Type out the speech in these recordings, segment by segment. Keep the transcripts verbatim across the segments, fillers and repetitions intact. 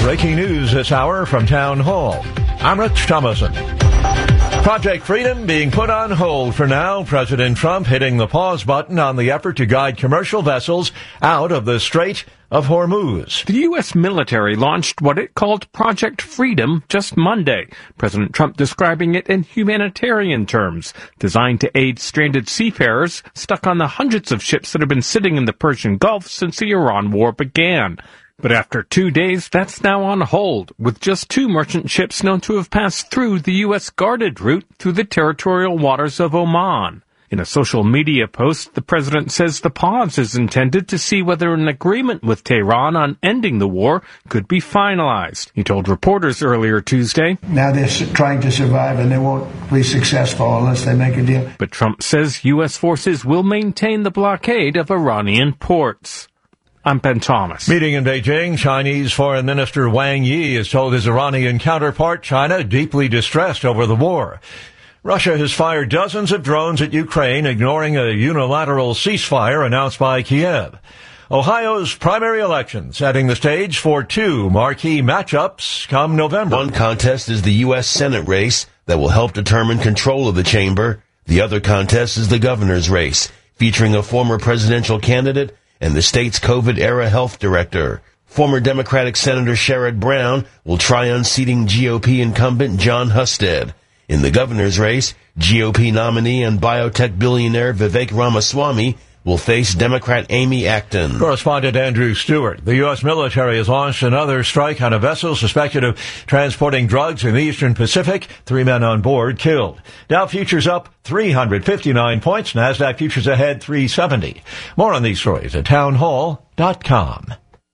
Breaking news this hour from Town Hall. I'm Rich Thomason. Project Freedom being put on hold for now. President Trump hitting the pause button on the effort to guide commercial vessels out of the Strait of Hormuz. The U S military launched what it called Project Freedom just Monday. President Trump describing it in humanitarian terms, designed to aid stranded seafarers stuck on the hundreds of ships that have been sitting in the Persian Gulf since the Iran war began. But after two days, that's now on hold, with just two merchant ships known to have passed through the U S guarded route through the territorial waters of Oman. In a social media post, the president says the pause is intended to see whether an agreement with Tehran on ending the war could be finalized. He told reporters earlier Tuesday, "Now they're trying to survive and they won't be successful unless they make a deal." But Trump says U S forces will maintain the blockade of Iranian ports. I'm Ben Thomas. Meeting in Beijing, Chinese Foreign Minister Wang Yi has told his Iranian counterpart China deeply distressed over the war. Russia has fired dozens of drones at Ukraine, ignoring a unilateral ceasefire announced by Kiev. Ohio's primary election setting the stage for two marquee matchups come November. One contest is the U S Senate race that will help determine control of the chamber. The other contest is the governor's race, featuring a former presidential candidate and the state's COVID-era health director. Former Democratic Senator Sherrod Brown will try unseating G O P incumbent John Husted. In the governor's race, G O P nominee and biotech billionaire Vivek Ramaswamy will face Democrat Amy Acton. Correspondent Andrew Stewart. The U S military has launched another strike on a vessel suspected of transporting drugs in the Eastern Pacific. Three men on board killed. Dow futures up three hundred fifty-nine points. NASDAQ futures ahead three seventy. More on these stories at townhall dot com.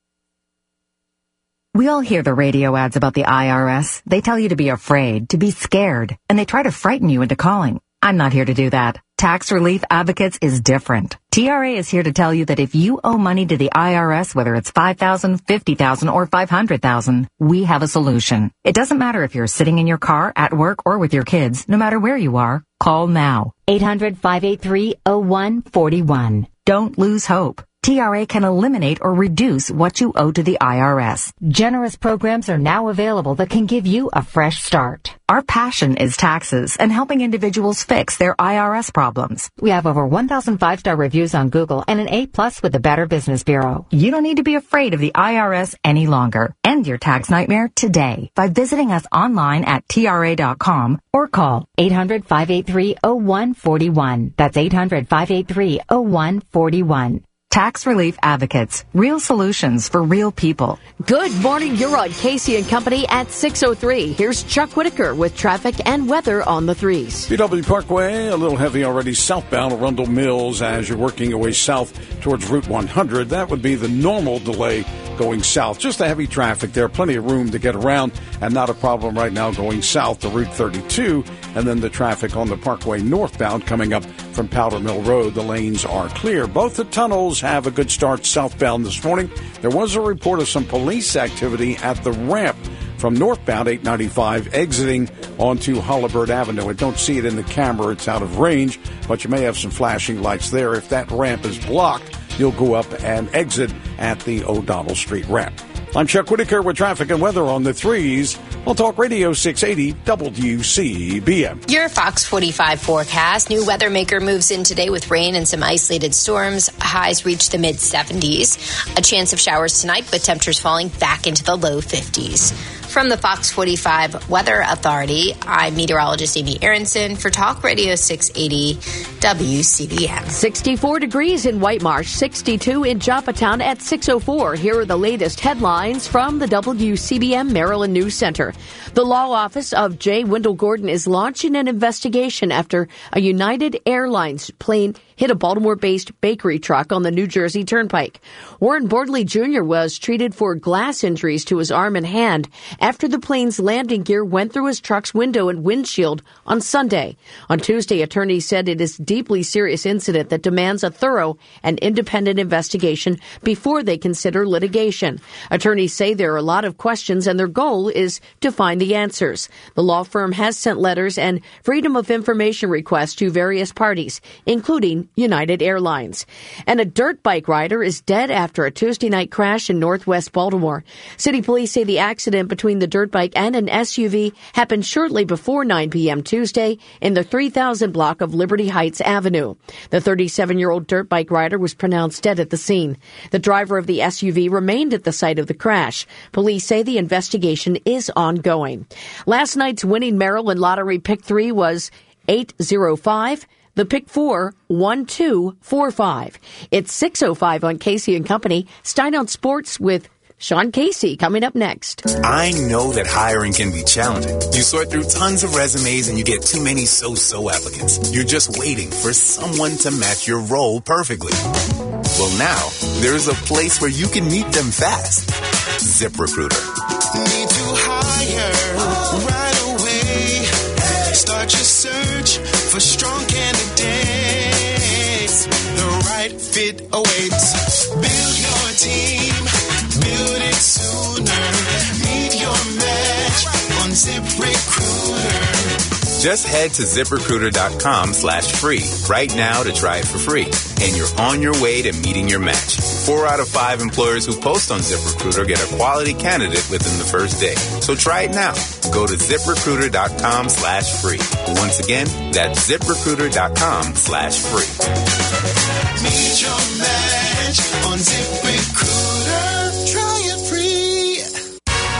We all hear the radio ads about the I R S. They tell you to be afraid, to be scared, and they try to frighten you into calling. I'm not here to do that. Tax Relief Advocates is different. T R A is here to tell you that if you owe money to the I R S, whether it's five thousand dollars, fifty thousand dollars, or five hundred thousand dollars, we have a solution. It doesn't matter if you're sitting in your car, at work, or with your kids. No matter where you are, call now. eight hundred, five eight three, oh one four one. Don't lose hope. T R A can eliminate or reduce what you owe to the I R S. Generous programs are now available that can give you a fresh start. Our passion is taxes and helping individuals fix their I R S problems. We have over one thousand five-star reviews on Google and an A plus with the Better Business Bureau. You don't need to be afraid of the I R S any longer. End your tax nightmare today by visiting us online at T R A dot com or call eight hundred, five eight three, oh one four one. That's eight hundred, five eight three, oh one four one. Tax Relief Advocates. Real solutions for real people. Good morning. You're on Casey and Company at six oh three. Here's Chuck Whitaker with traffic and weather on the threes. B W Parkway, a little heavy already southbound Arundel Mills as you're working your way south towards Route one hundred. That would be the normal delay going south. Just a heavy traffic there. Plenty of room to get around and not a problem right now going south to Route thirty-two. And then the traffic on the Parkway northbound coming up from Powder Mill Road. The lanes are clear. Both the tunnels have a good start southbound this morning. There was a report of some police activity at the ramp from northbound eight ninety-five exiting onto Holabird Avenue. I don't see it in the camera. It's out of range, but you may have some flashing lights there. If that ramp is blocked, you'll go up and exit at the O'Donnell Street ramp. I'm Chuck Whitaker with traffic and weather on the threes on Talk Radio six eighty W C B M. Your Fox forty-five forecast. New weather maker moves in today with rain and some isolated storms. Highs reach the mid seventies. A chance of showers tonight, but temperatures falling back into the low fifties. From the Fox forty-five Weather Authority, I'm meteorologist Amy Aronson for Talk Radio six eighty W C B M. sixty-four degrees in White Marsh, sixty-two in Joppatown at six oh four. Here are the latest headlines from the W C B M Maryland News Center. The law office of J. Wendell Gordon is launching an investigation after a United Airlines plane hit a Baltimore-based bakery truck on the New Jersey Turnpike. Warren Bordley Junior was treated for glass injuries to his arm and hand after the plane's landing gear went through his truck's window and windshield on Sunday. On Tuesday, attorneys said it is a deeply serious incident that demands a thorough and independent investigation before they consider litigation. Attorneys say there are a lot of questions and their goal is to find the answers. The law firm has sent letters and Freedom of Information requests to various parties, including United Airlines. And a dirt bike rider is dead after a Tuesday night crash in northwest Baltimore. City police say the accident between the dirt bike and an S U V happened shortly before nine p.m. Tuesday in the three thousand block of Liberty Heights Avenue. The thirty-seven-year-old dirt bike rider was pronounced dead at the scene. The driver of the S U V remained at the site of the crash. Police say the investigation is ongoing. Last night's winning Maryland Lottery Pick three was eight oh five. The pick four, one two four five. It's six oh five on Casey and Company. Stein on Sports with Sean Casey coming up next. I know that hiring can be challenging. You sort through tons of resumes and you get too many so-so applicants. You're just waiting for someone to match your role perfectly. Well, now there's a place where you can meet them fast. ZipRecruiter. Need to hire right away. Start your search for strong candidates. The right fit awaits. Build your team. Build it sooner. Meet your match on ZipRecruiter. Just head to ZipRecruiter.com slash free right now to try it for free. And you're on your way to meeting your match. Four out of five employers who post on ZipRecruiter get a quality candidate within the first day. So try it now. Go to ZipRecruiter.com slash free. Once again, that's ZipRecruiter.com slash free. Meet your match on ZipRecruiter. Try it free.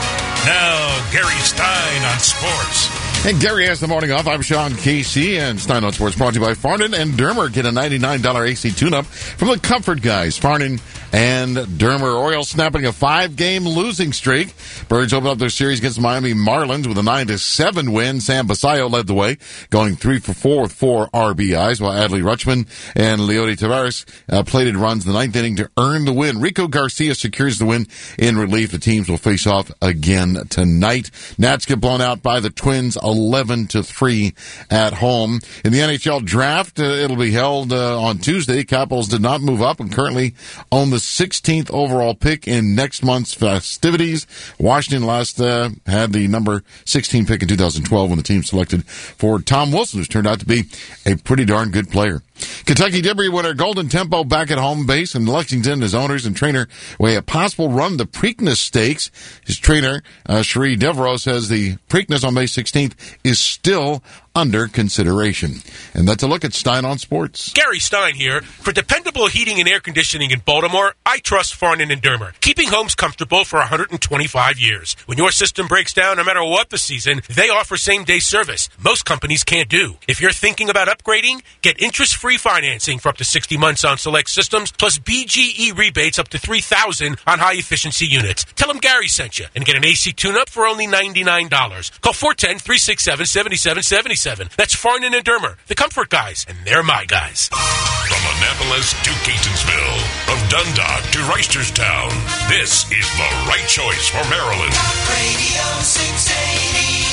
Now, Gary Stein on sports. And Gary has the morning off. I'm Sean Casey, and Stein on Sports brought to you by Farnan and Dermer. Get a ninety-nine dollars A C tune-up from the Comfort Guys. Farnan and Dermer. Orioles snapping a five-game losing streak. Birds open up their series against the Miami Marlins with a nine to seven win. Sam Basayo led the way, going three for four with four R B Is, while Adley Rutschman and Leody Taveras uh, plated runs in the ninth inning to earn the win. Rico Garcia secures the win in relief. The teams will face off again tonight. Nats get blown out by the Twins eleven to three at home. In the N H L draft, uh, it'll be held uh, on Tuesday. Capitals did not move up and currently own the sixteenth overall pick in next month's festivities. Washington last uh, had the number sixteen pick in two thousand twelve when the team selected for Tom Wilson, who's turned out to be a pretty darn good player. Kentucky Derby winner Golden Tempo back at home base in Lexington. His owners and trainer weigh a possible run the Preakness Stakes. His trainer, uh, Cherie Devereaux, says the Preakness on May sixteenth is still under consideration. And that's a look at Stein on Sports. Gary Stein here. For dependable heating and air conditioning in Baltimore, I trust Farnan and Dermer, keeping homes comfortable for one hundred twenty-five years. When your system breaks down, no matter what the season, they offer same-day service. Most companies can't do. If you're thinking about upgrading, get interest-free financing for up to sixty months on select systems, plus B G E rebates up to three thousand dollars on high-efficiency units. Tell them Gary sent you and get an A C tune-up for only ninety-nine dollars. Call four one zero, three six seven, seven seven seven seven. That's Farnan and Dermer, the Comfort Guys, and they're my guys. From Annapolis to Catonsville, from Dundalk to Reisterstown, this is the right choice for Maryland. Radio six eighty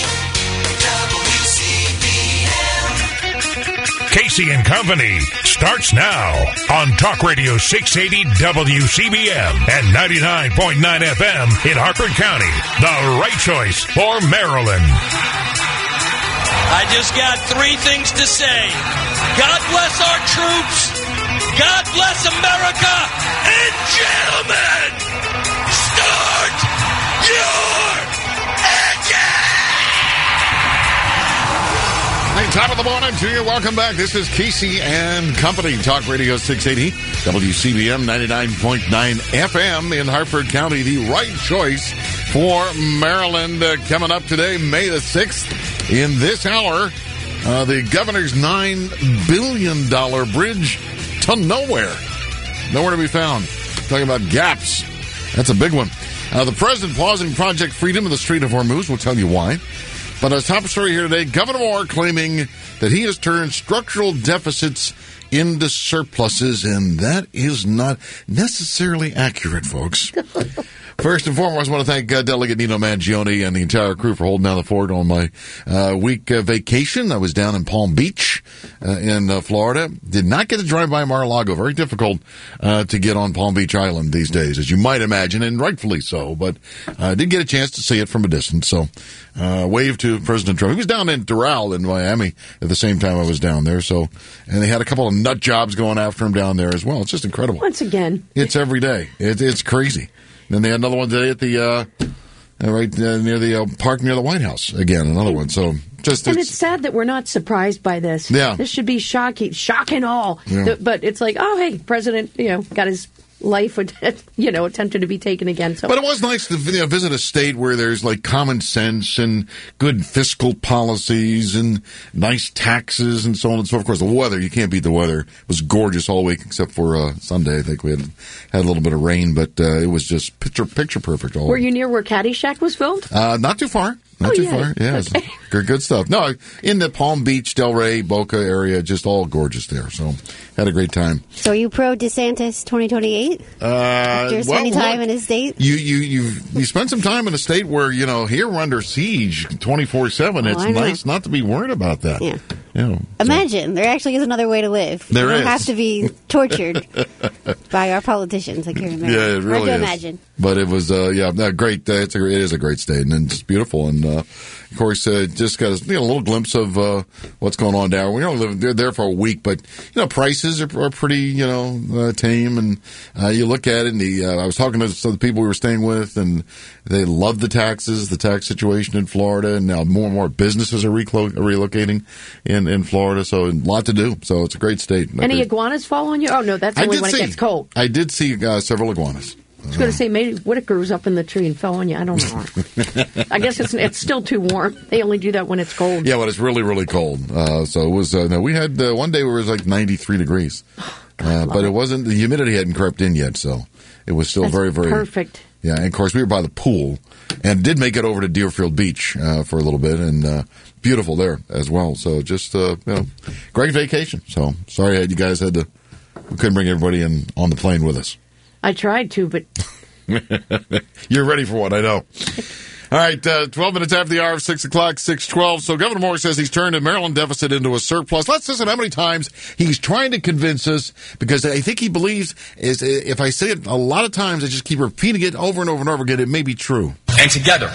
W C B M. Casey and Company starts now on Talk Radio six eighty W C B M and ninety-nine point nine F M in Harford County. The right choice for Maryland. I just got three things to say. God bless our troops. God bless America. And gentlemen, start your engine! Hey, top of the morning to you. Welcome back. This is Casey and Company. Talk Radio six eighty, W C B M ninety-nine point nine F M in Harford County. The right choice for Maryland. Uh, coming up today, May the sixth. In this hour, uh, the governor's nine billion dollars bridge to nowhere. Nowhere to be found. Talking about gaps. That's a big one. Uh, the president pausing Project Freedom in the Strait of Hormuz. We'll tell you why. But a top story here today, Governor Moore claiming that he has turned structural deficits into surpluses, and that is not necessarily accurate, folks. First and foremost, I want to thank uh, Delegate Nino Mangione and the entire crew for holding down the fort on my uh, week uh, vacation. I was down in Palm Beach uh, in uh, Florida. Did not get to drive by Mar-a-Lago. Very difficult uh, to get on Palm Beach Island these days, as you might imagine, and rightfully so. But I uh, did get a chance to see it from a distance. So uh, wave to President Trump. He was down in Doral in Miami at the same time I was down there. So, and they had a couple of nut jobs going after him down there as well. It's just incredible. Once again. It's every day. It, it's crazy. Then they had another one today at the uh, right uh, near the uh, park near the White House. Again, another one. So just and it's, it's sad that we're not surprised by this. Yeah, this should be shocking, shock and all. Yeah. But it's like, oh hey, President, you know, got his life, you know, attempted to be taken again. So, but it was nice to you know, visit a state where there's like common sense and good fiscal policies and nice taxes and so on and so forth. Of course, the weather, you can't beat the weather. It was gorgeous all week except for uh, Sunday. I think we had had a little bit of rain, but uh, it was just picture picture perfect all Were week. you near where Caddyshack was filmed? Uh, not too far. Not oh, too yeah. far. Yeah, okay. good, good stuff. No, in the Palm Beach, Delray, Boca area, just all gorgeous there. So had a great time. So are you pro DeSantis twenty twenty-eight? Uh, After spending well, time look, in his state? You, you, you, you spend some time in a state where, you know, here we're under siege twenty-four seven. Oh, It's I know. nice not to be worried about that. Yeah. You know, Imagine, there actually is another way to live. There you don't is. have to be tortured by our politicians like here in America. Yeah, it really Hard to is. imagine. But it was, uh, yeah, no, great. Uh, it's a, it is a great state, and it's beautiful. And uh, of course, uh, just got a, you know, a little glimpse of uh, what's going on down. We only live there, there for a week, but you know, prices are, are pretty, you know, uh, tame. And uh, you look at it, and the uh, I was talking to some of the people we were staying with, and they love the taxes, the tax situation in Florida, and now more and more businesses are reclo- relocating in in Florida. So a lot to do. So it's a great state. Any Great- iguanas fall on you? Oh no, that's I only did when see, it gets cold. I did see uh, several iguanas. I was going to say maybe Whitaker was up in the tree and fell on you. I don't know. I guess it's it's still too warm. They only do that when it's cold. Yeah, but it's really, really cold. Uh, so it was. Uh, no, we had uh, one day where it was like ninety-three degrees, uh, but it wasn't. The humidity hadn't crept in yet, so it was still That's very, very perfect. Yeah, and of course we were by the pool, and did make it over to Deerfield Beach uh, for a little bit, and uh, beautiful there as well. So just uh, you know, great vacation. So sorry you guys had to. We couldn't bring everybody in on the plane with us. I tried to, but You're ready for one, I know. All right, uh, twelve minutes after the hour of six o'clock, six twelve. So Governor Moore says he's turned a Maryland deficit into a surplus. Let's listen how many times he's trying to convince us, because I think he believes, is if I say it a lot of times, I just keep repeating it over and over and over again, it may be true. And together,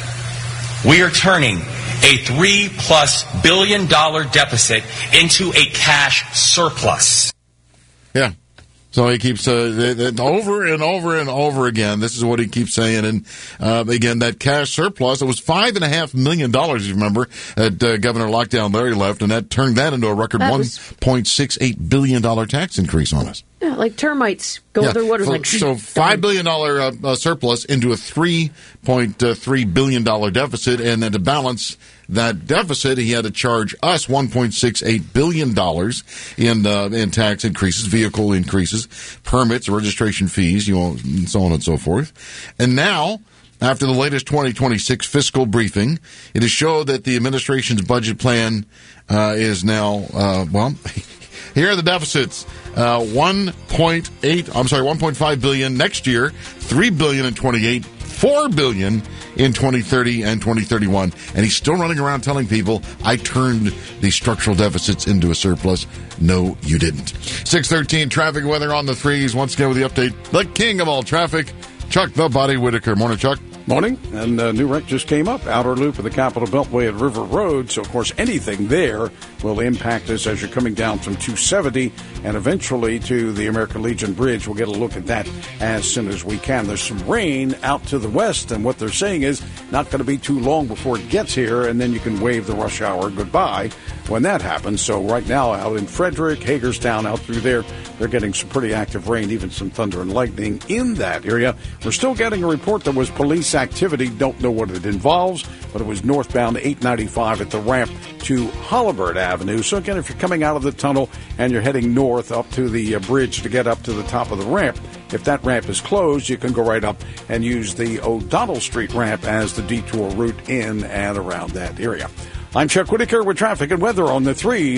we are turning a three plus billion dollar deficit into a cash surplus. Yeah. So he keeps uh, th- th- over and over and over again. This is what he keeps saying. And uh, again, that cash surplus, it was five and a half million dollars. You remember that uh, Governor Lockdown Larry left, and that turned that into a record That one was- point six eight billion dollar tax increase on us. yeah, like termites go Yeah. through water. So, Like so five billion dollar uh, uh, surplus into a three point three billion dollar deficit, and then to balance that deficit, he had to charge us one point six eight billion dollars in uh, in tax increases, vehicle increases, permits, registration fees, you know, and so on and so forth. And now, after the latest twenty twenty-six fiscal briefing, it has showed that the administration's budget plan uh, is now, uh, well, here are the deficits. Uh, one point eight, I'm sorry, one point five billion next year, three billion in twenty-eight, four billion in twenty thirty and twenty thirty-one, and he's still running around telling people, I turned the structural deficits into a surplus. No, you didn't. six thirteen, traffic weather on the threes. Once again with the update, the king of all traffic, Chuck the Body Whitaker. Morning, Chuck. Morning, and a new wreck just came up. Outer loop of the Capitol Beltway at River Road, so of course anything there will impact us as you're coming down from two seventy and eventually to the American Legion Bridge. We'll get a look at that as soon as we can. There's some rain out to the west, and what they're saying is not going to be too long before it gets here, and then you can wave the rush hour goodbye when that happens. So right now out in Frederick, Hagerstown, out through there, they're getting some pretty active rain, even some thunder and lightning in that area. We're still getting a report there was police activity. Don't know what it involves, but it was northbound eight ninety-five at the ramp to Holabird Avenue. So again, if you're coming out of the tunnel and you're heading north up to the uh, bridge to get up to the top of the ramp, if that ramp is closed, you can go right up and use the O'Donnell Street ramp as the detour route in and around that area. I'm Chuck Whitaker with traffic and weather on the threes.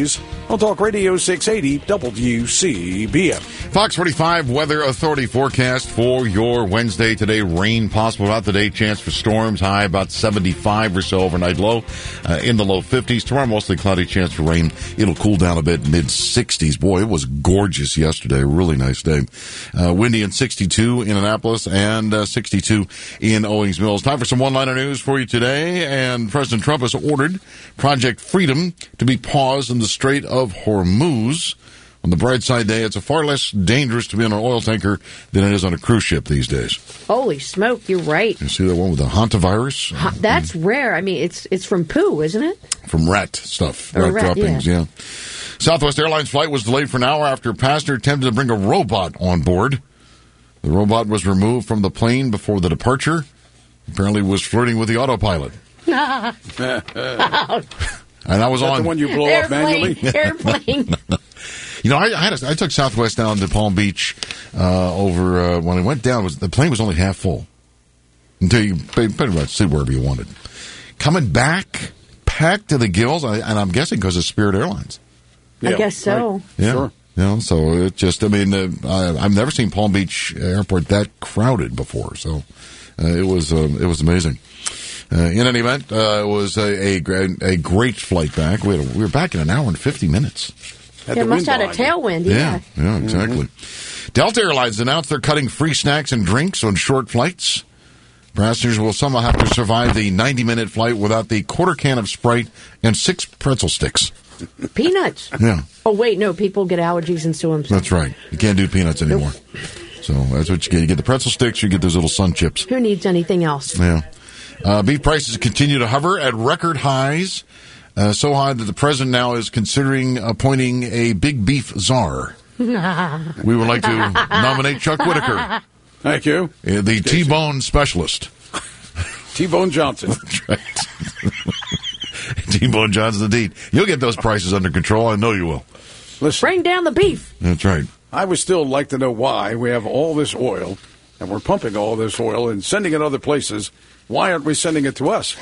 on Talk Radio six eighty W C B M. Fox forty-five Weather Authority forecast for your Wednesday today. Rain possible throughout the day. Chance for storms. High about seventy-five or so. Overnight low uh, in the low fifties. Tomorrow mostly cloudy. Chance for rain. It'll cool down a bit. mid sixties. Boy, it was gorgeous yesterday. Really nice day. Uh, windy in sixty-two in Annapolis and uh, sixty-two in Owings Mills. Time for some one-liner news for you today. And President Trump has ordered Project Freedom to be paused in the Strait of Hormuz. On the bright side day, it's a far less dangerous to be on an oil tanker than it is on a cruise ship these days. Holy smoke, you're right. You see that one with the hantavirus? Ha- that's mm. rare. I mean, it's it's from poo, isn't it? From rat stuff. Or rat, rat droppings, yeah. yeah. Southwest Airlines flight was delayed for an hour after a passenger attempted to bring a robot on board. The robot was removed from the plane before the departure. Apparently was flirting with the autopilot. And I was Is that on the one you blow up manually? Airplane. You know, I, I, had a, I took Southwest down to Palm Beach uh, over uh, when I went down. Was the plane was only half full until you pretty much sit wherever you wanted. Coming back, packed to the gills, and I'm guessing because of Spirit Airlines. Yeah, I guess so. Right. Yeah. Sure. You know, so it just, I mean, uh, I, I've never seen Palm Beach Airport that crowded before. So uh, it was uh, it was amazing. Uh, in any event, uh, it was a, a a great flight back. We, had a, we were back in an hour and fifty minutes. Had it must have had a tailwind, yeah. Yeah, yeah exactly. Mm-hmm. Delta Airlines announced they're cutting free snacks and drinks on short flights. Passengers will somehow have to survive the ninety-minute flight without the quarter can of Sprite and six pretzel sticks. Peanuts. Yeah. Oh, wait, no, people get allergies and sue them. That's right. You can't do peanuts anymore. Nope. So that's what you get. You get the pretzel sticks, you get those little sun chips. Who needs anything else? Yeah. Uh, beef prices continue to hover at record highs. Uh, so high that the president now is considering appointing a big beef czar. We would like to nominate Chuck Whitaker. Thank you. Uh, the T-bone specialist. T-Bone Johnson. That's right. T-Bone Johnson, indeed. You'll get those prices under control. I know you will. Listen, bring down the beef. That's right. I would still like to know why we have all this oil, and we're pumping all this oil and sending it other places. Why aren't we sending it to us?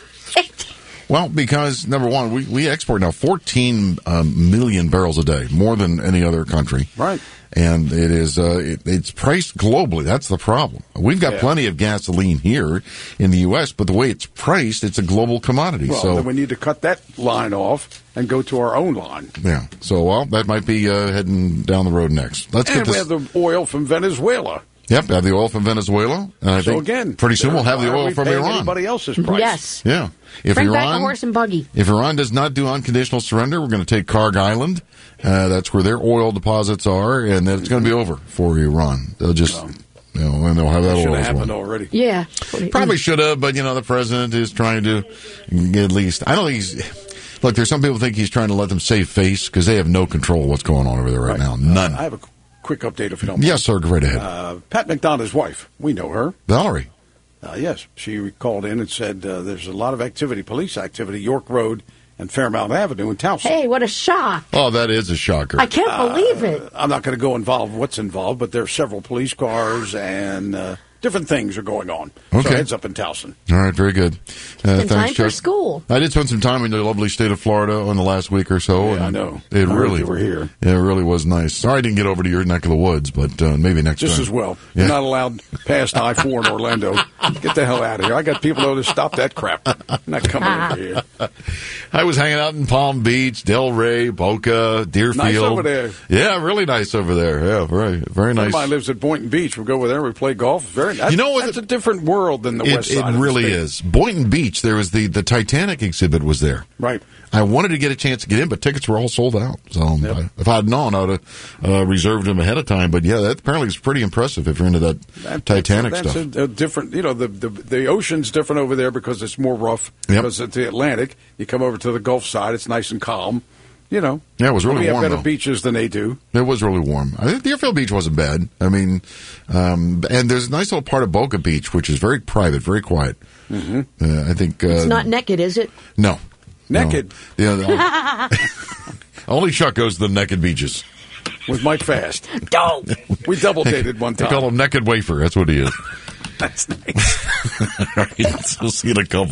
Well, because, number one, we, we export now fourteen um, million barrels a day, more than any other country. Right. And it is uh, it, it's priced globally. That's the problem. We've got yeah. plenty of gasoline here in the U S, but the way it's priced, it's a global commodity. Well, so then we need to cut that line off and go to our own line. Yeah. So, well, that might be uh, heading down the road next. Let's and get this. we have the oil from Venezuela. Yep, have the oil from Venezuela. And I so think again, pretty soon we'll have the oil we from Iran. Anybody else's price? Yes. Yeah. If Bring Iran, back a horse and buggy. If Iran does not do unconditional surrender, we're going to take Karg Island. Uh, that's where their oil deposits are, and then it's going to be over for Iran. They'll just, no. you know, and they'll have that Should oil have as happened well. already. Yeah. Probably should have, but, you know, the president is trying to at least, I don't think he's, look, there's some people think he's trying to let them save face because they have no control of what's going on over there right, right. now. None. Uh, I have a quick update if you don't mind. Yes, sir. Go right ahead. Uh, Pat McDonough's wife, we know her. Valerie. Uh, yes, she called in and said uh, there's a lot of activity, police activity, York Road and Fairmount Avenue in Towson. Hey, what a shock. Oh, that is a shocker. I can't believe it. Uh, I'm not going to go involve what's involved, but there are several police cars and uh, different things are going on. Okay. So heads up in Towson. All right, very good. Uh, in thanks, time Chuck. for school. I did spend some time in the lovely state of Florida in the last week or so. Yeah, and I know. It I heard really you were here. Yeah, it really was nice. Sorry I didn't get over to your neck of the woods, but uh, maybe next Just time. as well. Yeah. You're not allowed past I four in Orlando. Get the hell out of here. I got people over to stop that crap. I'm not coming over here. I was hanging out in Palm Beach, Delray, Boca, Deerfield. Nice over there. Yeah, really nice over there. Yeah, very, very nice. Somebody lives at Boynton Beach. We go over there. We play golf. Very. That's, You know what? That's a different world than the It, west it side. of the really state. is. Boynton Beach, there was the, the Titanic exhibit was there. Right. I wanted to get a chance to get in, but tickets were all sold out. So um, Yep. I, if I'd known, I would have uh, reserved them ahead of time. But yeah, that apparently is pretty impressive if you're into that, That- Titanic that's, stuff. That's a, a different, you know, the, the the ocean's different over there because it's more rough. Yep. Because it's the Atlantic. You come over to the Gulf side, it's nice and calm. You know. Yeah, it was really we warm, have better though. beaches than they do. It was really warm. I think Deerfield Beach wasn't bad. I mean, um, and there's a nice little part of Boca Beach, which is very private, very quiet. Mm-hmm. Uh, I think uh, It's not naked, is it? No, Naked. No. Yeah, the- only Chuck goes to the naked beaches. With Mike Fast. Don't. We double dated one They time. call him Naked Wafer. That's what he is. That's nice. All right, we'll see you in a couple.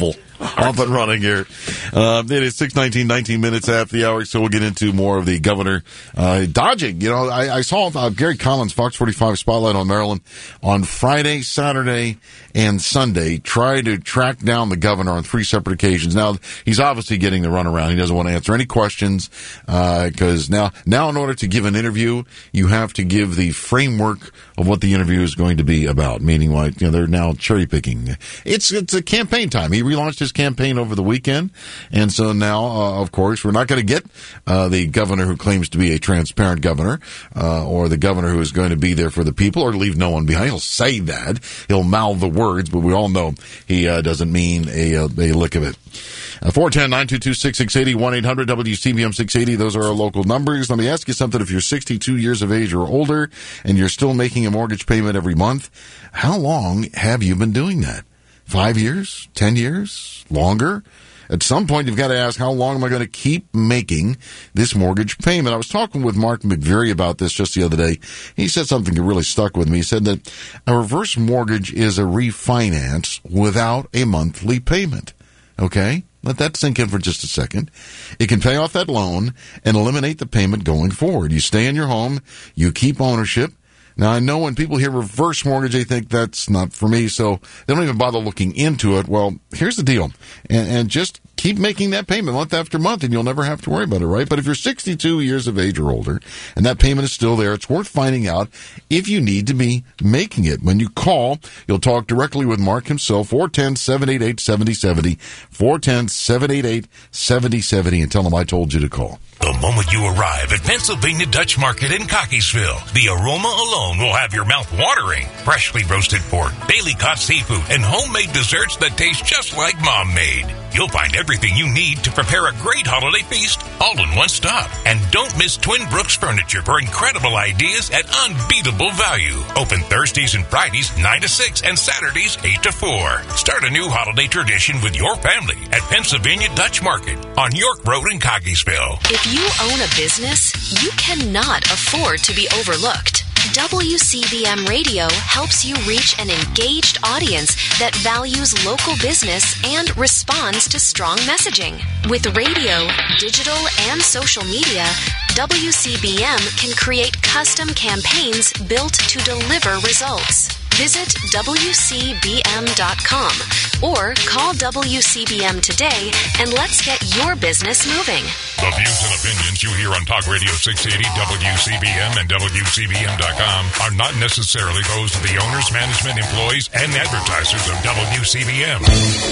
off and running here. Uh, it is six nineteen, nineteen minutes after the hour, so we'll get into more of the governor uh, dodging. You know, I, I saw uh, Gary Collins, Fox forty-five Spotlight on Maryland, on Friday, Saturday, and Sunday, try to track down the governor on three separate occasions. Now, he's obviously getting the runaround. He doesn't want to answer any questions, because uh, now, now in order to give an interview, you have to give the framework of what the interview is going to be about, meaning like, you know, they're now cherry picking. It's, it's a campaign time. He relaunched his campaign over the weekend, and so now, uh, of course, we're not going to get uh, the governor who claims to be a transparent governor, uh, or the governor who is going to be there for the people or leave no one behind. He'll say that. He'll mouth the words, but we all know he uh, doesn't mean a, a, a lick of it. Uh, four one zero, nine two two, six six eight zero, one eight hundred W C B M six eighty. Those are our local numbers. Let me ask you something. If you're sixty-two years of age or older and you're still making a mortgage payment every month, how long have you been doing that? Five years? Ten years? Longer? At some point, you've got to ask, how long am I going to keep making this mortgage payment? I was talking with Mark McVeary about this just the other day. He said something that really stuck with me. He said that a reverse mortgage is a refinance without a monthly payment. Okay? Let that sink in for just a second. It can pay off that loan and eliminate the payment going forward. You stay in your home. You keep ownership. Now, I know when people hear reverse mortgage, they think that's not for me, so they don't even bother looking into it. Well, here's the deal. And, and just keep making that payment month after month, and you'll never have to worry about it, right? But if you're sixty-two years of age or older, and that payment is still there, it's worth finding out if you need to be making it. When you call, you'll talk directly with Mark himself, four one zero, seven eight eight, seven zero seven zero, four one zero, seven eight eight, seven zero seven zero, and tell them I told you to call. The moment you arrive at Pennsylvania Dutch Market in Cockeysville, the aroma alone will have your mouth watering. Freshly roasted pork, daily caught seafood, and homemade desserts that taste just like Mom made. You'll find everything you need to prepare a great holiday feast all in one stop. And don't miss Twin Brooks Furniture for incredible ideas at unbeatable value. Open Thursdays and Fridays nine to six and Saturdays eight to four. Start a new holiday tradition with your family at Pennsylvania Dutch Market on York Road in Cockeysville. If you own a business, you cannot afford to be overlooked. W C B M Radio helps you reach an engaged audience that values local business and responds to strong messaging. With radio, digital, and social media, W C B M can create custom campaigns built to deliver results. Visit W C B M dot com or call W C B M today and let's get your business moving. The views and opinions you hear on Talk Radio six eighty, W C B M, and W C B M dot com are not necessarily those of the owners, management, employees, and advertisers of W C B M.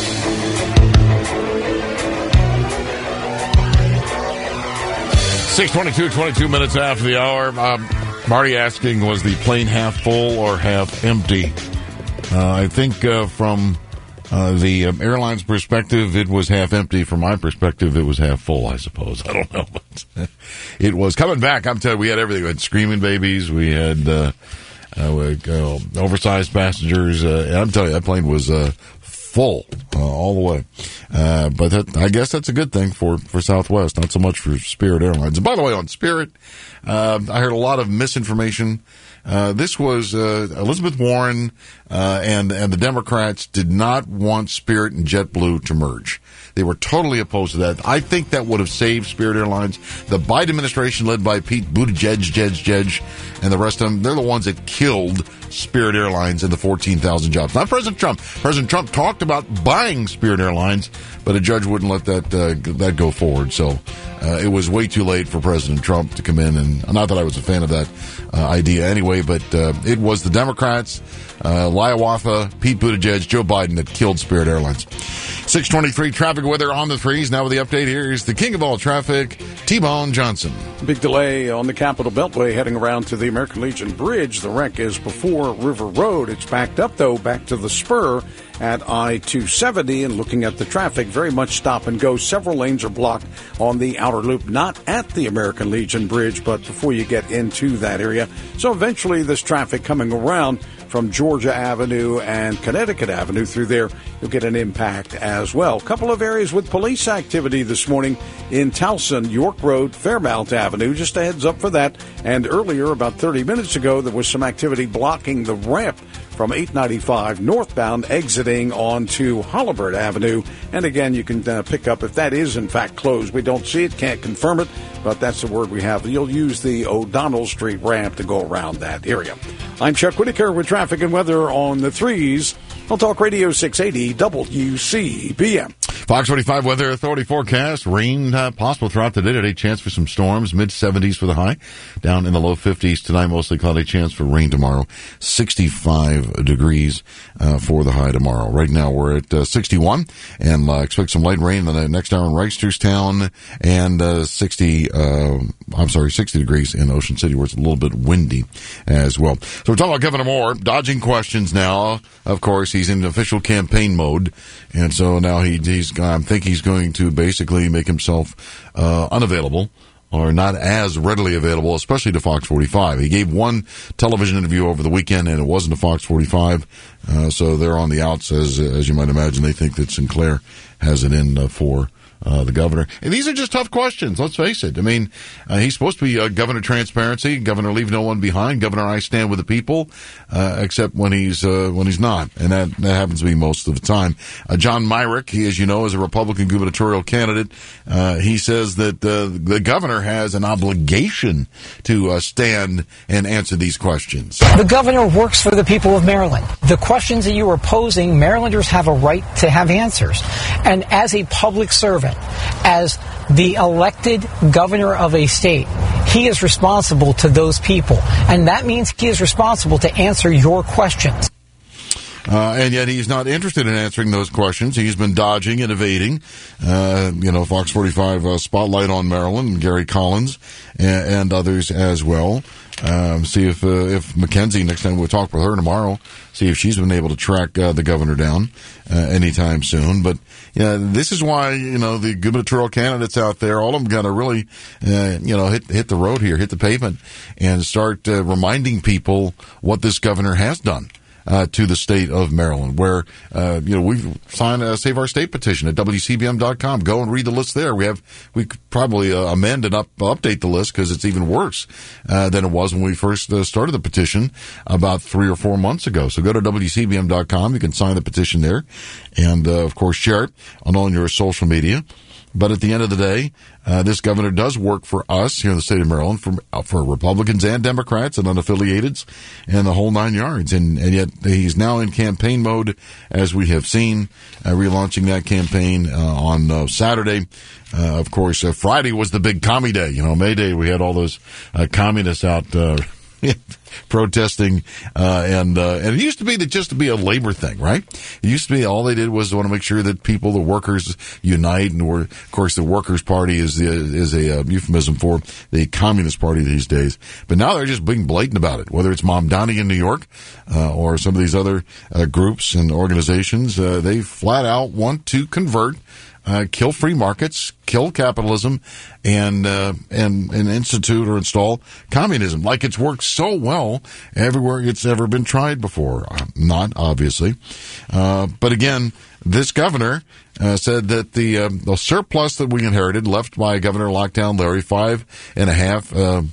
six twenty-two, twenty-two minutes after the hour. Um, Marty asking, was the plane half full or half empty? Uh, I think uh, from uh, the um, airline's perspective, it was half empty. From my perspective, it was half full, I suppose. I don't know. But it was coming back. I'm telling you, we had everything. We had screaming babies. We had uh, uh, we, uh, oversized passengers. Uh, I'm telling you, that plane was uh, full uh, all the way. Uh, but that, I guess that's a good thing for, for Southwest, not so much for Spirit Airlines. And by the way, on Spirit, uh, I heard a lot of misinformation. Uh, this was uh, Elizabeth Warren uh, and and the Democrats did not want Spirit and JetBlue to merge. They were totally opposed to that. I think that would have saved Spirit Airlines. The Biden administration, led by Pete Buttigieg, Jedge, Jedge, and the rest of them, they're the ones that killed Spirit Airlines and the fourteen thousand jobs. Not President Trump. President Trump talked about buying Spirit Airlines, but a judge wouldn't let that uh, that go forward. So uh, it was way too late for President Trump to come in. And not that I was a fan of that uh, idea anyway, but uh, it was the Democrats, uh, Liawatha, Pete Buttigieg, Joe Biden that killed Spirit Airlines. six twenty-three traffic weather on the threes. Now with the update, here is the king of all traffic, T-Bone Johnson. Big delay on the Capitol Beltway heading around to the American Legion Bridge. The wreck is before River Road. It's backed up, though, back to the spur at I two seventy. And looking at the traffic, very much stop and go. Several lanes are blocked on the outer loop, not at the American Legion Bridge, but before you get into that area. So eventually this traffic coming around from Georgia Avenue and Connecticut Avenue through there, you'll get an impact as well. A couple of areas with police activity this morning in Towson, York Road, Fairmount Avenue. Just a heads up for that. And earlier, about thirty minutes ago, there was some activity blocking the ramp from eight ninety-five northbound exiting onto Holabird Avenue. And again, you can uh, pick up if that is in fact closed. We don't see it, can't confirm it, but that's the word we have. You'll use the O'Donnell Street ramp to go around that area. I'm Chuck Whitaker with traffic and weather on the threes. On Talk Radio six eighty W C B M. Fox forty-five Weather Authority forecast. Rain uh, possible throughout the day today. Chance for some storms. mid seventies for the high. Down in the low fifties tonight. Mostly cloudy. Chance for rain tomorrow. sixty-five degrees uh, for the high tomorrow. Right now we're at uh, sixty-one. And uh, expect some light rain in the next hour in Reisterstown. And uh, sixty, uh, I'm sorry, sixty degrees in Ocean City where it's a little bit windy as well. So we're talking about Governor Moore. Dodging questions now. Of course, he's in official campaign mode. And so now he, he's I think he's going to basically make himself uh, unavailable or not as readily available, especially to Fox forty-five. He gave one television interview over the weekend, and it wasn't to Fox forty-five, uh, so they're on the outs, as, as you might imagine. They think that Sinclair has it in uh, for uh, the governor. And these are just tough questions, let's face it. I mean, uh, he's supposed to be uh, Governor Transparency, Governor Leave No One Behind, Governor I Stand With the People, uh, except when he's uh, when he's not. And that, that happens to be most of the time. Uh, John Myrick, he, as you know, is a Republican gubernatorial candidate. Uh, he says that uh, the governor has an obligation to uh, stand and answer these questions. The governor works for the people of Maryland. The questions that you are posing, Marylanders have a right to have answers. And as a public servant, as the elected governor of a state, he is responsible to those people. And that means he is responsible to answer your questions. Uh, and yet he's not interested in answering those questions. He's been dodging and evading. Uh, you know, Fox forty-five uh, Spotlight on Maryland, Gary Collins, and, and others as well. Um, see if uh, if Mackenzie, next time we'll talk with her tomorrow, see if she's been able to track uh, the governor down uh, anytime soon. But yeah, this is why, you know, the gubernatorial candidates out there, all of them got to really, uh, you know, hit hit the road here, hit the pavement, and start uh, reminding people what this governor has done. Uh, to the state of Maryland, where, uh, you know, we've signed a Save Our State petition at W C B M dot com. Go and read the list there. We have, we could probably uh, amend and up, update the list because it's even worse, uh, than it was when we first uh, started the petition about three or four months ago. So go to W C B M dot com. You can sign the petition there and, uh, of course, share it on all your social media. But at the end of the day, uh, this governor does work for us here in the state of Maryland, for, uh, for Republicans and Democrats and unaffiliateds and the whole nine yards. And, and yet he's now in campaign mode, as we have seen, uh, relaunching that campaign uh, on uh, Saturday. Uh, of course, uh, Friday was the big commie day. You know, May Day, we had all those uh, communists out uh protesting, uh, and, uh, and it used to be that just to be a labor thing, right? It used to be all they did was want to make sure that people, the workers, unite, and were, of course, the Workers' Party is the, is a uh, euphemism for the Communist Party these days. But now they're just being blatant about it, whether it's Mamdani in New York, uh, or some of these other, uh, groups and organizations, uh, they flat out want to convert Uh, kill free markets, kill capitalism, and uh, and and institute or install communism, like it's worked so well everywhere it's ever been tried before. Uh, not obviously, uh, but again, this governor uh, said that the uh, the surplus that we inherited, left by Governor Lockdown Larry, five and a half. Uh,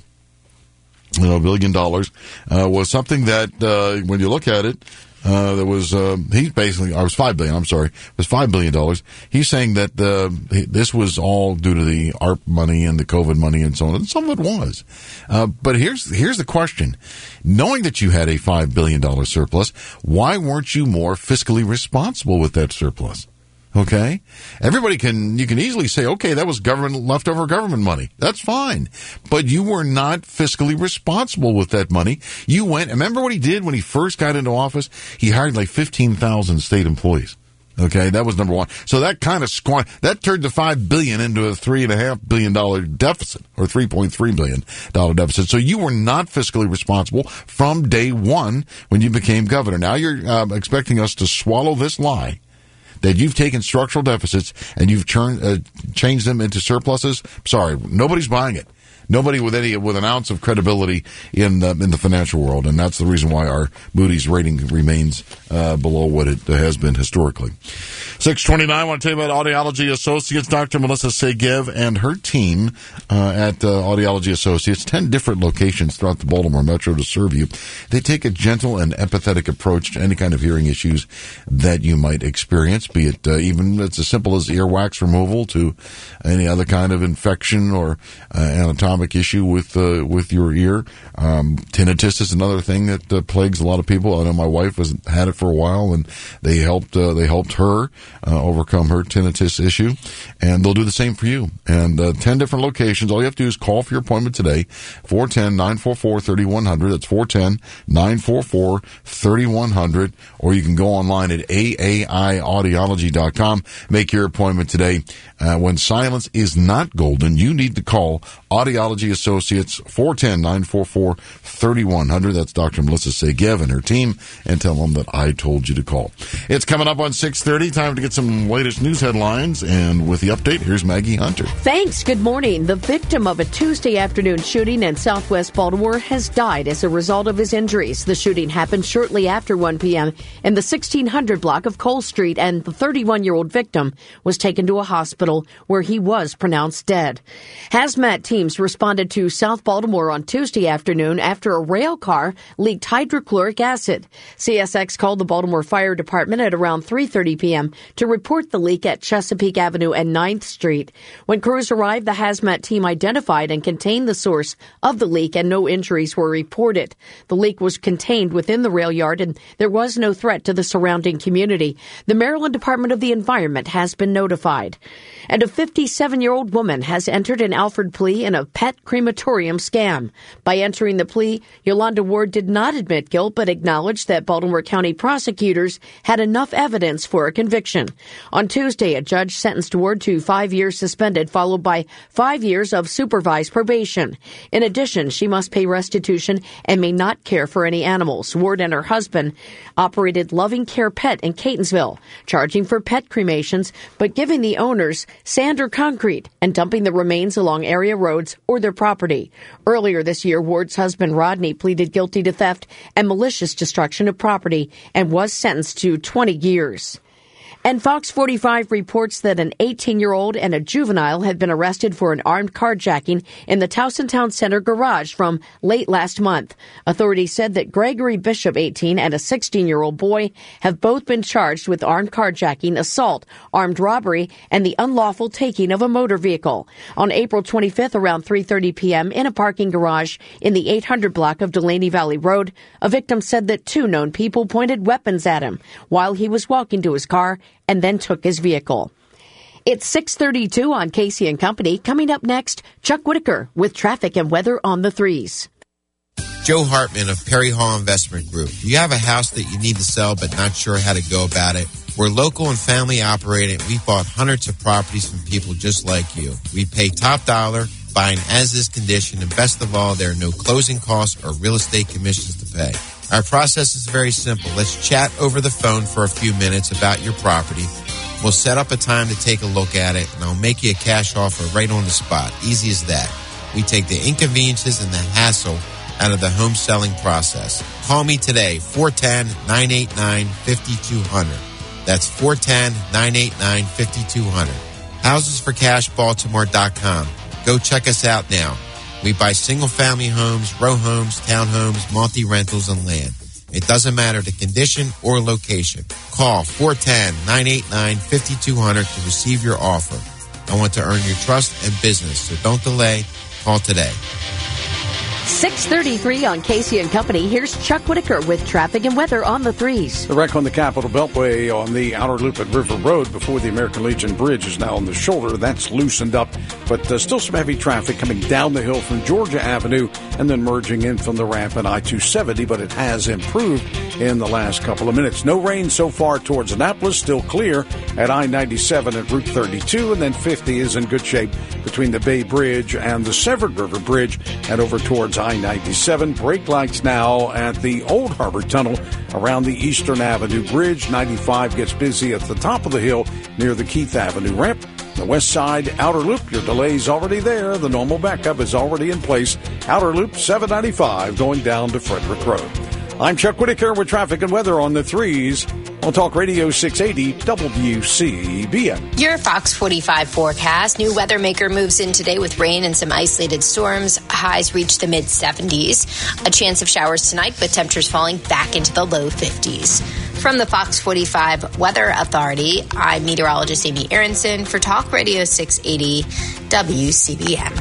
you know, billion dollars, uh, was something that, uh, when you look at it, Uh, there was, uh, he's basically, I was five billion, I'm sorry, it was five billion dollars. He's saying that, uh, this was all due to the A R P money and the COVID money and so on, and some of it was. Uh, but here's, here's the question. Knowing that you had a five billion dollars surplus, why weren't you more fiscally responsible with that surplus? Okay? Everybody can, you can easily say, okay, that was government, leftover government money. That's fine. But you were not fiscally responsible with that money. You went, remember what he did when he first got into office? He hired like fifteen thousand state employees. Okay, that was number one. So that kind of squan, that turned the five billion into a three and a half billion dollar deficit, or three point three billion dollar deficit. So you were not fiscally responsible from day one when you became governor. Now you're uh, expecting us to swallow this lie that you've taken structural deficits and you've turned, uh, changed them into surpluses. Sorry, nobody's buying it. Nobody with any with an ounce of credibility in the, in the financial world, and that's the reason why our Moody's rating remains uh, below what it has been historically. six twenty-nine, I want to tell you about Audiology Associates. Doctor Melissa Segev and her team uh, at uh, Audiology Associates, ten different locations throughout the Baltimore Metro to serve you. They take a gentle and empathetic approach to any kind of hearing issues that you might experience, be it uh, even it's as simple as earwax removal to any other kind of infection or uh, anatomic issue with uh, with your ear. Um, tinnitus is another thing that uh, plagues a lot of people. I know my wife has had it for a while, and they helped uh, they helped her uh, overcome her tinnitus issue, and they'll do the same for you. And uh, ten different locations. All you have to do is call for your appointment today, four one zero, nine four four, three one zero zero. That's four one zero, nine four four, three one zero zero, or you can go online at A A I audiology dot com. Make your appointment today. Uh, when silence is not golden, you need to call Audiology Associates, four one zero, nine four four, three one zero zero. That's Doctor Melissa Segev and her team, and tell them that I told you to call. It's coming up on six thirty. Time to get some latest news headlines, and with the update, here's Maggie Hunter. Thanks. Good morning. The victim of a Tuesday afternoon shooting in southwest Baltimore has died as a result of his injuries. The shooting happened shortly after one p.m. in the sixteen hundred block of Cole Street, and the thirty-one-year-old victim was taken to a hospital where he was pronounced dead. Hazmat teams responded to South Baltimore on Tuesday afternoon after a rail car leaked hydrochloric acid. C S X called the Baltimore Fire Department at around three thirty p.m. to report the leak at Chesapeake Avenue and ninth Street. When crews arrived, the Hazmat team identified and contained the source of the leak, and no injuries were reported. The leak was contained within the rail yard, and there was no threat to the surrounding community. The Maryland Department of the Environment has been notified. And a fifty-seven-year-old woman has entered an Alford plea in a pet crematorium scam. By entering the plea, Yolanda Ward did not admit guilt, but acknowledged that Baltimore County prosecutors had enough evidence for a conviction. On Tuesday, a judge sentenced Ward to five years suspended, followed by five years of supervised probation. In addition, she must pay restitution and may not care for any animals. Ward and her husband operated Loving Care Pet in Catonsville, charging for pet cremations, but giving the owners sand or concrete and dumping the remains along area roads or their property. Earlier this year, Ward's husband Rodney pleaded guilty to theft and malicious destruction of property and was sentenced to twenty years. And Fox forty-five reports that an eighteen-year-old and a juvenile have been arrested for an armed carjacking in the Towson Town Center garage from late last month. Authorities said that Gregory Bishop, eighteen, and a sixteen-year-old boy have both been charged with armed carjacking, assault, armed robbery, and the unlawful taking of a motor vehicle. On April twenty-fifth, around three thirty p.m., in a parking garage in the eight hundred block of Delaney Valley Road, a victim said that two known people pointed weapons at him while he was walking to his car and then took his vehicle. It's six thirty-two on Casey and Company. Coming up next, Chuck Whitaker with traffic and weather on the threes. Joe Hartman of Perry Hall Investment Group. You have a house that you need to sell but not sure how to go about it? We're local and family operated. We've bought hundreds of properties from people just like you. We pay top dollar, buying as-is condition, and best of all, there are no closing costs or real estate commissions to pay. Our process is very simple. Let's chat over the phone for a few minutes about your property. We'll set up a time to take a look at it, and I'll make you a cash offer right on the spot. Easy as that. We take the inconveniences and the hassle out of the home selling process. Call me today, four one zero, nine eight nine, five two zero zero. That's four one zero, nine eight nine, five two zero zero. houses for cash baltimore dot com. Go check us out now. We buy single-family homes, row homes, townhomes, multi-rentals, and land. It doesn't matter the condition or location. Call four one zero, nine eight nine, five two zero zero to receive your offer. I want to earn your trust and business, so don't delay. Call today. six thirty-three on Casey and Company. Here's Chuck Whitaker with traffic and weather on the threes. The wreck on the Capitol Beltway on the outer loop at River Road before the American Legion Bridge is now on the shoulder. That's loosened up, but uh, still some heavy traffic coming down the hill from Georgia Avenue and then merging in from the ramp at I two seventy, but it has improved in the last couple of minutes. No rain so far towards Annapolis, still clear at I ninety-seven at Route thirty-two, and then fifty is in good shape between the Bay Bridge and the Severed River Bridge and over towards I ninety-seven. Brake lights now at the Old Harbor Tunnel around the Eastern Avenue Bridge. ninety-five gets busy at the top of the hill near the Keith Avenue ramp. The west side outer loop, your delay's already there. The normal backup is already in place. Outer loop seven ninety-five going down to Frederick Road. I'm Chuck Whitaker with traffic and weather on the threes. on Talk Radio six eighty W C B M. Your Fox forty-five forecast. New weather maker moves in today with rain and some isolated storms. Highs reach the mid seventies. A chance of showers tonight, with temperatures falling back into the low fifties. From the Fox forty-five Weather Authority, I'm meteorologist Amy Aronson for Talk Radio six eighty W C B M.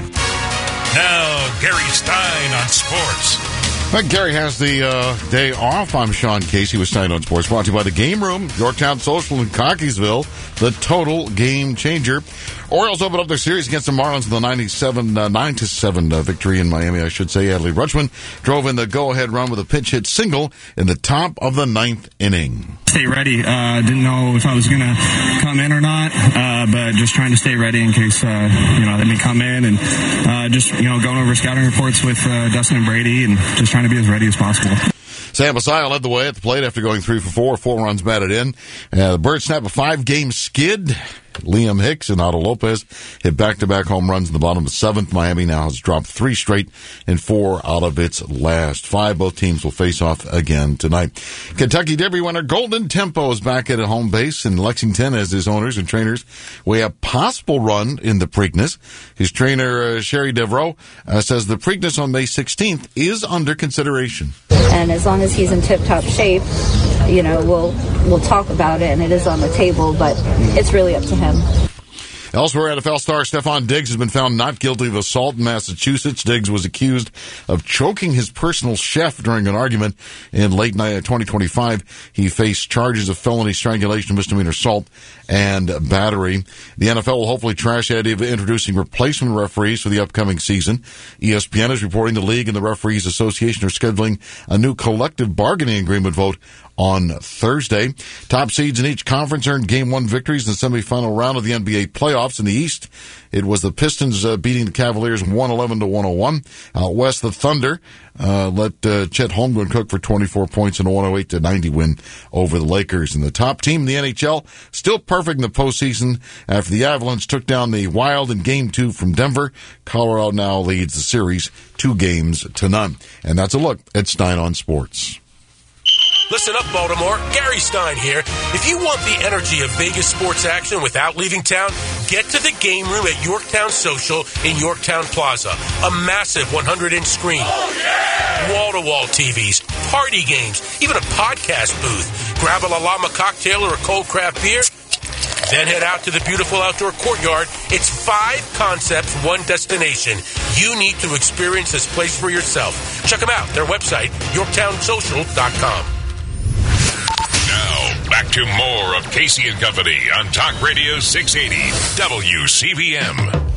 Now, Gary Stein on sports. Well, Gary has the uh, day off. I'm Sean Casey with Stein on Sports, brought to you by the Game Room, Yorktown Social in Cockeysville, the total game changer. Orioles open up their series against the Marlins with a ninety-seven, uh, nine to seven uh, victory in Miami, I should say. Adley Rutschman drove in the go-ahead run with a pinch hit single in the top of the ninth inning. Stay ready. Uh, didn't know if I was going to come in or not, uh, but just trying to stay ready in case, uh, you know, they may come in, and uh, just, you know, going over scouting reports with uh, Dustin and Brady and just trying to be as ready as possible. Sam Messiah led the way at the plate after going three for four, four runs batted in. Uh, the Birds snap a five-game skid. Liam Hicks and Otto Lopez hit back-to-back home runs in the bottom of the seventh. Miami now has dropped three straight and four out of its last five. Both teams will face off again tonight. Kentucky Derby winner Golden Tempo is back at a home base in Lexington as his owners and trainers weigh a possible run in the Preakness. His trainer, uh, Sherry Devereaux, uh, says the Preakness on May sixteenth is under consideration. And as long as he's in tip-top shape, you know, we'll we'll talk about it, and it is on the table, but it's really up to him. Elsewhere, N F L star Stephon Diggs has been found not guilty of assault in Massachusetts. Diggs was accused of choking his personal chef during an argument in late twenty twenty-five. He faced charges of felony strangulation, misdemeanor assault, and battery. The N F L will hopefully trash the idea of introducing replacement referees for the upcoming season. E S P N is reporting the league and the Referees Association are scheduling a new collective bargaining agreement vote on Thursday. Top seeds in each conference earned game one victories in the semifinal round of the N B A playoffs. In the East, it was the Pistons uh, beating the Cavaliers one eleven to one oh one. Out west, the Thunder uh, let uh, Chet Holmgren cook for twenty-four points in a one oh eight to ninety win over the Lakers. And the top team in the N H L, still perfect in the postseason after the Avalanche took down the Wild in game two from Denver. Colorado now leads the series two games to none. And that's a look at Stein on Sports. Listen up, Baltimore. Gary Stein here. If you want the energy of Vegas sports action without leaving town, get to the Game Room at Yorktown Social in Yorktown Plaza. A massive one hundred inch screen. Oh, yeah! Wall-to-wall T Vs, party games, even a podcast booth. Grab a La Llama cocktail or a cold craft beer. Then head out to the beautiful outdoor courtyard. It's five concepts, one destination. You need to experience this place for yourself. Check them out. Their website, yorktown social dot com. Now, back to more of Casey and Company on Talk Radio six eighty W C V M.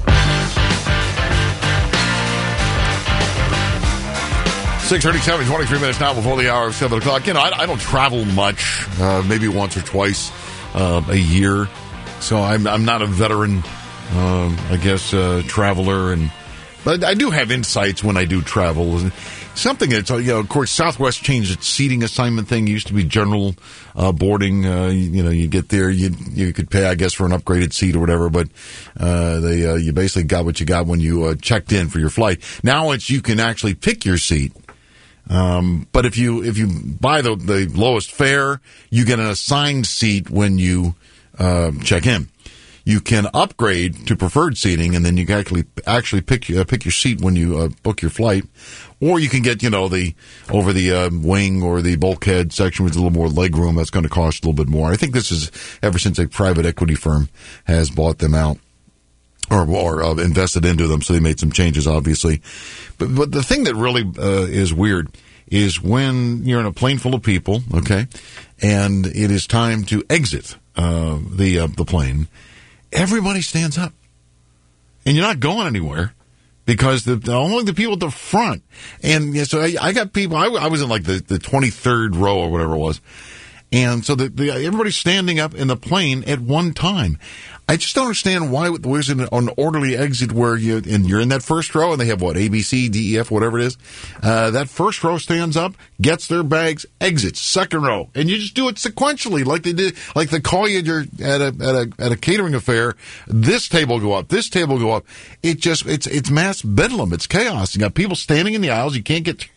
six thirty-seven, twenty-three minutes now before the hour of seven o'clock. You know, I, I don't travel much, uh, maybe once or twice uh, a year. So I'm, I'm not a veteran, uh, I guess, uh, traveler. And but I do have insights when I do travel. Something that's, you know, of course, Southwest changed its seating assignment thing. It used to be general uh, boarding. Uh, you, you know, you get there, you you could pay, I guess, for an upgraded seat or whatever. But uh, they uh, you basically got what you got when you uh, checked in for your flight. Now it's you can actually pick your seat. Um, but if you if you buy the the lowest fare, you get an assigned seat when you uh, check in. You can upgrade to preferred seating, and then you can actually actually pick uh, pick your seat when you uh, book your flight. Or you can get, you know, the over the uh, wing or the bulkhead section with a little more leg room. That's going to cost a little bit more. I think this is ever since a private equity firm has bought them out or, or uh, invested into them, so they made some changes, obviously. But, but the thing that really uh, is weird is when you're in a plane full of people, okay, and it is time to exit uh, the uh, the plane, everybody stands up. And you're not going anywhere. Because the, only the people at the front. And yeah, so I, I got people, I, I was in like the, the twenty-third row or whatever it was. And so the, the, everybody's standing up in the plane at one time. I just don't understand why there's an, an orderly exit where you, and you're in that first row and they have what, A, B, C, D, E, F, whatever it is. Uh, that first row stands up, gets their bags, exits, second row. And you just do it sequentially like they did, like they call you at, your, at a, at a, at a catering affair. This table go up, this table go up. It just, it's, it's mass bedlam. It's chaos. You got people standing in the aisles. You can't get,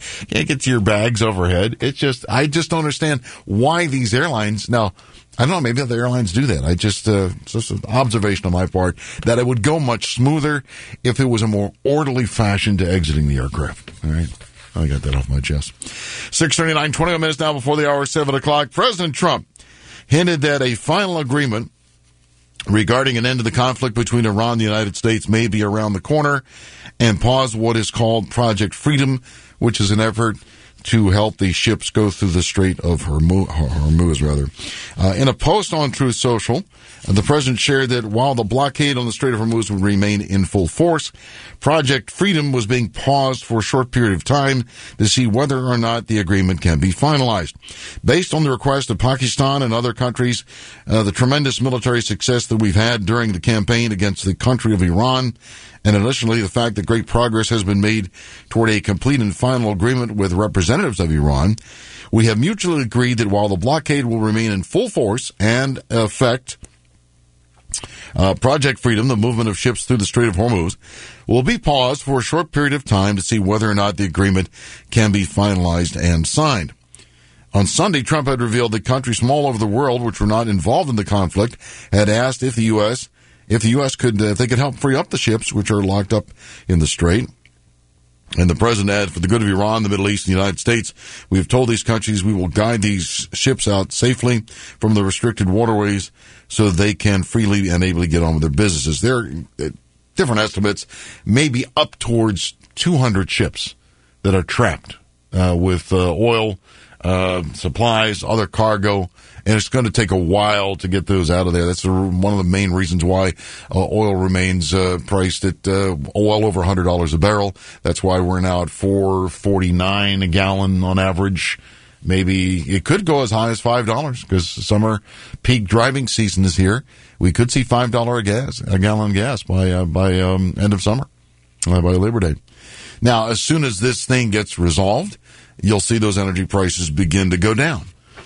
can't get to your bags overhead. It's just, I just don't understand why these airlines, now, I don't know, maybe other airlines do that. I just, uh, it's just an observation on my part that it would go much smoother if it was a more orderly fashion to exiting the aircraft. All right. I got that off my chest. six thirty-nine, twenty-one minutes now before the hour, seven o'clock. President Trump hinted that a final agreement regarding an end to the conflict between Iran and the United States may be around the corner, and paused what is called Project Freedom, which is an effort to help the ships go through the Strait of Hormuz. Hormuz rather. Uh, in a post on Truth Social, uh, the president shared that while the blockade on the Strait of Hormuz would remain in full force, Project Freedom was being paused for a short period of time to see whether or not the agreement can be finalized. Based on the request of Pakistan and other countries, uh, the tremendous military success that we've had during the campaign against the country of Iran, and additionally, the fact that great progress has been made toward a complete and final agreement with representatives of Iran, we have mutually agreed that while the blockade will remain in full force and effect, uh, Project Freedom, the movement of ships through the Strait of Hormuz, will be paused for a short period of time to see whether or not the agreement can be finalized and signed. On Sunday, Trump had revealed that countries from all over the world which were not involved in the conflict had asked if the U S If the U S could, uh, if they could help free up the ships which are locked up in the strait. And the president added, for the good of Iran, the Middle East, and the United States, we have told these countries we will guide these ships out safely from the restricted waterways so that they can freely and ably get on with their businesses. There are uh, different estimates, maybe up towards two hundred ships that are trapped uh, with uh, oil, uh, supplies, other cargo. And it's going to take a while to get those out of there. That's the, one of the main reasons why uh, oil remains uh, priced at uh, well over one hundred dollars a barrel. That's why we're now at four forty-nine a gallon on average. Maybe it could go as high as five dollars because summer peak driving season is here. We could see five dollars a gas, a gallon of gas by uh, by um, end of summer, uh, by Labor Day. Now, as soon as this thing gets resolved, you'll see those energy prices begin to go down.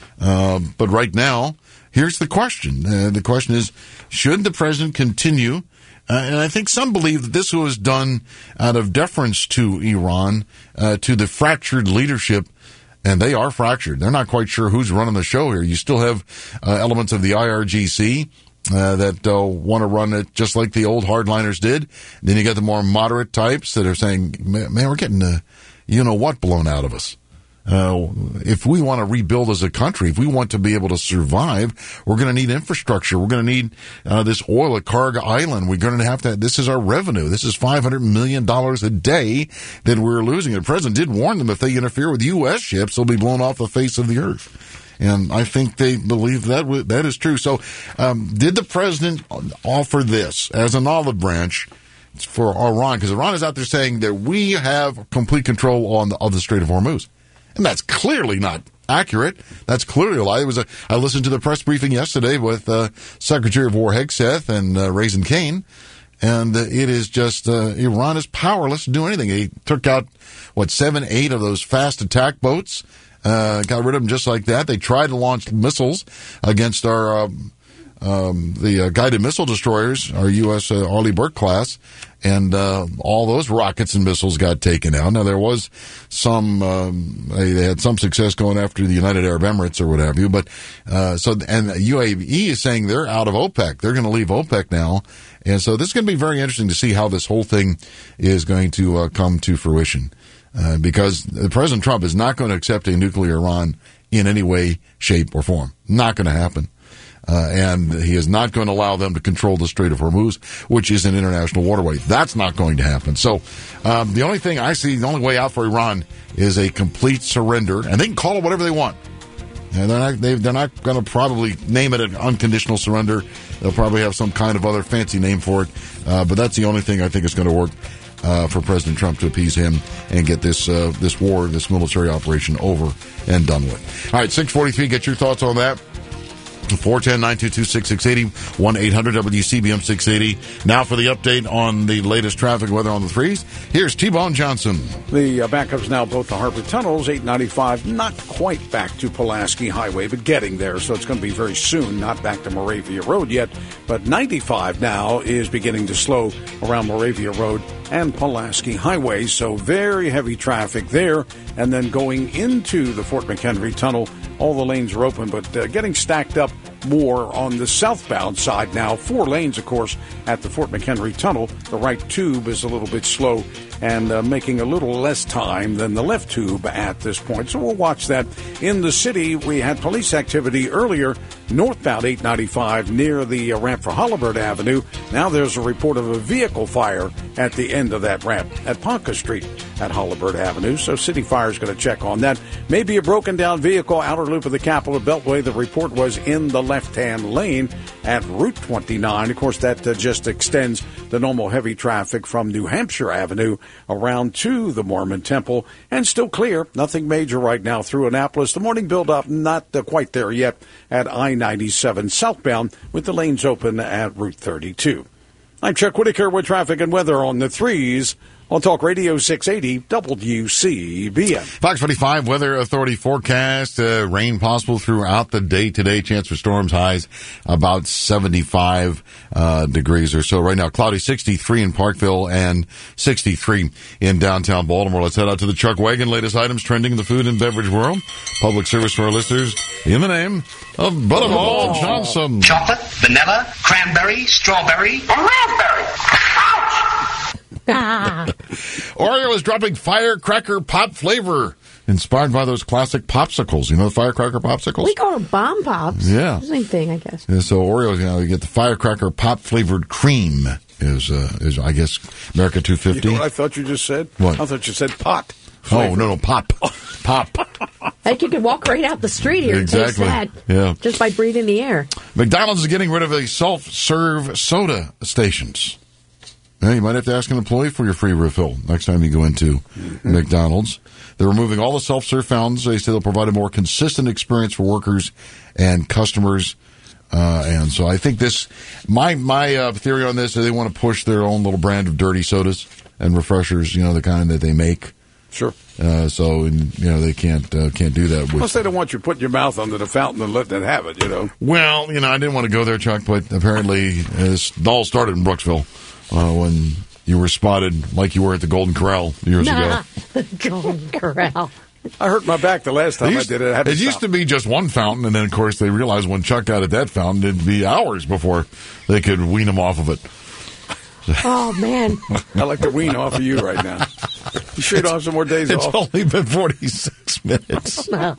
Uh, but right now, here's the question. Uh, the question is, should the president continue? Uh, and I think some believe that this was done out of deference to Iran, uh, to the fractured leadership. And they are fractured. They're not quite sure who's running the show here. You still have uh, elements of the I R G C uh, that uh, want to run it just like the old hardliners did. And then you got the more moderate types that are saying, man, we're getting the you-know-what blown out of us. Uh, if we want to rebuild as a country, if we want to be able to survive, we're going to need infrastructure. We're going to need uh, this oil at Kharga Island. We're going to have to, this is our revenue. This is five hundred million dollars a day that we're losing. The president did warn them if they interfere with U S ships, they'll be blown off the face of the earth. And I think they believe that w- that is true. So um, did the president offer this as an olive branch for Iran? Because Iran is out there saying that we have complete control on the, of the Strait of Hormuz. And that's clearly not accurate. That's clearly a lie. It was a, I listened to the press briefing yesterday with uh, Secretary of War Hegseth and uh, Raisin Kane, and uh, it is just uh, Iran is powerless to do anything. He took out, what, seven, eight of those fast attack boats, uh, got rid of them just like that. They tried to launch missiles against our um, um, the uh, guided missile destroyers, our U S Uh, Arleigh Burke class, and uh, all those rockets and missiles got taken out. Now, there was some, um, they, they had some success going after the United Arab Emirates or what have you, but, uh, so, and U A E is saying they're out of OPEC. They're going to leave OPEC now. And so this is going to be very interesting to see how this whole thing is going to uh, come to fruition. Uh, because President Trump is not going to accept a nuclear Iran in any way, shape, or form. Not going to happen. Uh, and he is not going to allow them to control the Strait of Hormuz, which is an international waterway. That's not going to happen. So um, the only thing I see, the only way out for Iran is a complete surrender. And they can call it whatever they want. And they're not, they, they're not going to probably name it an unconditional surrender. They'll probably have some kind of other fancy name for it. Uh, but that's the only thing I think is going to work uh, for President Trump to appease him and get this uh, this war, this military operation over and done with. All right, six forty-three, get your thoughts on that. four one zero, nine two two, six six eight zero, one eight hundred W C B M six eighty. Now for the update on the latest traffic weather on the threes. Here's T-Bone Johnson. The uh, backups now both the Harbor Tunnels, eight ninety-five, not quite back to Pulaski Highway, but getting there, so it's going to be very soon, not back to Moravia Road yet, but ninety-five now is beginning to slow around Moravia Road and Pulaski Highway, so very heavy traffic there, and then going into the Fort McHenry Tunnel, all the lanes are open, but uh, getting stacked up more on the southbound side now. Four lanes, of course, at the Fort McHenry Tunnel. The right tube is a little bit slow and uh, making a little less time than the left tube at this point. So we'll watch that. In the city, we had police activity earlier, northbound eight ninety-five near the uh, ramp for Holabird Avenue. Now there's a report of a vehicle fire at the end of that ramp at Ponca Street at Holabird Avenue. So City Fire is going to check on that. Maybe a broken down vehicle, outer loop of the Capitol Beltway. The report was in the left-hand lane at Route twenty-nine. Of course, that uh, just extends the normal heavy traffic from New Hampshire Avenue around to the Mormon Temple, and still clear. Nothing major right now through Annapolis. The morning build-up not uh, quite there yet at I ninety-seven southbound with the lanes open at Route thirty-two. I'm Chuck Whitaker with traffic and weather on the threes on Talk Radio six eighty W C B M. Fox forty-five Weather Authority forecast. Uh, rain possible throughout the day today. Chance for storms, highs about seventy-five uh, degrees or so. Right now, cloudy, sixty-three in Parkville and sixty-three in downtown Baltimore. Let's head out to the Chuck Wagon. Latest items trending in the food and beverage world. Public service for our listeners in the name of Butterball Johnson. Chocolate, vanilla, cranberry, strawberry, and raspberry. Oreo is dropping firecracker pop flavor, inspired by those classic popsicles. You know the firecracker popsicles? We call them bomb pops. Yeah. Same thing, I guess. Yeah, so Oreo, you know, you get the firecracker pop flavored cream is, uh, is I guess, America two fifty. You know what I thought you just said? What? I thought you said pot. Oh, no, no, pop. Pop. Like you could walk right out the street here Exactly. and taste that Yeah. just by breathing the air. McDonald's is getting rid of the self-serve soda stations. Yeah, you might have to ask an employee for your free refill next time you go into mm-hmm. McDonald's. They're removing all the self-serve fountains. They say they'll provide a more consistent experience for workers and customers. Uh, and so I think this, my my uh, theory on this is they want to push their own little brand of dirty sodas and refreshers, you know, the kind that they make. Sure. Uh, so, and, you know, they can't uh, can't do that. With, Plus, they don't want you putting your mouth under the fountain and letting it have it, you know. Well, you know, I didn't want to go there, Chuck, but apparently it all started in Brooksville. Uh, when you were spotted like you were at the Golden Corral years nah, ago. The Golden Corral. I hurt my back the last time used, I did it. I had to it stop. used to be just one fountain, and then, of course, they realized when Chuck got at that fountain, it'd be hours before they could wean him off of it. Oh, man. I like to wean off of you right now. You sure don't have some more days it's off? It's only been forty-six minutes. No.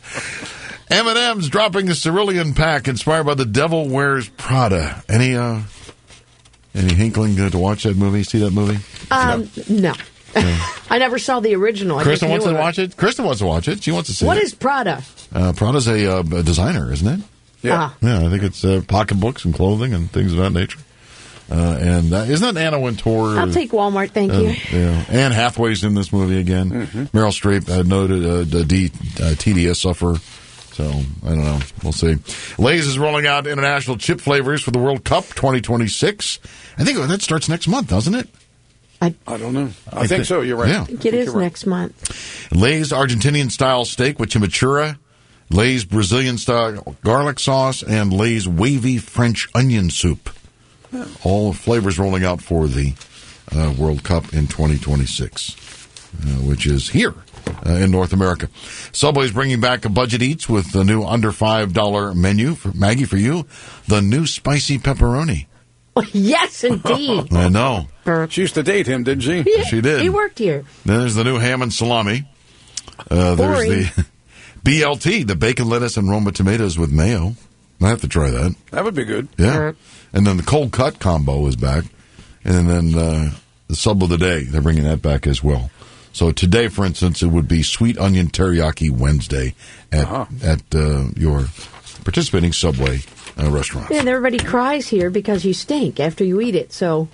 M and M's dropping a cerulean pack inspired by The Devil Wears Prada. Any, uh... Any hinkling to watch that movie? See that movie? Um, no. no. I never saw the original. I Kristen wants to it. watch it? Kristen wants to watch it. She wants to see what it. What is Prada? Uh, Prada's a, uh, a designer, isn't it? Yeah. Ah. Yeah, I think it's uh, pocketbooks and clothing and things of that nature. Uh, and uh, isn't that Anna Wintour? I'll take Walmart, thank uh, you. Yeah. Anne Hathaway's in this movie again. Mm-hmm. Meryl Streep, uh, noted uh, a D, uh, T D S sufferer. So, I don't know. We'll see. Lay's is rolling out international chip flavors for the World Cup twenty twenty-six. I think that starts next month, doesn't it? I, I don't know. I, I think, think so. You're right. Yeah. I think it is right. next month. Lay's Argentinian-style steak with chimichurri, Lay's Brazilian-style garlic sauce, and Lay's wavy French onion soup. Yeah. All flavors rolling out for the uh, World Cup in twenty twenty-six, uh, which is here. Uh, in North America. Subway's bringing back a Budget Eats with the new under five dollars menu. For Maggie, for you, the new spicy pepperoni. Yes, indeed. I know. She used to date him, didn't she? Yeah, she did. He worked here. Then there's the new ham and salami. Uh, there's the B L T, the bacon, lettuce, and Roma tomatoes with mayo. I have to try that. That would be good. Yeah. Uh, and then the cold cut combo is back. And then uh, the sub of the day, they're bringing that back as well. So today, for instance, it would be Sweet Onion Teriyaki Wednesday at uh-huh. at uh, your participating Subway uh, restaurant. Yeah, and everybody cries here because you stink after you eat it. So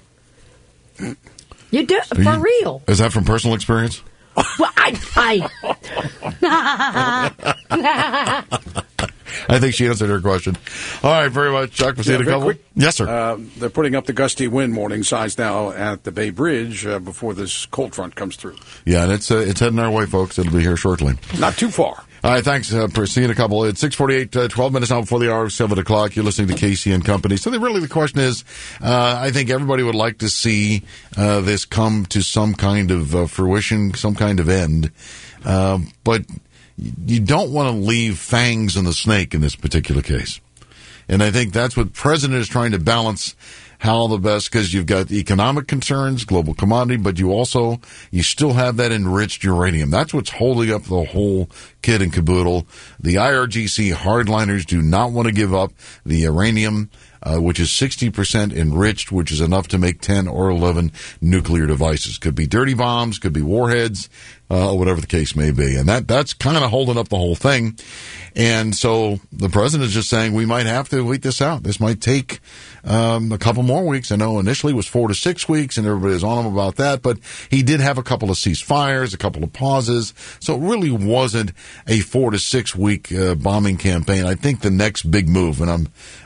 you do for you, real. Is that from personal experience? Well, I, I, I think she answered her question. All right, very much, Chuck. We'll see Yeah, you in a very couple. quick. Yes, sir. Uh, they're putting up the gusty wind warning signs now at the Bay Bridge uh, before this cold front comes through. Yeah, and it's uh, it's heading our way, folks. It'll be here shortly. Not too far. All right, thanks. Uh, for seeing a couple. It's six forty-eight, uh, twelve minutes now before the hour of seven o'clock. You're listening to Casey and Company. So the, really the question is, uh, I think everybody would like to see uh, this come to some kind of uh, fruition, some kind of end. Uh, but you don't want to leave fangs in the snake in this particular case. And I think that's what the president is trying to balance. How the best, because you've got economic concerns, global commodity, but you also, you still have that enriched uranium. That's what's holding up the whole kit and caboodle. The I R G C hardliners do not want to give up the uranium, uh, which is sixty percent enriched, which is enough to make ten or eleven nuclear devices. Could be dirty bombs, could be warheads, uh, whatever the case may be. And that, that's kind of holding up the whole thing. And so the president is just saying we might have to wait this out. This might take um, a couple more weeks. I know initially it was four to six weeks, and everybody was on him about that. But he did have a couple of ceasefires, a couple of pauses. So it really wasn't a four to six week uh, bombing campaign. I think the next big move, and I'm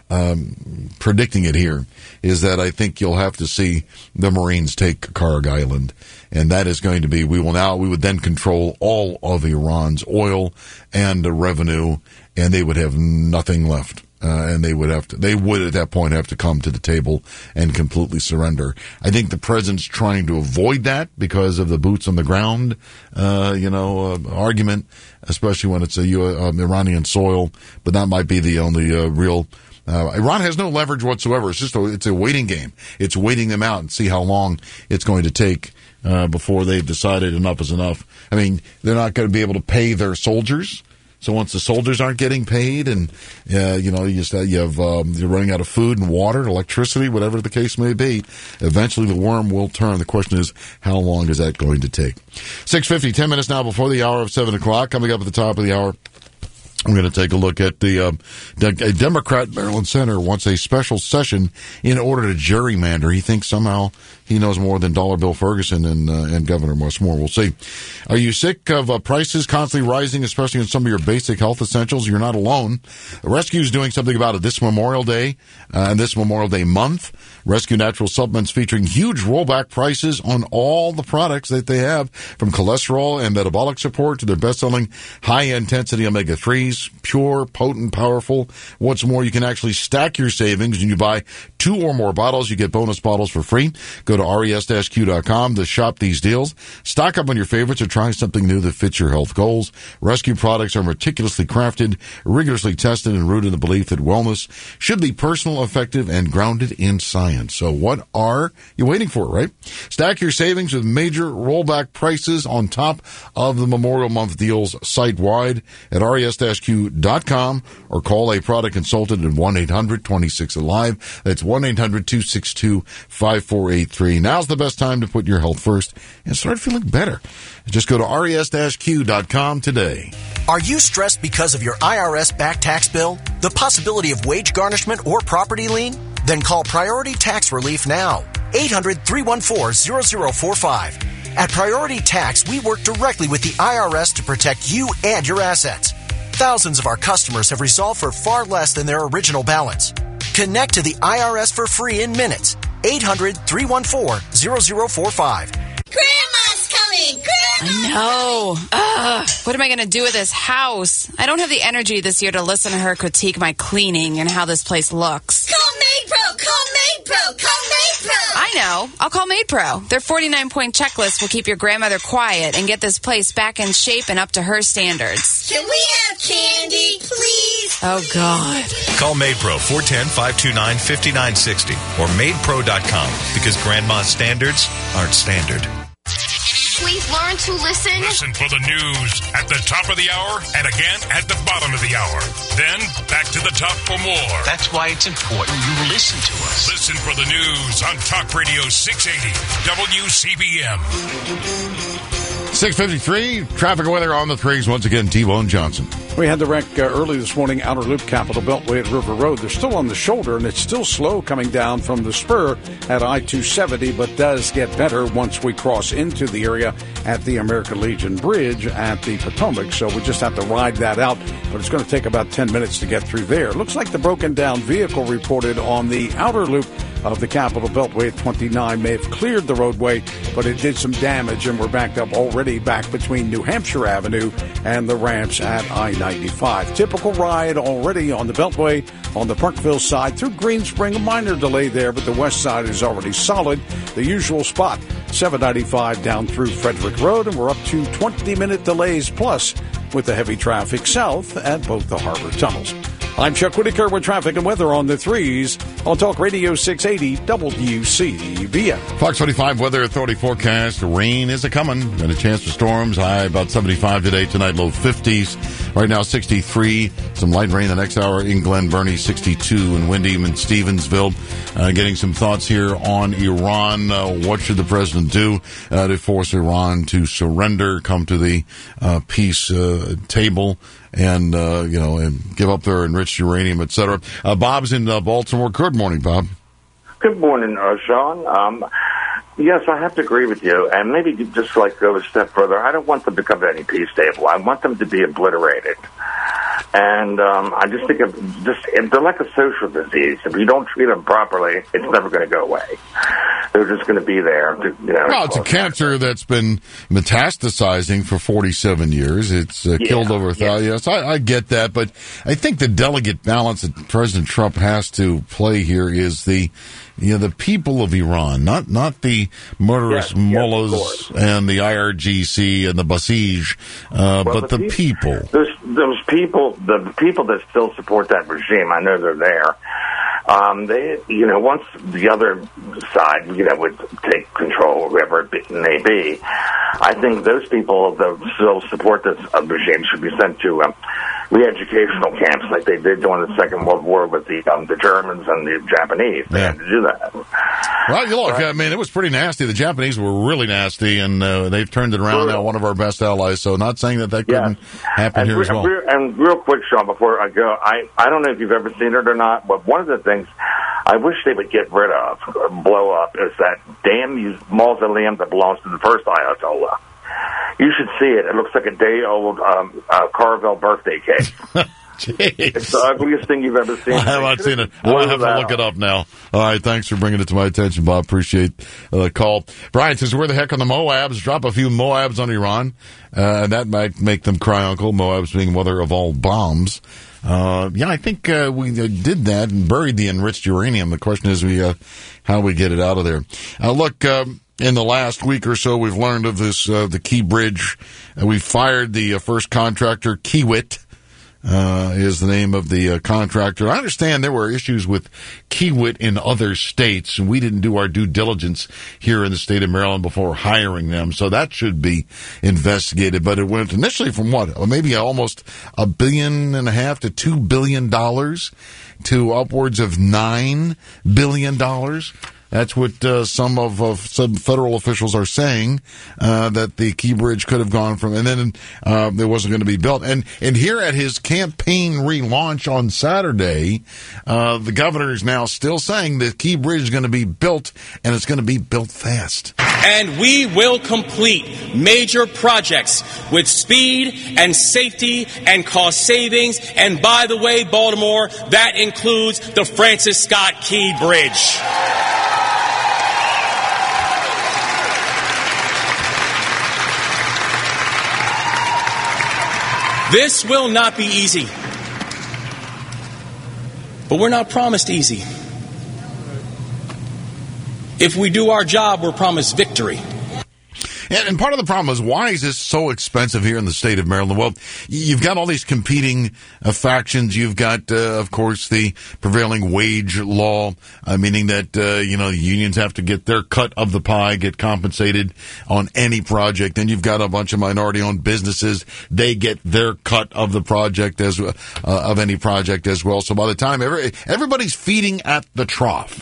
um, predicting it here, is that I think you'll have to see the Marines take Karg Island. And that is going to be, we will now, we would then control all of Iran's oil and the revenue, and they would have nothing left. Uh, and they would have to, they would at that point have to come to the table and completely surrender. I think the president's trying to avoid that because of the boots on the ground, uh, you know, uh, argument, especially when it's a U S, um, Iranian soil. But that might be the only uh, real. Uh, Iran has no leverage whatsoever. It's just a, it's a waiting game. It's waiting them out and see how long it's going to take uh, before they've decided enough is enough. I mean, they're not going to be able to pay their soldiers. So once the soldiers aren't getting paid, and uh, you know, you just uh, you have um, you're running out of food and water, electricity, whatever the case may be, eventually the worm will turn. The question is, how long is that going to take? Six fifty, ten minutes now before the hour of seven o'clock. Coming up at the top of the hour, we're going to take a look at the um, a Democrat Maryland senator wants a special session in order to gerrymander. He thinks somehow he knows more than Dollar Bill Ferguson and uh, and Governor Westmore. We'll see. Are you sick of uh, prices constantly rising, especially in some of your basic health essentials? You're not alone. Rescue is doing something about it this Memorial Day uh, and this Memorial Day month. Rescue Natural Supplements featuring huge rollback prices on all the products that they have, from cholesterol and metabolic support to their best-selling high-intensity omega threes, pure, potent, powerful. What's more, you can actually stack your savings. When you buy two or more bottles, you get bonus bottles for free. Go to R E S Q dot com to shop these deals. Stock up on your favorites or try something new that fits your health goals. Rescue products are meticulously crafted, rigorously tested, and rooted in the belief that wellness should be personal, effective, and grounded in science. So what are you waiting for, right? Stack your savings with major rollback prices on top of the Memorial Month deals site-wide at R E S Q dot com or call a product consultant at one eight hundred twenty-six alive. That's one eight hundred two six two five four eight three. Now's the best time to put your health first and start feeling better. Just go to R E S Q dot com today. Are you stressed because of your I R S back tax bill, the possibility of wage garnishment, or property lien? Then call Priority Tax Relief now. eight hundred three one four zero zero four five. At Priority Tax, we work directly with the I R S to protect you and your assets. Thousands of our customers have resolved for far less than their original balance. Connect to the I R S for free in minutes. eight hundred three one four zero zero four five. Grandma's coming! Grandma's I know. Ugh. What am I going to do with this house? I don't have the energy this year to listen to her critique my cleaning and how this place looks. Call MaidPro! Call MaidPro! Call MaidPro! I know. I'll call MaidPro. Their forty-nine point checklist will keep your grandmother quiet and get this place back in shape and up to her standards. Can we have candy, please? Oh, God. Call MaidPro, four one zero, five two nine, five nine six zero or maid pro dot com, because grandma's standards aren't standard. We've learned to listen. Listen for the news at the top of the hour and again at the bottom of the hour. Then back to the top for more. That's why it's important you listen to us. Listen for the news on Talk Radio six eighty W C B M. six fifty-three, traffic and weather on the threes. Once again, T-Bone Johnson. We had the wreck uh, early this morning, Outer Loop, Capitol Beltway at River Road. They're still on the shoulder, and it's still slow coming down from the spur at I two seventy, but does get better once we cross into the area at the American Legion Bridge at the Potomac. So we just have to ride that out, but it's going to take about ten minutes to get through there. Looks like the broken down vehicle reported on the Outer Loop of the Capitol Beltway at twenty-nine may have cleared the roadway, but it did some damage, and we're backed up already back between New Hampshire Avenue and the ramps at I ninety-five. Typical ride already on the Beltway on the Parkville side through Green Spring. A minor delay there, but the west side is already solid. The usual spot, seven ninety-five down through Frederick Road, and we're up to twenty-minute delays plus with the heavy traffic south at both the harbor tunnels. I'm Chuck Whitaker with traffic and weather on the threes on Talk Radio six eighty W C B M. Fox twenty-five Weather Authority forecast. Rain is a-coming. And a chance for storms. High about seventy-five today. Tonight, low fifties. Right now, sixty-three. Some light rain the next hour in Glen Burnie, sixty-two. And windy in Stevensville. Uh, getting some thoughts here on Iran. Uh, what should the president do uh, to force Iran to surrender, come to the uh, peace uh, table, and, uh, you know, and give up their enriched uranium, et cetera. Uh, Bob's in uh, Baltimore. Good morning, Bob. Good morning, uh, Sean. Um, yes, I have to agree with you. And maybe just like go a step further, I don't want them to come to any peace table. I want them to be obliterated. And um, I just think of just they're like a social disease. If you don't treat them properly, it's never going to go away. They're just going to be there. To, you know, well, it's a cancer that's been metastasizing for forty-seven years. It's uh, Yeah, killed over a thousand. Yes, I, I get that, but I think the delicate balance that President Trump has to play here is the, you know, the people of Iran, not not the murderous Yes, yes, of mullahs course. and the I R G C and the Basij, uh, Well, but the the peop- people. Those, those people, the people that still support that regime, I know they're there. Um, they, you know, once the other side, you know, would take control, whoever it be, may be, I think those people that still support this uh, regime should be sent to um, re-educational camps like they did during the Second World War with the um, the Germans and the Japanese. They Yeah. had to do that. Well, you look, I mean, it was pretty nasty. The Japanese were really nasty, and uh, they've turned it around now, one of our best allies. So not saying that that couldn't happen And, here re- as well. re- and real quick, Sean, before I go, I, I don't know if you've ever seen it or not, but one of the things I wish they would get rid of, or blow up, is that damn mus- mausoleum that belongs to the first Ayatollah. You should see it. It looks like a day-old um, uh, Carvel birthday cake. It's the ugliest thing you've ever seen. I have not seen it. I'm going to have to look it up now. All right, thanks for bringing it to my attention, Bob. Appreciate uh, the call. Brian says, where the heck are the Moabs? Drop a few Moabs on Iran, uh, and that might make them cry uncle, Moabs being mother of all bombs. Uh, yeah, I think uh, we uh, did that and buried the enriched uranium. The question is we uh, how we get it out of there. Uh, look, um, in the last week or so, we've learned of this, uh, the Key Bridge. Uh, we fired the uh, first contractor, Kiewit. Uh, is the name of the uh, contractor. I understand there were issues with Kiewit in other states, and we didn't do our due diligence here in the state of Maryland before hiring them, so that should be investigated. But it went initially from what, maybe almost a billion and a half to two billion dollars to upwards of nine billion dollars. That's what uh, some of, of some federal officials are saying, uh, that the Key Bridge could have gone from, and then uh, it wasn't going to be built. And and here at his campaign relaunch on Saturday, uh, the governor is now still saying the Key Bridge is going to be built, and it's going to be built fast. And we will complete major projects with speed and safety and cost savings. And by the way, Baltimore, that includes the Francis Scott Key Bridge. This will not be easy. But we're not promised easy. If we do our job, we're promised victory. And, and part of the problem is, why is this so expensive here in the state of Maryland? Well, you've got all these competing uh, factions. You've got, uh, of course, the prevailing wage law, uh, meaning that, uh, you know, unions have to get their cut of the pie, get compensated on any project. Then you've got a bunch of minority-owned businesses. They get their cut of the project as uh, of any project as well. So by the time every, everybody's feeding at the trough.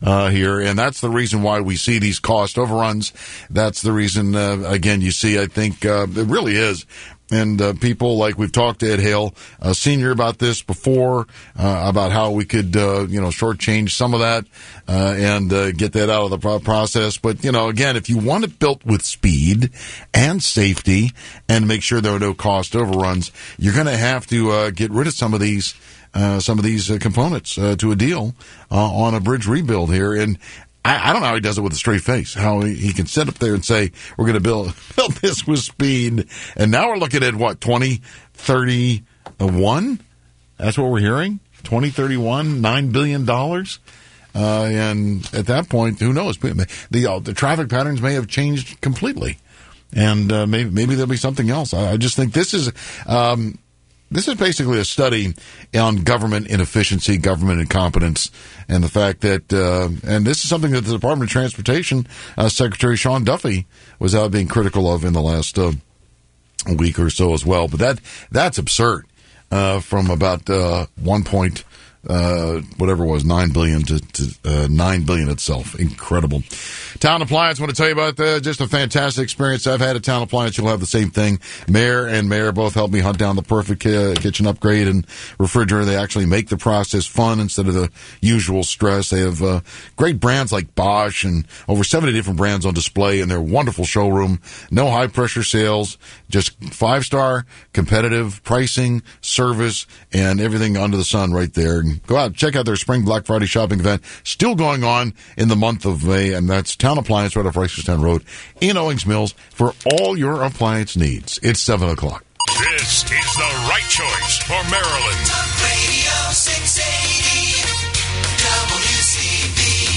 uh, here, and that's the reason why we see these cost overruns. That's the reason, uh, again, you see, I think, uh, it really is. And uh, people like we've talked to Ed Hale, uh, Senior, about this before, uh, about how we could, uh, you know, shortchange some of that uh, and uh, get that out of the pro- process. But, you know, again, if you want it built with speed and safety and make sure there are no cost overruns, you're going to have to uh, get rid of some of these uh, some of these uh, components uh, to a deal uh, on a bridge rebuild here. And I, I don't know how he does it with a straight face, how he, he can sit up there and say, we're going to build, build this with speed. And now we're looking at, what, twenty thirty-one? That's what we're hearing? twenty thirty-one, nine billion dollars? Uh, and at that point, who knows? The, uh, the traffic patterns may have changed completely. And uh, maybe, maybe there'll be something else. I, I just think this is... Um, This is basically a study on government inefficiency, government incompetence, and the fact that, uh, and this is something that the Department of Transportation uh, Secretary Sean Duffy was out being critical of in the last uh, week or so as well. But that that's absurd uh, from about uh, one point, uh, whatever it was, nine billion to, to uh, nine billion itself. Incredible. Town Appliance, want to tell you about uh, just a fantastic experience I've had at Town Appliance. You'll have the same thing. Mayor and Mayor both helped me hunt down the perfect uh, kitchen upgrade and refrigerator. They actually make the process fun instead of the usual stress. They have uh, great brands like Bosch and over seventy different brands on display in their wonderful showroom. No high-pressure sales, just five-star competitive pricing, service, and everything under the sun right there. Go out and check out their Spring Black Friday shopping event. Still going on in the month of May, and that's Town Appliance right off Reisterstown Road in Owings Mills for all your appliance needs. It's seven o'clock. This is the right choice for Maryland. Talk Radio six eighty W C B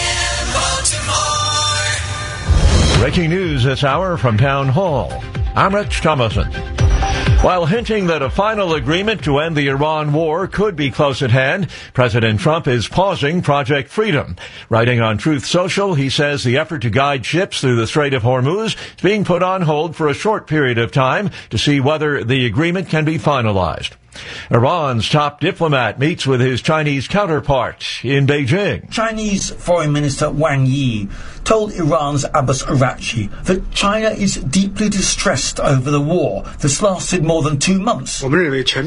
M Baltimore. Breaking news this hour from Town Hall. I'm Rich Thomason. While hinting that a final agreement to end the Iran war could be close at hand, President Trump is pausing Project Freedom. Writing on Truth Social, he says the effort to guide ships through the Strait of Hormuz is being put on hold for a short period of time to see whether the agreement can be finalized. Iran's top diplomat meets with his Chinese counterpart in Beijing. Chinese Foreign Minister Wang Yi told Iran's Abbas Araghchi that China is deeply distressed over the war that's lasted more than two months. In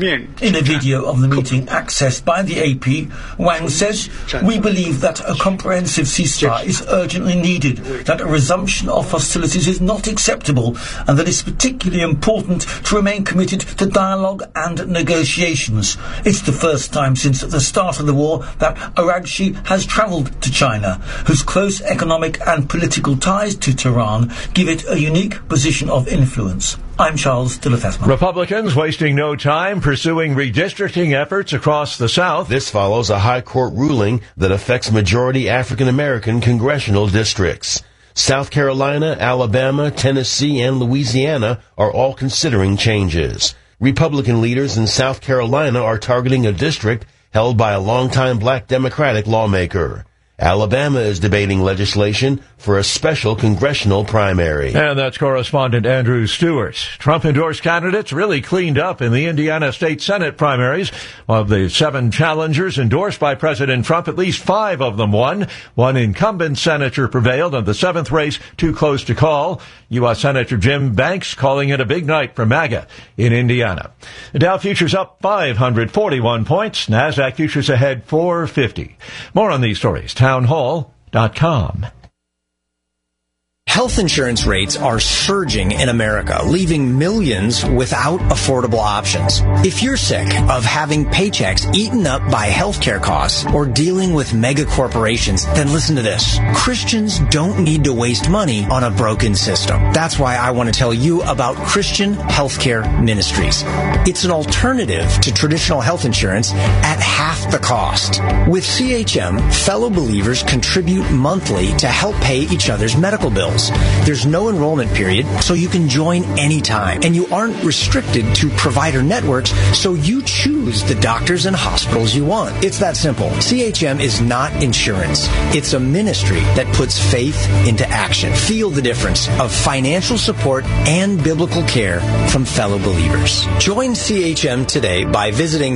a video of the meeting accessed by the A P, Wang says, "We believe that a comprehensive ceasefire is urgently needed, that a resumption of hostilities is not acceptable, and that it's particularly important to remain committed to dialogue and negotiation. It's the first time since the start of the war that Araghchi has travelled to China, whose close economic and political ties to Tehran give it a unique position of influence. I'm Charles Tillefesman. Republicans wasting no time pursuing redistricting efforts across the South. This follows a high court ruling that affects majority African American congressional districts. South Carolina, Alabama, Tennessee, and Louisiana are all considering changes. Republican leaders in South Carolina are targeting a district held by a longtime black Democratic lawmaker. Alabama is debating legislation for a special congressional primary. And that's correspondent Andrew Stewart. Trump-endorsed candidates really cleaned up in the Indiana State Senate primaries. Of the seven challengers endorsed by President Trump, at least five of them won. One incumbent senator prevailed, and the seventh race too close to call. U S Senator Jim Banks calling it a big night for MAGA in Indiana. The Dow futures up five hundred forty-one points. NASDAQ futures ahead four fifty. More on these stories. town hall dot com. Health insurance rates are surging in America, leaving millions without affordable options. If you're sick of having paychecks eaten up by healthcare costs or dealing with mega corporations, then listen to this. Christians don't need to waste money on a broken system. That's why I want to tell you about Christian Healthcare Ministries. It's an alternative to traditional health insurance at half the cost. With C H M, fellow believers contribute monthly to help pay each other's medical bills. Wellness. There's no enrollment period, so you can join anytime. And you aren't restricted to provider networks, so you choose the doctors and hospitals you want. It's that simple. C H M is not insurance. It's a ministry that puts faith into action. Feel the difference of financial support and biblical care from fellow believers. Join C H M today by visiting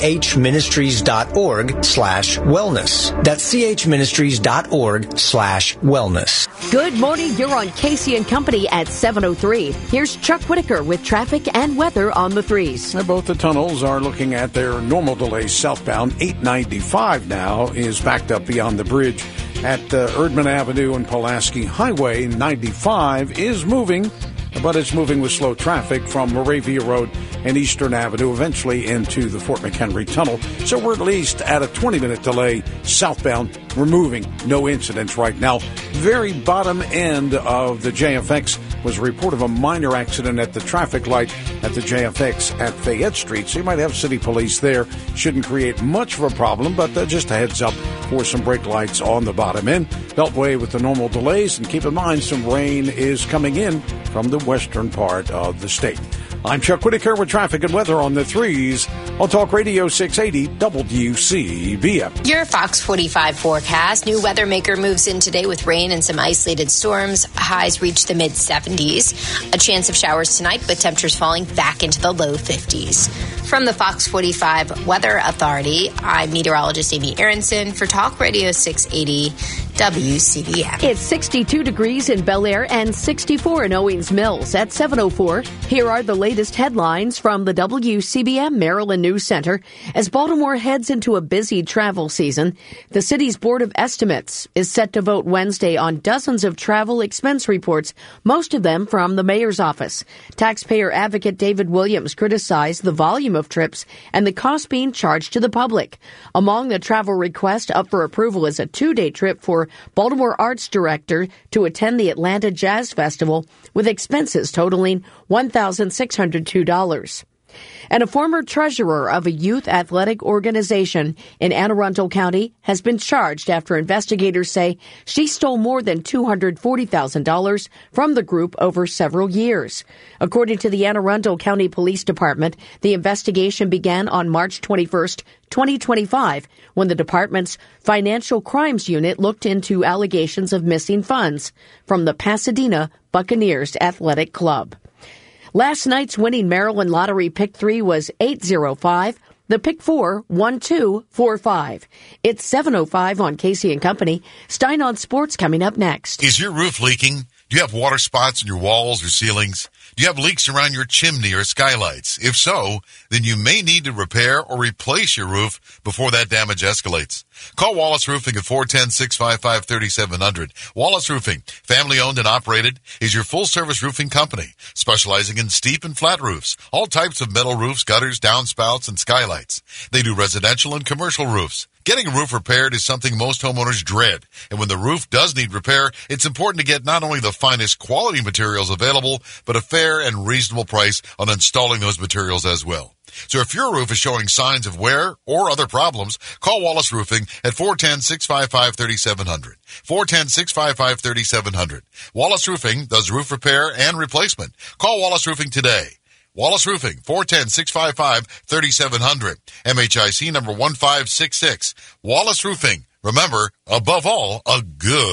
chministries.org slash wellness. That's chministries.org slash wellness. Good morning. You're on Casey and Company at seven oh three. Here's Chuck Whitaker with traffic and weather on the threes. Both the tunnels are looking at their normal delays southbound. eight ninety-five now is backed up beyond the bridge at uh, Erdman Avenue and Pulaski Highway. ninety-five is moving, but it's moving with slow traffic from Moravia Road and Eastern Avenue, eventually into the Fort McHenry Tunnel. So we're at least at a twenty-minute delay southbound, removing no incidents right now. Very bottom end of the J F X was a report of a minor accident at the traffic light at the J F X at Fayette Street. So you might have city police there. Shouldn't create much of a problem, but uh, just a heads up for some brake lights on the bottom end. Beltway with the normal delays, and keep in mind some rain is coming in from the western part of the state. I'm Chuck Whitaker with traffic and weather on the threes on Talk Radio six eighty W C B M. Your Fox forty-five forecast. New weather maker moves in today with rain and some isolated storms. Highs reach the mid seventies. A chance of showers tonight, but temperatures falling back into the low fifties. From the Fox forty-five Weather Authority, I'm meteorologist Amy Aronson for Talk Radio six eighty W C B M. It's sixty-two degrees in Bel Air and sixty-four in Owings Mills at seven oh four. Here are the latest headlines from the W C B M Maryland News Center. As Baltimore heads into a busy travel season, the city's Board of Estimates is set to vote Wednesday on dozens of travel expense reports, most of them from the mayor's office. Taxpayer advocate David Williams criticized the volume of trips and the cost being charged to the public. Among the travel requests up for approval is a two-day trip for Baltimore Arts Director to attend the Atlanta Jazz Festival with expenses totaling one thousand six hundred two dollars. And a former treasurer of a youth athletic organization in Anne Arundel County has been charged after investigators say she stole more than two hundred forty thousand dollars from the group over several years. According to the Anne Arundel County Police Department, the investigation began on March twenty-first, twenty twenty-five, when the department's Financial Crimes Unit looked into allegations of missing funds from the Pasadena Buccaneers Athletic Club. Last night's winning Maryland Lottery Pick three was eight oh five. The Pick four, one two four five. It's seven oh five on Casey and Company. Stein on Sports coming up next. Is your roof leaking? Do you have water spots in your walls or ceilings? Do you have leaks around your chimney or skylights? If so, then you may need to repair or replace your roof before that damage escalates. Call Wallace Roofing at four one zero, six five five, three seven zero zero. Wallace Roofing, family owned and operated, is your full service roofing company, specializing in steep and flat roofs, all types of metal roofs, gutters, downspouts, and skylights. They do residential and commercial roofs. Getting a roof repaired is something most homeowners dread, and when the roof does need repair, it's important to get not only the finest quality materials available, but a fair and reasonable price on installing those materials as well. So if your roof is showing signs of wear or other problems, call Wallace Roofing at four one zero, six five five, three seven zero zero. four one zero, six five five, three seven zero zero. Wallace Roofing does roof repair and replacement. Call Wallace Roofing today. Wallace Roofing, four one zero, six five five, three seven zero zero. M H I C number one five six six. Wallace Roofing. Remember, above all, a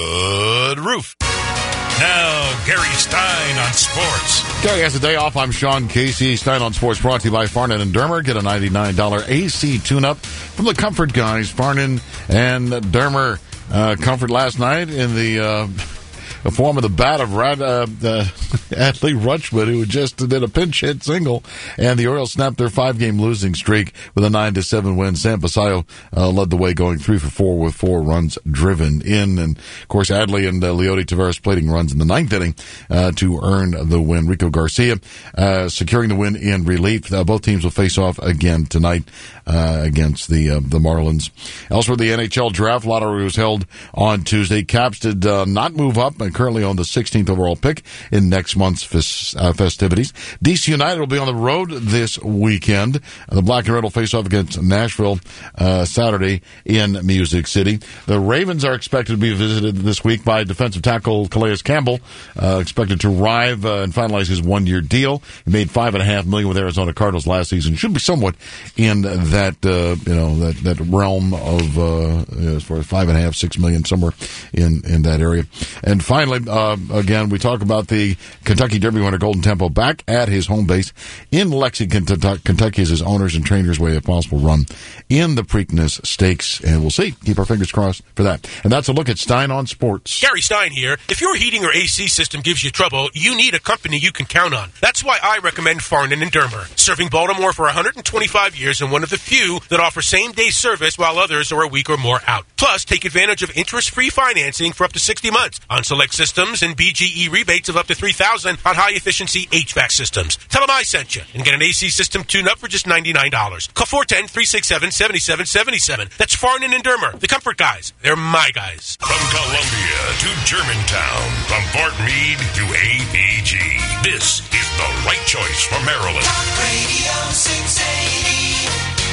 good roof. Now, Gary Stein on sports. Gary has a day off. I'm Sean Casey. Stein on Sports brought to you by Farnan and Dermer. Get a ninety-nine dollars A C tune-up from the Comfort Guys, Farnan and Dermer. Uh, comfort last night in the... Uh, the form of the bat of Rad, uh, uh, Adley Rutschman, who just did a pinch hit single, and the Orioles snapped their five-game losing streak with a nine to seven win. Sam Pasayo uh, led the way, going three for four with four runs driven in, and of course Adley and uh, Leody Taveras plating runs in the ninth inning uh, to earn the win. Rico Garcia uh, securing the win in relief. Uh, both teams will face off again tonight uh, against the uh, the Marlins. Elsewhere, the N H L draft lottery was held on Tuesday. Caps did uh, not move up and currently on the sixteenth overall pick in next month's fes- uh, festivities. D C United will be on the road this weekend. The Black and Red will face off against Nashville uh, Saturday in Music City. The Ravens are expected to be visited this week by defensive tackle Calais Campbell, uh, expected to arrive uh, and finalize his one-year deal. He made five and a half million with Arizona Cardinals last season. Should be somewhat in that uh, you know that, that realm of uh, as far as five and a half, six million, somewhere in, in that area. And finally, uh, again, we talk about the Kentucky Derby winner Golden Tempo back at his home base in Lexington, Kentucky, as his owners and trainers way a possible run in the Preakness Stakes. And we'll see. Keep our fingers crossed for that. And that's a look at Stein on Sports. Gary Stein here. If your heating or A C system gives you trouble, you need a company you can count on. That's why I recommend Farnan and Dermer, serving Baltimore for one hundred twenty-five years and one of the few that offer same-day service while others are a week or more out. Plus, take advantage of interest-free financing for up to sixty months on select systems and B G E rebates of up to three thousand dollars on high-efficiency H V A C systems. Tell them I sent you and get an A C system tune-up for just ninety-nine dollars. Call four one zero, three six seven, seven seven seven seven. That's Farnan and Dermer, the comfort guys. They're my guys. From Columbia to Germantown, from Fort Meade to A P G, this is the right choice for Maryland. Talk Radio six eighty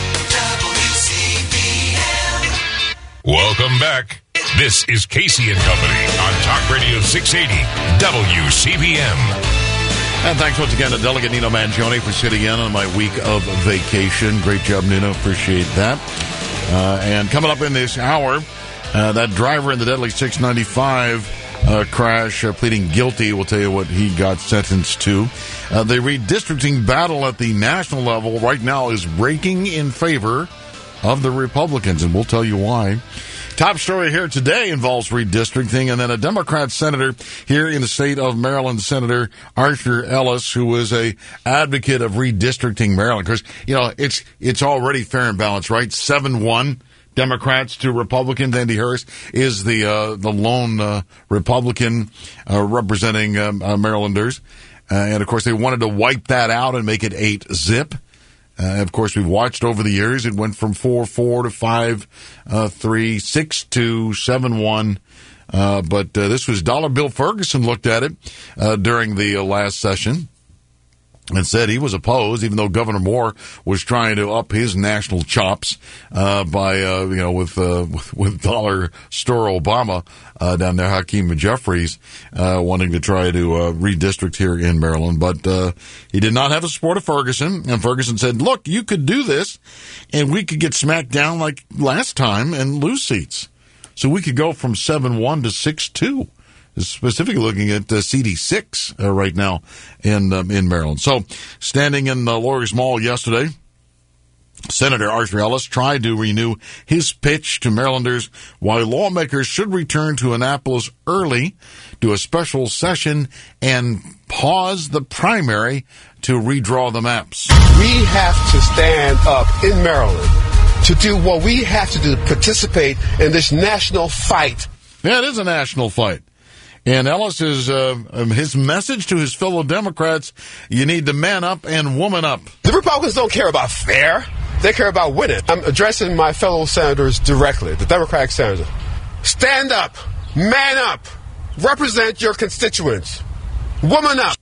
W C B M. Welcome back. This is Casey and Company on Talk Radio six eighty W C B M. And thanks once again to Delegate Nino Mangione for sitting in on my week of vacation. Great job, Nino. Appreciate that. Uh, and coming up in this hour, uh, that driver in the deadly six ninety-five uh, crash uh, pleading guilty. We'll tell you what he got sentenced to. Uh, the redistricting battle at the national level right now is raking in favor of the Republicans, and we'll tell you why. Top story here today involves redistricting, and then a Democrat senator here in the state of Maryland, Senator Arthur Ellis, who is a advocate of redistricting Maryland. Because, you know, it's it's already fair and balanced, right? seven one Democrats to Republicans. Andy Harris is the uh, the lone uh, Republican uh, representing um, uh, Marylanders. Uh, and, of course, they wanted to wipe that out and make it eight zip. Uh, of course, we've watched over the years. It went from four four to five three, six two, seven one. Uh, but uh, this was Dollar Bill Ferguson looked at it uh, during the uh, last session and said he was opposed, even though Governor Moore was trying to up his national chops uh, by, uh, you know, with, uh, with with dollar store Obama uh, down there, Hakeem Jeffries, uh, wanting to try to uh, redistrict here in Maryland. But uh, he did not have the support of Ferguson, and Ferguson said, look, you could do this, and we could get smacked down like last time and lose seats. So we could go from seven one to six two. Specifically looking at uh, C D six uh, right now in um, in Maryland. So, standing in the Lawyers Mall yesterday, Senator Arthur Ellis tried to renew his pitch to Marylanders why lawmakers should return to Annapolis early, do a special session, and pause the primary to redraw the maps. We have to stand up in Maryland to do what we have to do to participate in this national fight. Yeah, it is a national fight. And Ellis is, uh, his message to his fellow Democrats, you need to man up and woman up. The Republicans don't care about fair. They care about winning. I'm addressing my fellow senators directly, the Democratic senators. Stand up, man up, represent your constituents, woman up.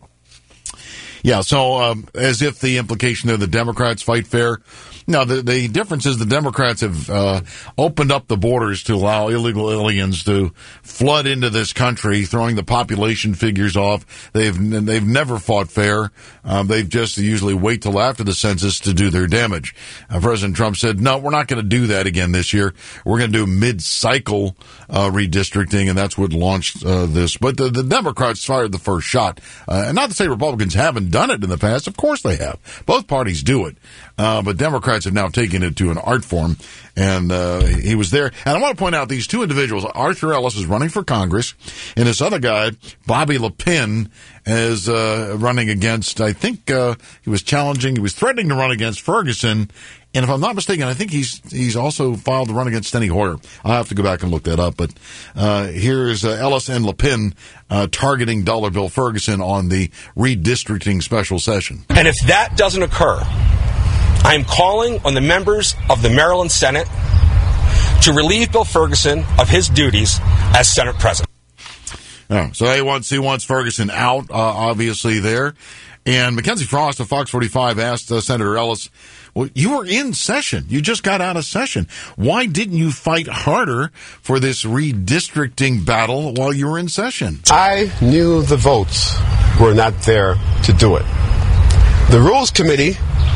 Yeah, so um, as if the implication of the Democrats fight fair. No, the, the difference is the Democrats have uh, opened up the borders to allow illegal aliens to flood into this country, throwing the population figures off. They've they've never fought fair. Um, they've just usually wait till after the census to do their damage. Uh, President Trump said, no, we're not going to do that again this year. We're going to do mid-cycle uh, redistricting, and that's what launched uh, this. But the, the Democrats fired the first shot. Uh, and not to say Republicans haven't done it in the past. Of course they have. Both parties do it. Uh, but Democrats have now taken it to an art form, and uh, he was there. And I want to point out these two individuals. Arthur Ellis is running for Congress, and this other guy, Bobby LePin, is uh, running against, I think uh, he was challenging, he was threatening to run against Ferguson. And if I'm not mistaken, I think he's he's also filed to run against Steny Hoyer. I'll have to go back and look that up. But uh, here's uh, Ellis and LePin uh, targeting Dollar Bill Ferguson on the redistricting special session. And if that doesn't occur, I'm calling on the members of the Maryland Senate to relieve Bill Ferguson of his duties as Senate President. Oh, so A wants, he wants Ferguson out, uh, obviously there. And Mackenzie Frost of Fox forty-five asked uh, Senator Ellis, well, you were in session. You just got out of session. Why didn't you fight harder for this redistricting battle while you were in session? I knew the votes were not there to do it. The Rules Committee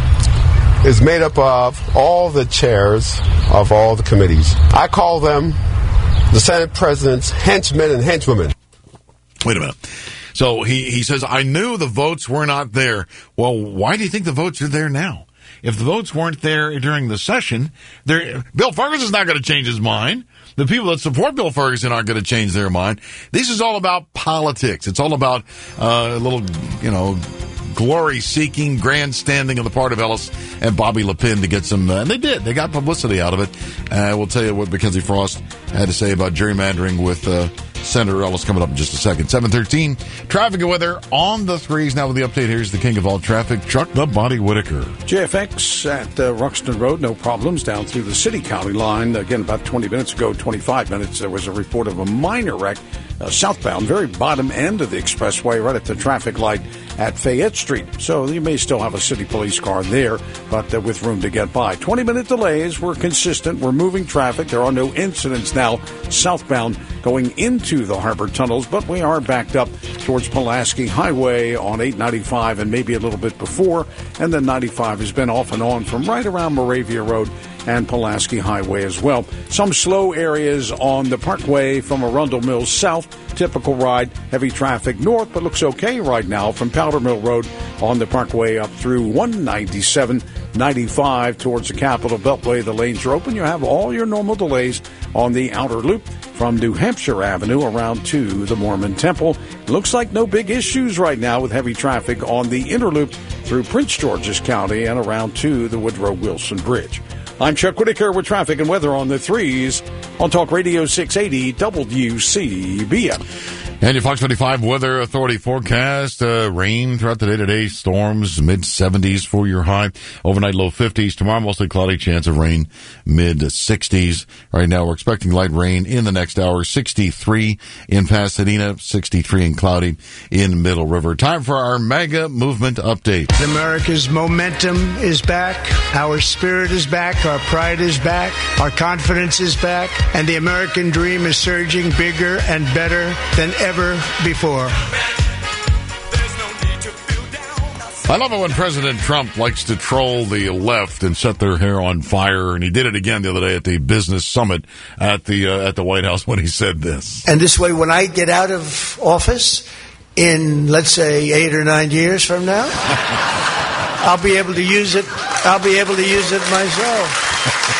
is made up of all the chairs of all the committees. I call them the Senate President's henchmen and henchwomen. Wait a minute. So he, he says, I knew the votes were not there. Well, why do you think the votes are there now? If the votes weren't there during the session, Bill Ferguson's not going to change his mind. The people that support Bill Ferguson aren't going to change their mind. This is all about politics. It's all about uh, a little, you know, glory-seeking, grandstanding on the part of Ellis and Bobby Lepine to get some, uh, and they did. They got publicity out of it. Uh, we'll tell you what Mackenzie Frost had to say about gerrymandering with uh, Senator Ellis coming up in just a second. seven thirteen, traffic and weather on the threes. Now with the update, here's the king of all traffic, Chuck the Body Whitaker. J F X at uh, Ruxton Road, no problems down through the city-county line. Again, about twenty minutes ago, twenty-five minutes, there was a report of a minor wreck uh, southbound, very bottom end of the expressway, right at the traffic light at Fayette Street. So you may still have a city police car there, but uh, with room to get by. twenty-minute delays. We're consistent. We're moving traffic. There are no incidents now southbound going into the harbor tunnels, but we are backed up towards Pulaski Highway on eight ninety-five and maybe a little bit before. And then ninety-five has been off and on from right around Moravia Road and Pulaski Highway as well. Some slow areas on the Parkway from Arundel Mills south. Typical ride, heavy traffic north, but looks okay right now from Powder Mill Road on the Parkway up through one ninety-seven, ninety-five towards the Capitol Beltway. The lanes are open. You have all your normal delays on the outer loop from New Hampshire Avenue around to the Mormon Temple. Looks like no big issues right now with heavy traffic on the inner loop through Prince George's County and around to the Woodrow Wilson Bridge. I'm Chuck Whitaker with traffic and weather on the threes on Talk Radio six eighty W C B M. And your Fox twenty-five Weather Authority forecast, uh, rain throughout the day today, storms, mid-seventies for your high, overnight low fifties, tomorrow mostly cloudy, chance of rain, mid-sixties. Right now we're expecting light rain in the next hour, sixty-three in Pasadena, sixty-three and cloudy in Middle River. Time for our MAGA movement update. America's momentum is back, our spirit is back, our pride is back, our confidence is back, and the American dream is surging bigger and better than ever before. I love it when President Trump likes to troll the left and set their hair on fire, and he did it again the other day at the business summit at the uh, at the White House when he said this. And this way, when I get out of office in, let's say, eight or nine years from now, I'll be able to use it. I'll be able to use it myself.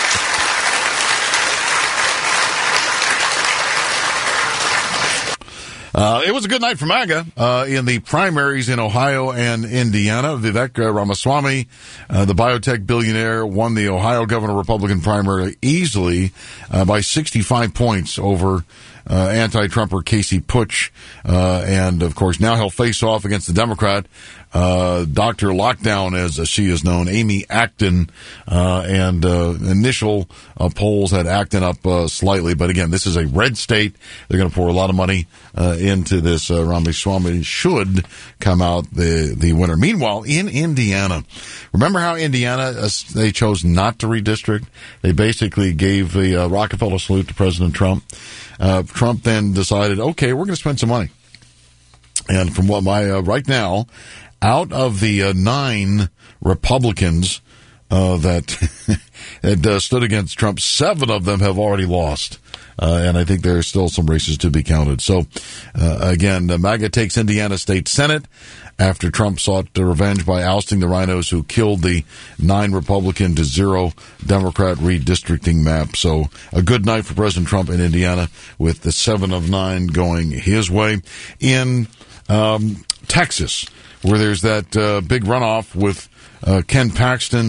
Uh, it was a good night for MAGA uh, in the primaries in Ohio and Indiana. Vivek uh, Ramaswamy, uh, the biotech billionaire, won the Ohio governor Republican primary easily uh, by sixty-five points over uh, anti-Trumper Casey Putsch. Uh, and, of course, now he'll face off against the Democrat, uh, Doctor Lockdown, as she is known, Amy Acton. Uh, and uh, initial uh, polls had Acton up uh, slightly. But, again, this is a red state. They're going to pour a lot of money uh, into this. Uh, Ramaswamy should come out the, the winner. Meanwhile, in Indiana, remember how Indiana, uh, they chose not to redistrict? They basically gave the uh, Rockefeller salute to President Trump. Uh, Trump then decided, okay, we're going to spend some money. And from what my, uh, right now, out of the uh, nine Republicans uh, that, that uh, stood against Trump, seven of them have already lost. Uh, and I think there are still some races to be counted. So, uh, again, uh, MAGA takes Indiana State Senate after Trump sought revenge by ousting the rhinos who killed the nine Republican to zero Democrat redistricting map. So, a good night for President Trump in Indiana with the seven of nine going his way. In um, Texas, where there's that uh, big runoff with uh, Ken Paxton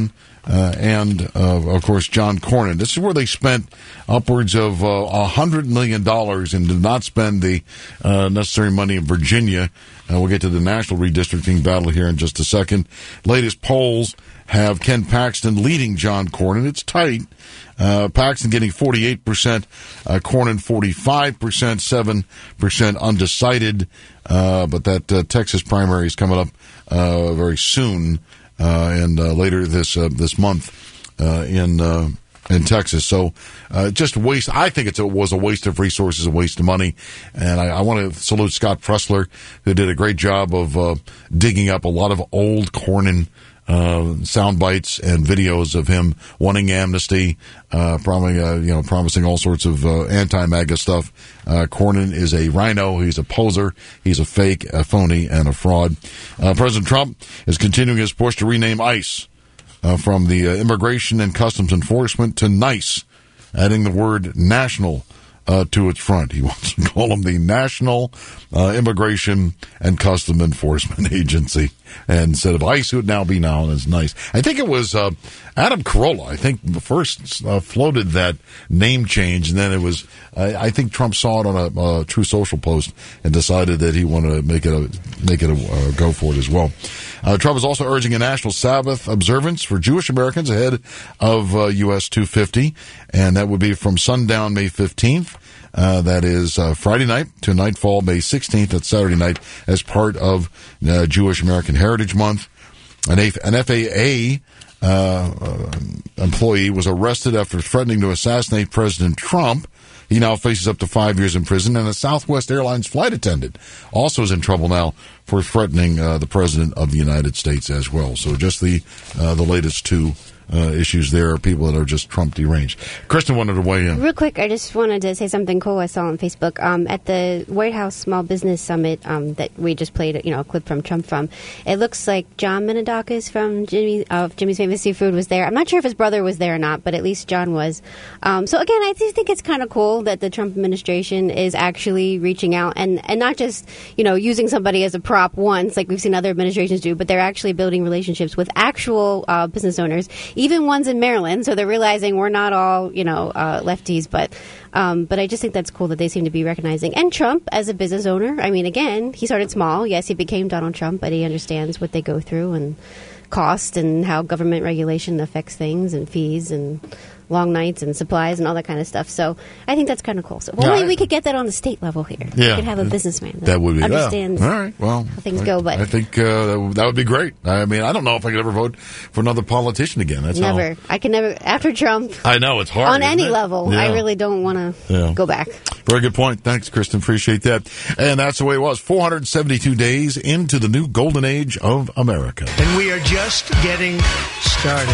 uh, and, uh, of course, John Cornyn. This is where they spent upwards of uh, one hundred million dollars and did not spend the uh, necessary money in Virginia. Uh, we'll get to the national redistricting battle here in just a second. Latest polls have Ken Paxton leading John Cornyn. It's tight. Uh, Paxton getting forty-eight percent, uh, Cornyn forty-five percent, seven percent undecided. Uh, but that uh, Texas primary is coming up uh, very soon, uh, and uh, later this uh, this month uh, in uh, in Texas. So uh, just waste. I think it's, it was a waste of resources, a waste of money. And I, I want to salute Scott Pressler, who did a great job of uh, digging up a lot of old Cornyn Uh, sound bites and videos of him wanting amnesty, uh, probably, uh, you know, promising all sorts of uh, anti-MAGA stuff. Uh, Cornyn is a rhino. He's a poser. He's a fake, a phony, and a fraud. Uh, President Trump is continuing his push to rename ICE uh, from the uh, Immigration and Customs Enforcement to NICE, adding the word national Uh, to its front. He wants to call them the National uh, Immigration and Custom Enforcement Agency. And instead of ICE, it would now be known as NICE. I think it was uh, Adam Carolla, I think, first uh, floated that name change, and then it was, uh, I think Trump saw it on a uh, True Social post and decided that he wanted to make it a, make it a uh, go for it as well. Uh, Trump is also urging a national Sabbath observance for Jewish Americans ahead of uh, U S two fifty, and that would be from sundown May fifteenth. Uh, that is uh, Friday night to nightfall May sixteenth. That's Saturday night as part of uh, Jewish American Heritage Month. An, A- an F A A uh, uh, employee was arrested after threatening to assassinate President Trump. He now faces up to five years in prison, and a Southwest Airlines flight attendant also is in trouble now for threatening uh, the President of the United States as well. So just the uh, the latest two uh, issues there are people that are just Trump deranged. Kristen wanted to weigh in. Real quick, I just wanted to say something cool I saw on Facebook. Um, at the White House Small Business Summit um, that we just played, you know, a clip from Trump from, it looks like John Menadakis from Jimmy, of Jimmy's Famous Seafood was there. I'm not sure if his brother was there or not, but at least John was. Um, so again, I do think it's kind of cool that the Trump administration is actually reaching out and, and not just, you know, using somebody as a prop once like we've seen other administrations do, but they're actually building relationships with actual uh, business owners, even ones in Maryland. So they're realizing we're not all, you know, uh, lefties, but um, but I just think that's cool that they seem to be recognizing. And Trump as a business owner, I mean, again, he started small. Yes, he became Donald Trump, but he understands what they go through and cost and how government regulation affects things and fees and long nights and supplies and all that kind of stuff. So I think that's kind of cool. So well, Yeah, maybe I- we could get that on the state level here. Yeah. We could have a businessman that, That would be understands yeah. All right. Well, how things I, go. But I think uh, that, would, that would be great. I mean, I don't know if I could ever vote for another politician again. That's never. How, I can never. After Trump, I know it's hard on isn't any it? level, Yeah. I really don't want to Yeah. go back. Very good point. Thanks, Kristen. Appreciate that. And that's the way it was. four hundred seventy-two days into the new golden age of America. And we are just getting started.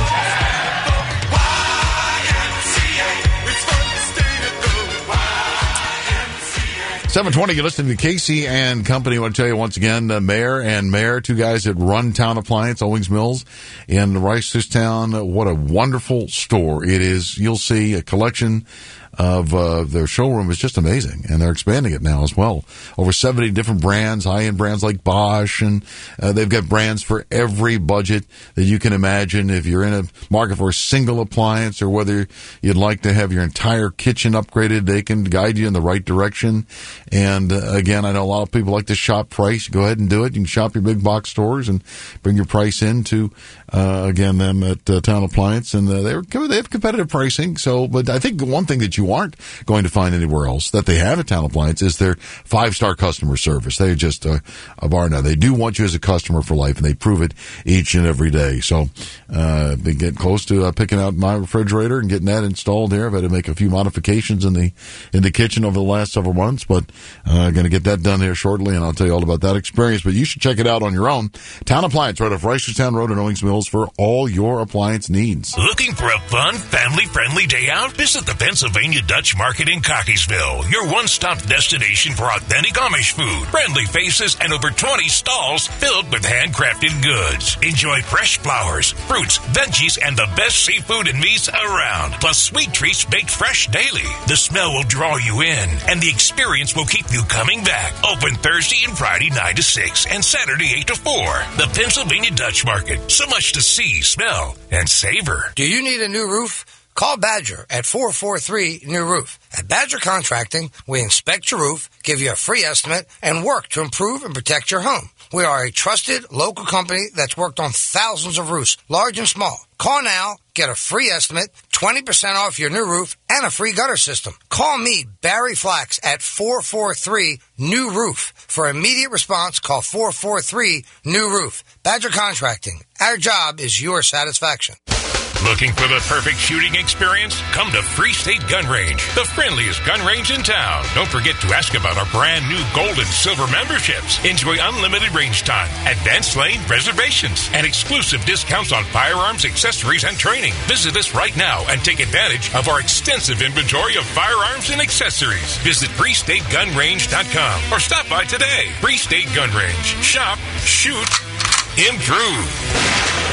seven twenty, you're listening to Casey and Company. I want to tell you once again, uh, Mayor and Mayor, two guys that run Town Appliance, Owings Mills in Reisterstown. What a wonderful store it is. You'll see a collection of uh, their showroom is just amazing, and they're expanding it now as well. Over seventy different brands, high-end brands like Bosch, and uh, they've got brands for every budget that you can imagine. If you're in a market for a single appliance or whether you'd like to have your entire kitchen upgraded, they can guide you in the right direction. And uh, again, I know a lot of people like to shop price. Go ahead and do it. You can shop your big box stores and bring your price into, uh, again, them at uh, Town Appliance, and uh, they're, they have competitive pricing. So, but I think the one thing that you aren't going to find anywhere else that they have at Town Appliance is their five-star customer service. They're just a, a bar now. They do want you as a customer for life, and they prove it each and every day. So, uh, been getting close to uh, picking out my refrigerator and getting that installed here. I've had to make a few modifications in the in the kitchen over the last several months, but uh, going to get that done here shortly, and I'll tell you all about that experience. But you should check it out on your own. Town Appliance, right off Reisterstown Road in Owings Mills for all your appliance needs. Looking for a fun, family-friendly day out? Visit the Pennsylvania Pennsylvania Dutch Market in Cockeysville, your one-stop destination for authentic Amish food, friendly faces, and over twenty stalls filled with handcrafted goods. Enjoy fresh flowers, fruits, veggies, and the best seafood and meats around, plus sweet treats baked fresh daily. The smell will draw you in, and the experience will keep you coming back. Open Thursday and Friday nine to six, and Saturday eight to four. The Pennsylvania Dutch Market. So much to see, smell, and savor. Do you need a new roof? Call Badger at four four three New Roof. At Badger Contracting, we inspect your roof, give you a free estimate, and work to improve and protect your home. We are a trusted local company that's worked on thousands of roofs, large and small. Call now, get a free estimate, twenty percent off your new roof, and a free gutter system. Call me, Barry Flax, at four four three New Roof. For immediate response, call four four three New Roof. Badger Contracting. Our job is your satisfaction. Looking for the perfect shooting experience? Come to Free State Gun Range, the friendliest gun range in town. Don't forget to ask about our brand new gold and silver memberships. Enjoy unlimited range time, advanced lane reservations, and exclusive discounts on firearms, accessories, and training. Visit us right now and take advantage of our extensive inventory of firearms and accessories. Visit free state gun range dot com or stop by today. Free State Gun Range. Shop, shoot, improve.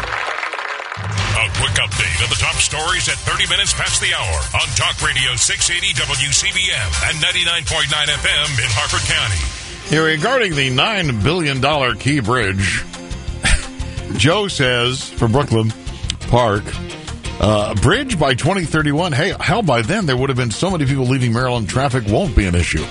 A quick update of the top stories at thirty minutes past the hour on Talk Radio six eighty W C B M and ninety-nine point nine F M in Harford County. Here, regarding the nine billion dollars Key Bridge, Joe says, for Brooklyn Park, uh, bridge by twenty thirty-one. Hey, hell, by then there would have been so many people leaving Maryland, traffic won't be an issue.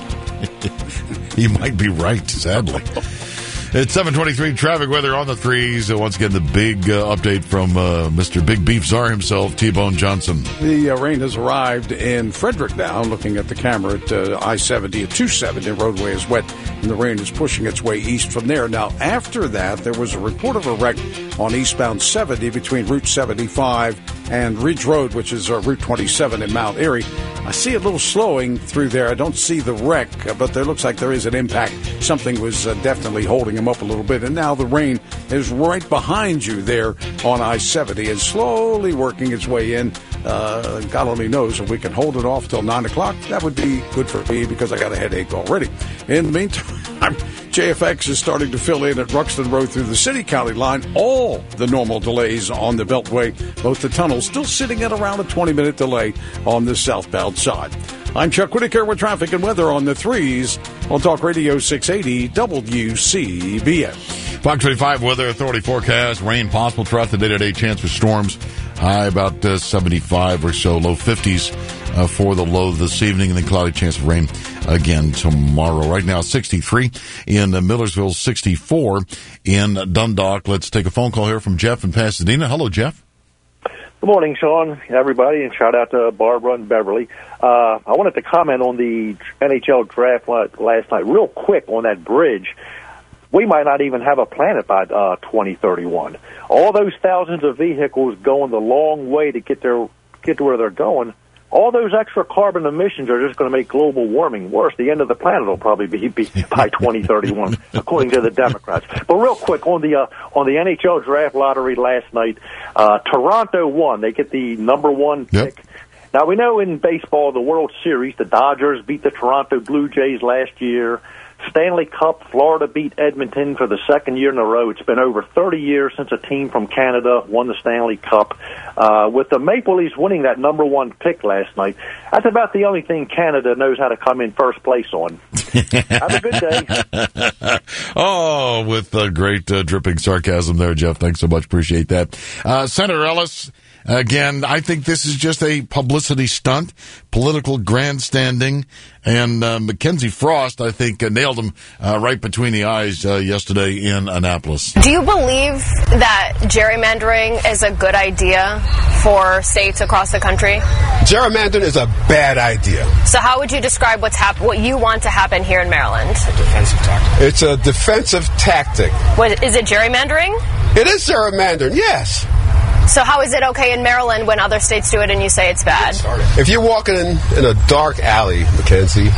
He might be right, sadly. It's seven twenty-three, traffic weather on the threes. Uh, once again, the big uh, update from uh, Mister Big Beef Czar himself, T-Bone Johnson. The uh, rain has arrived in Frederick now. Looking at the camera at uh, I seventy at two seventy, the roadway is wet, and the rain is pushing its way east from there. Now, after that, there was a report of a wreck on eastbound seventy between Route seventy-five and Ridge Road, which is uh, Route twenty-seven in Mount Airy. I see a little slowing through there. I don't see the wreck, uh, but there looks like there is an impact. Something was uh, definitely holding him up a little bit, and now the rain is right behind you there on I seventy and slowly working its way in. Uh, God only knows if we can hold it off till nine o'clock. That would be good for me because I got a headache already. In the meantime, J F X is starting to fill in at Ruxton Road through the city-county line. All the normal delays on the Beltway, both the tunnels, still sitting at around a twenty-minute delay on the southbound side. I'm Chuck Whitaker with traffic and weather on the threes on Talk Radio six eighty W C B M. Fox twenty-five Weather Authority forecast. Rain possible throughout the day today. Chance for storms. High about uh, seventy-five or so. Low fifties uh, for the low this evening. And then cloudy chance of rain again tomorrow. Right now, sixty-three in uh, Millersville, sixty-four in Dundalk. Let's take a phone call here from Jeff in Pasadena. Hello, Jeff. Good morning, Sean, everybody, and shout out to Barbara and Beverly. Uh, I wanted to comment on the N H L draft last night real quick on that bridge. We might not even have a planet by uh, twenty thirty-one. All those thousands of vehicles going the long way to get their get to where they're going, all those extra carbon emissions are just going to make global warming worse. The end of the planet will probably be, be by twenty thirty-one, according to the Democrats. But real quick, on the uh, on the N H L draft lottery last night, uh, Toronto won. They get the number one pick. Yep. Now, we know in baseball, the World Series, the Dodgers beat the Toronto Blue Jays last year. Stanley Cup, Florida beat Edmonton for the second year in a row. It's been over thirty years since a team from Canada won the Stanley Cup. Uh, with the Maple Leafs winning that number one pick last night, that's about the only thing Canada knows how to come in first place on. Have a good day. Oh, with uh, great uh, dripping sarcasm there, Jeff. Thanks so much. Appreciate that. Uh, Senator Ellis, again, I think this is just a publicity stunt, political grandstanding, and uh, Mackenzie Frost, I think, uh, nailed him uh, right between the eyes uh, yesterday in Annapolis. Do you believe that gerrymandering is a good idea for states across the country? Gerrymandering is a bad idea. So how would you describe what's hap- what you want to happen here in Maryland? A defensive tactic. It's a defensive tactic. What, is it gerrymandering? It is gerrymandering, yes. So how is it okay in Maryland when other states do it and you say it's bad? If you're walking in, in a dark alley, Mackenzie,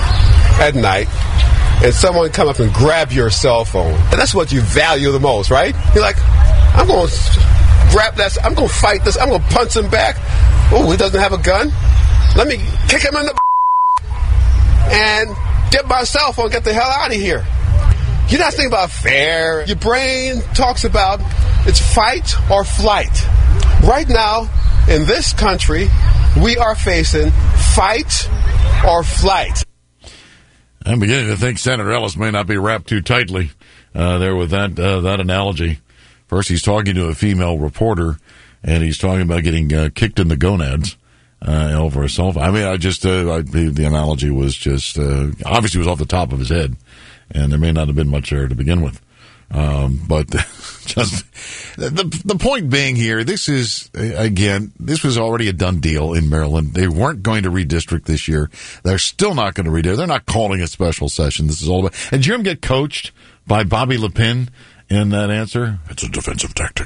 at night, and someone come up and grab your cell phone, and that's what you value the most, right? You're like, I'm going to grab that, I'm going to fight this, I'm going to punch him back. Oh, he doesn't have a gun? Let me kick him in the and get my cell phone, get the hell out of here. You're not thinking about fair. Your brain talks about it's fight or flight. Right now, in this country, we are facing fight or flight. I'm beginning to think Senator Ellis may not be wrapped too tightly uh, there with that uh, that analogy. First, he's talking to a female reporter, and he's talking about getting uh, kicked in the gonads uh, over a cell phone. I mean, I just uh, I, the, the analogy was just uh, obviously it was off the top of his head, and there may not have been much there to begin with. Um, but just the the point being here, this is again, this was already a done deal in Maryland. They weren't going to redistrict this year. They're still not going to redistrict. They're not calling a special session. This is all about. And did you ever get coached by Bobby Lepin in that answer? It's a defensive tactic.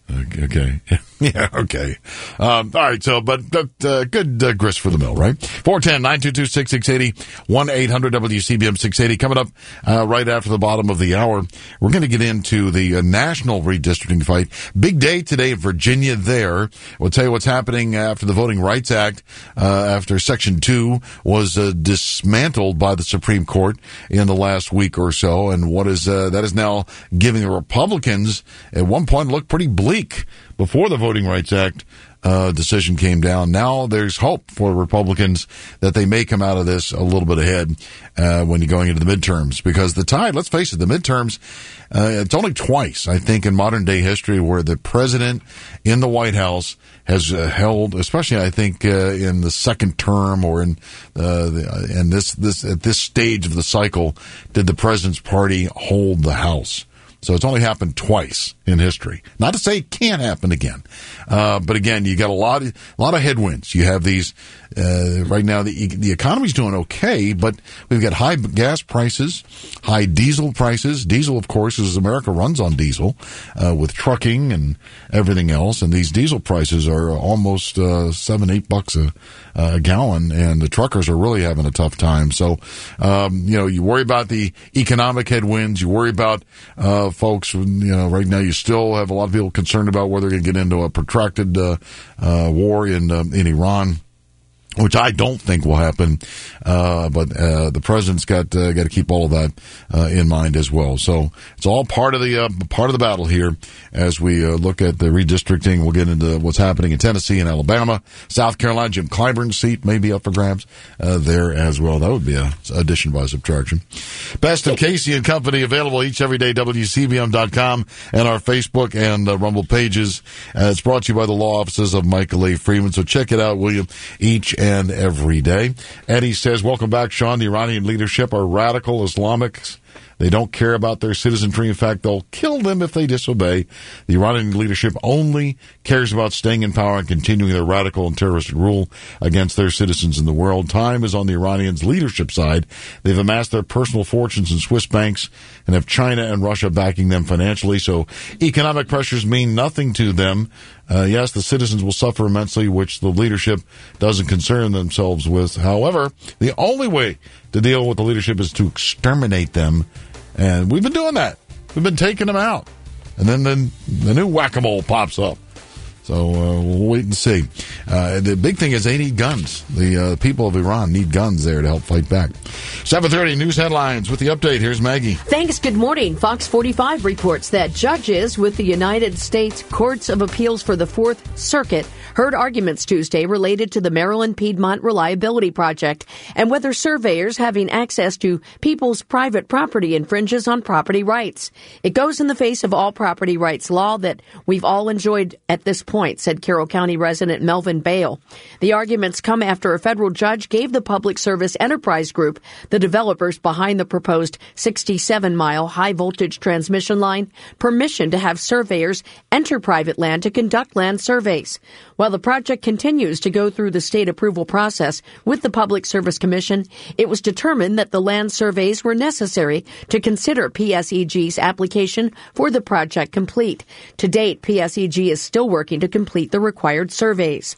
Okay. Yeah, okay. Um, all right, so, but, but uh, good uh, grist for the mill, right? four one zero, nine two two, six six eight zero, one eight hundred W C B M six eighty. Coming up uh, right after the bottom of the hour, we're going to get into the uh, national redistricting fight. Big day today in Virginia there. We'll tell you what's happening after the Voting Rights Act, uh, after Section two was uh, dismantled by the Supreme Court in the last week or so, and what is uh, that is now giving the Republicans, at one point, looked pretty bleak before the Voting Rights Act uh, decision came down. Now there's hope for Republicans that they may come out of this a little bit ahead uh, when you're going into the midterms. Because the tide, let's face it, the midterms, uh, it's only twice, I think, in modern day history where the president in the White House has uh, held, especially I think uh, in the second term or in uh, the, and this this at this stage of the cycle, did the president's party hold the House. So it's only happened twice in history. Not to say it can't happen again, uh, but again, you got a lot, of, a lot of headwinds. You have these uh, right now. The the economy's doing okay, but we've got high gas prices, high diesel prices. Diesel, of course, is America runs on diesel uh, with trucking and everything else, and these diesel prices are almost uh, seven, eight bucks a, a gallon, and the truckers are really having a tough time. So, um, you know, you worry about the economic headwinds. You worry about uh, folks, you know, right now you still have a lot of people concerned about whether they're going to get into a protracted uh, uh, war in uh, in Iran, which I don't think will happen, uh, but uh, the president's got uh, got to keep all of that uh, in mind as well. So it's all part of the uh, part of the battle here as we uh, look at the redistricting. We'll get into what's happening in Tennessee and Alabama, South Carolina. Jim Clyburn's seat may be up for grabs uh, there as well. That would be a addition by subtraction. Best of Casey and Company available each every day. W C B M dot com and our Facebook and uh, Rumble pages. Uh, it's brought to you by the law offices of Michael A. Freeman. So check it out, William. Each and every day. Eddie says, welcome back, Sean. The Iranian leadership are radical Islamics. They don't care about their citizenry. In fact, they'll kill them if they disobey. The Iranian leadership only cares about staying in power and continuing their radical and terroristic rule against their citizens in the world. Time is on the Iranians' leadership side. They've amassed their personal fortunes in Swiss banks and have China and Russia backing them financially. So economic pressures mean nothing to them. Uh, yes, the citizens will suffer immensely, which the leadership doesn't concern themselves with. However, the only way to deal with the leadership is to exterminate them. And we've been doing that. We've been taking them out. And then, then the new whack-a-mole pops up. So uh, we'll wait and see. Uh, the big thing is they need guns. The uh, people of Iran need guns there to help fight back. seven thirty news headlines with the update. Here's Maggie. Thanks. Good morning. Fox forty-five reports that judges with the United States Courts of Appeals for the Fourth Circuit heard arguments Tuesday related to the Maryland Piedmont Reliability Project and whether surveyors having access to people's private property infringes on property rights. It goes in the face of all property rights law that we've all enjoyed at this point, said Carroll County resident Melvin Bale. The arguments come after a federal judge gave the Public Service Enterprise Group, the developers behind the proposed sixty-seven mile high-voltage transmission line, permission to have surveyors enter private land to conduct land surveys. While the project continues to go through the state approval process with the Public Service Commission, it was determined that the land surveys were necessary to consider P S E G's application for the project complete. To date, P S E G is still working to complete the required surveys.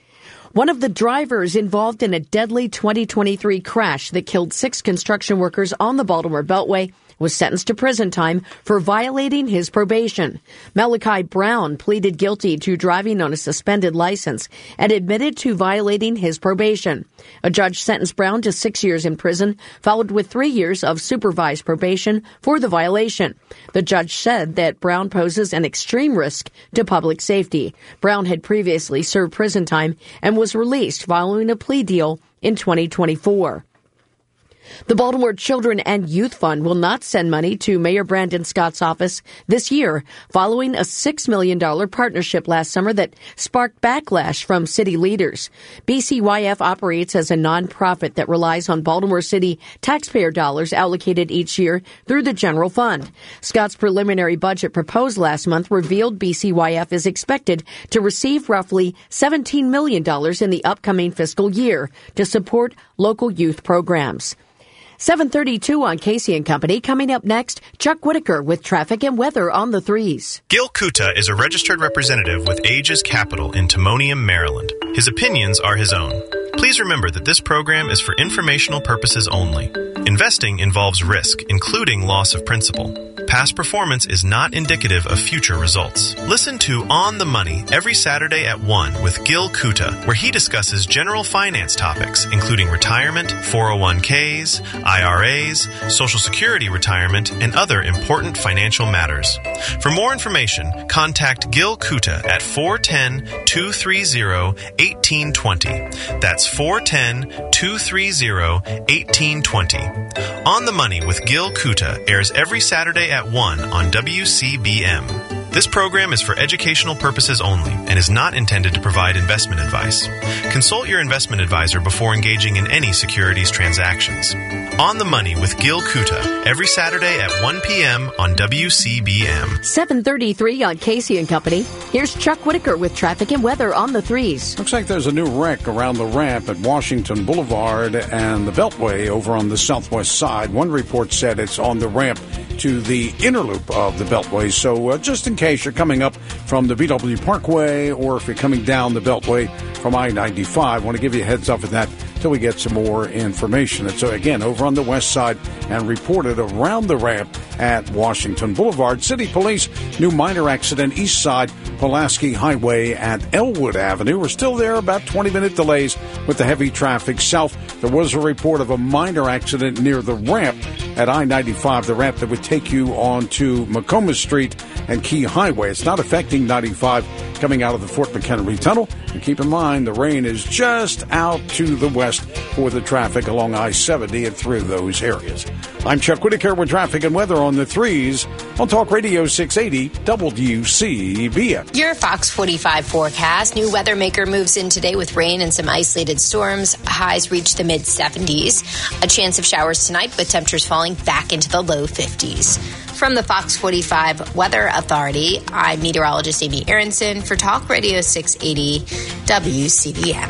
One of the drivers involved in a deadly twenty twenty-three crash that killed six construction workers on the Baltimore Beltway was sentenced to prison time for violating his probation. Malachi Brown pleaded guilty to driving on a suspended license and admitted to violating his probation. A judge sentenced Brown to six years in prison, followed with three years of supervised probation for the violation. The judge said that Brown poses an extreme risk to public safety. Brown had previously served prison time and was released following a plea deal in twenty twenty-four. The Baltimore Children and Youth Fund will not send money to Mayor Brandon Scott's office this year, following a six million dollars partnership last summer that sparked backlash from city leaders. B C Y F operates as a nonprofit that relies on Baltimore City taxpayer dollars allocated each year through the general fund. Scott's preliminary budget proposed last month revealed B C Y F is expected to receive roughly seventeen million dollars in the upcoming fiscal year to support local youth programs. seven thirty-two on Casey and Company. Coming up next, Chuck Whitaker with traffic and weather on the threes. Gil Kuta is a registered representative with Aegis Capital in Timonium, Maryland. His opinions are his own. Please remember that this program is for informational purposes only. Investing involves risk, including loss of principal. Past performance is not indicative of future results. Listen to On the Money every Saturday at one with Gil Kuta, where he discusses general finance topics, including retirement, four oh one k's, I R A's, Social Security retirement, and other important financial matters. For more information, contact Gil Kuta at four one zero, two three zero, one eight two zero. That's four one zero, two three zero, one eight two zero. On the Money with Gil Kuta airs every Saturday at one on W C B M. This program is for educational purposes only and is not intended to provide investment advice. Consult your investment advisor before engaging in any securities transactions. On the Money with Gil Kuta every Saturday at one p.m. on W C B M. seven thirty-three on Casey and Company. Here's Chuck Whitaker with traffic and weather on the threes. Looks like there's a new wreck around the ramp at Washington Boulevard and the Beltway over on the southwest side. One report said it's on the ramp to the inner loop of the Beltway. So uh, just in case you're coming up from the B W Parkway or if you're coming down the Beltway from I ninety-five, I want to give you a heads up with that till we get some more information. And so again, over on the west side and reported around the ramp at Washington Boulevard. City Police, new minor accident east side Pulaski Highway at Elwood Avenue. We're still there, about twenty minute delays with the heavy traffic south. There was a report of a minor accident near the ramp at I ninety-five, the ramp that would take you on to Macomb Street and Key Highway. It's not affecting ninety-five coming out of the Fort McHenry Tunnel. And keep in mind, the rain is just out to the west for the traffic along I seventy and through those areas. I'm Chuck Whitaker with traffic and weather on the threes on Talk Radio six eighty W C B M. Your Fox forty-five forecast. New weather maker moves in today with rain and some isolated storms. Highs reach the mid seventies. A chance of showers tonight with temperatures falling back into the low fifties. From the Fox forty-five Weather Authority, I'm meteorologist Amy Aronson for Talk Radio six eighty W C B M.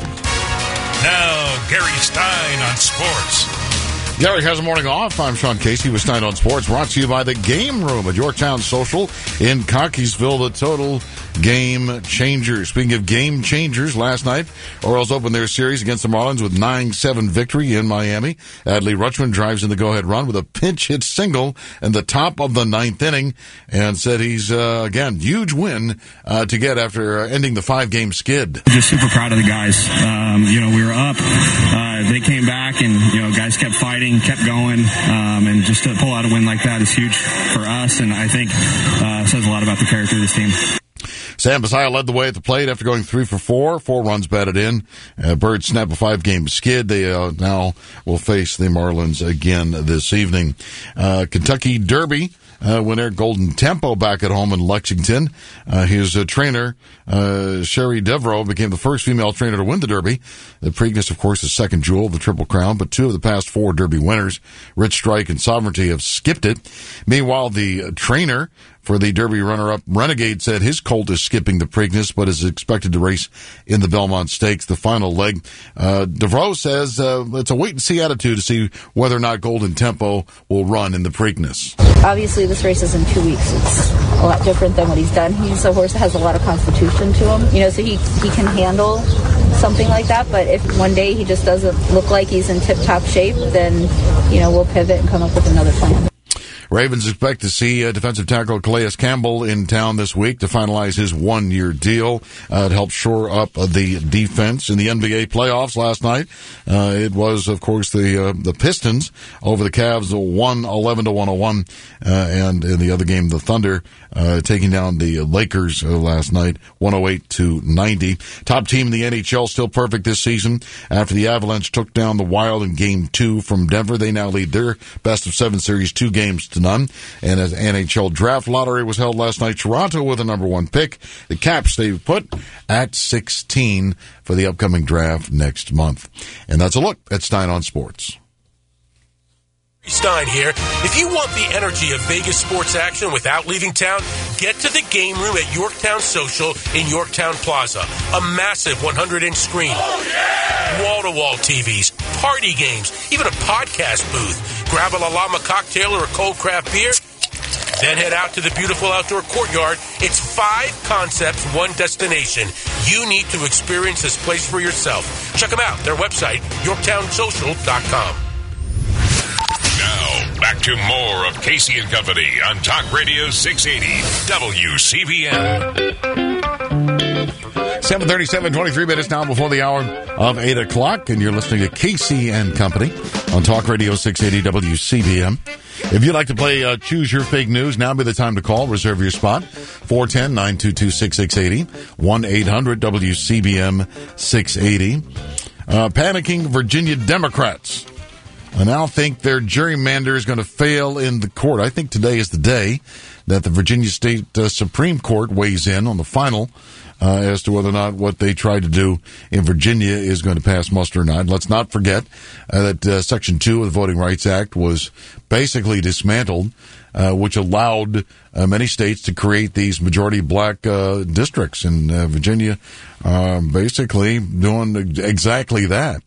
Now, Gary Stein on sports. Gary has a morning off. I'm Sean Casey with Stein on Sports, brought to you by the Game Room at Yorktown Social in Cockeysville, the total game changer. Speaking of game changers, last night, Orioles opened their series against the Marlins with nine seven victory in Miami. Adley Rutschman drives in the go-ahead run with a pinch hit single in the top of the ninth inning and said he's, uh, again, huge win uh, to get after ending the five-game skid. Just super proud of the guys. Um, you know, we were up. Uh, they came back and, you know, guys kept fighting, kept going, um, and just to pull out a win like that is huge for us, and I think uh, says a lot about the character of this team. Sam Basilio led the way at the plate after going three for four. Four runs batted in. Uh, Birds snap a five-game skid. They uh, now will face the Marlins again this evening. Uh, Kentucky Derby. Uh, winner Golden Tempo back at home in Lexington. Uh, his uh, trainer, uh, Sherry Devereaux, became the first female trainer to win the Derby. The Preakness, of course, the second jewel of the Triple Crown, but two of the past four Derby winners, Rich Strike and Sovereignty, have skipped it. Meanwhile, the uh, trainer for the Derby runner-up, Renegade, said his colt is skipping the Preakness, but is expected to race in the Belmont Stakes, the final leg. Uh, Devereaux says uh, it's a wait-and-see attitude to see whether or not Golden Tempo will run in the Preakness. Obviously, this race is in two weeks. It's a lot different than what he's done. He's a horse that has a lot of constitution to him, you know, so he he can handle something like that. But if one day he just doesn't look like he's in tip-top shape, then, you know, we'll pivot and come up with another plan. Ravens expect to see uh, defensive tackle Calais Campbell in town this week to finalize his one-year deal. Uh, to help shore up uh, the defense in the N B A playoffs last night. Uh, it was, of course, the uh, the Pistons over the Cavs, one eleven to one oh one, uh, and in the other game, the Thunder uh, taking down the Lakers uh, last night, one oh eight to ninety. Top team in the N H L, still perfect this season. After the Avalanche took down the Wild in Game Two from Denver, they now lead their best of seven series two games to none. And as N H L draft lottery was held last night, Toronto with the number one pick. The Caps stay put at sixteen for the upcoming draft next month. And that's a look at Stein on Sports. Stein here. If you want the energy of Vegas sports action without leaving town, get to the game room at Yorktown Social in Yorktown Plaza. A massive one hundred inch screen. Oh, yeah! Wall-to-wall T Vs, party games, even a podcast booth. Grab a La Llama cocktail or a cold craft beer. Then head out to the beautiful outdoor courtyard. It's five concepts, one destination. You need to experience this place for yourself. Check them out. Their website, yorktown social dot com. Now, back to more of Casey and Company on Talk Radio six eighty W C B M. seven thirty-seven, twenty-three minutes now before the hour of eight o'clock, and you're listening to Casey and Company on Talk Radio six eighty W C B M. If you'd like to play uh, Choose Your Fake News, now would be the time to call. Reserve your spot. four one zero, nine two two, six six eight zero. one eight hundred W C B M six eighty. Uh, panicking Virginia Democrats. I now think their gerrymander is going to fail in the court. I think today is the day that the Virginia State uh, Supreme Court weighs in on the final uh, as to whether or not what they tried to do in Virginia is going to pass muster or not. Let's not forget uh, that uh, Section two of the Voting Rights Act was basically dismantled, uh, which allowed uh, many states to create these majority black uh, districts. And uh, Virginia uh, basically doing exactly that.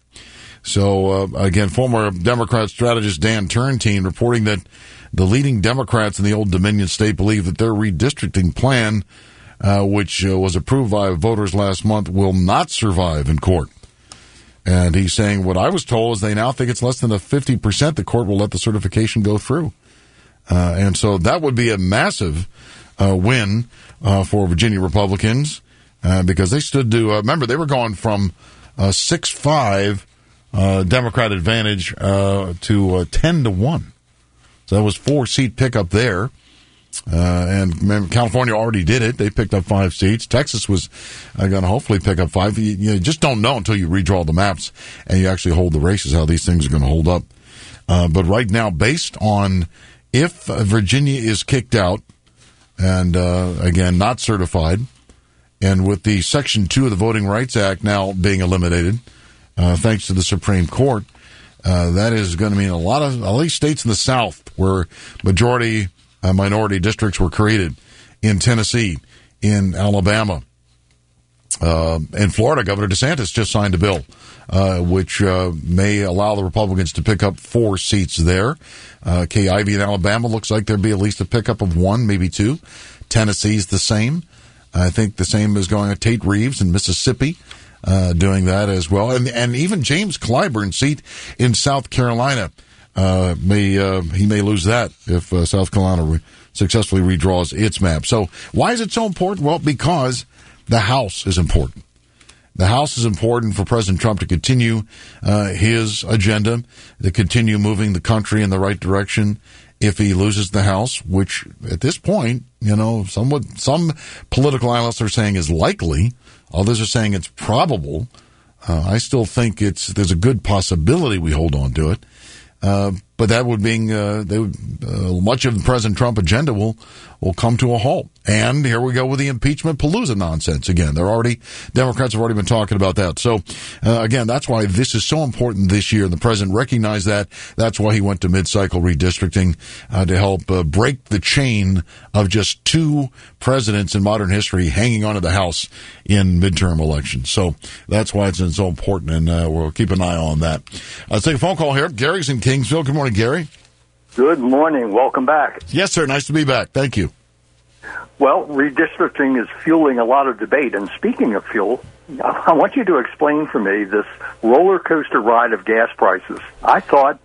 So, uh, again, former Democrat strategist Dan Turntine reporting that the leading Democrats in the Old Dominion state believe that their redistricting plan, uh, which uh, was approved by voters last month, will not survive in court. And he's saying what I was told is they now think it's less than a fifty percent the court will let the certification go through. Uh, and so that would be a massive uh, win uh, for Virginia Republicans uh, because they stood to, uh, remember, they were going from uh, six five Uh, Democrat advantage uh, to uh, ten to one. So that was four seat pickup there. Uh, and remember, California already did it. They picked up five seats. Texas was uh, going to hopefully pick up five. You, you just don't know until you redraw the maps and you actually hold the races how these things are going to hold up. Uh, but right now, based on if Virginia is kicked out and, uh, again, not certified, and with the Section two of the Voting Rights Act now being eliminated, Uh, thanks to the Supreme Court, uh, that is going to mean a lot of, at least states in the South where majority uh, minority districts were created, in Tennessee, in Alabama, uh, in Florida. Governor DeSantis just signed a bill uh, which uh, may allow the Republicans to pick up four seats there. Uh, Kay Ivey in Alabama looks like there'd be at least a pickup of one, maybe two. Tennessee's the same. I think the same is going on Tate Reeves in Mississippi. Uh, doing that as well. And and even James Clyburn's seat in South Carolina, uh, may uh, he may lose that if uh, South Carolina re- successfully redraws its map. So why is it so important? Well, because the House is important. The House is important for President Trump to continue uh, his agenda, to continue moving the country in the right direction. If he loses the House, which at this point, you know, somewhat, some political analysts are saying is likely, others are saying it's probable. Uh, I still think it's there's a good possibility we hold on to it. Uh, but that would mean uh, they would, uh, much of the President Trump agenda will will come to a halt. And here we go with the impeachment palooza nonsense again. They're already Democrats have already been talking about that. So uh, again, that's why this is so important this year. And the president recognized that. That's why he went to mid-cycle redistricting uh, to help uh, break the chain of just two presidents in modern history hanging onto the House in midterm elections. So that's why it's so important, and uh, we'll keep an eye on that. Let's take a phone call here. Gary's in Kingsville. Good morning, Gary. Good morning. Welcome back. Yes, sir. Nice to be back. Thank you. Well, redistricting is fueling a lot of debate. And speaking of fuel, I want you to explain for me this roller coaster ride of gas prices. I thought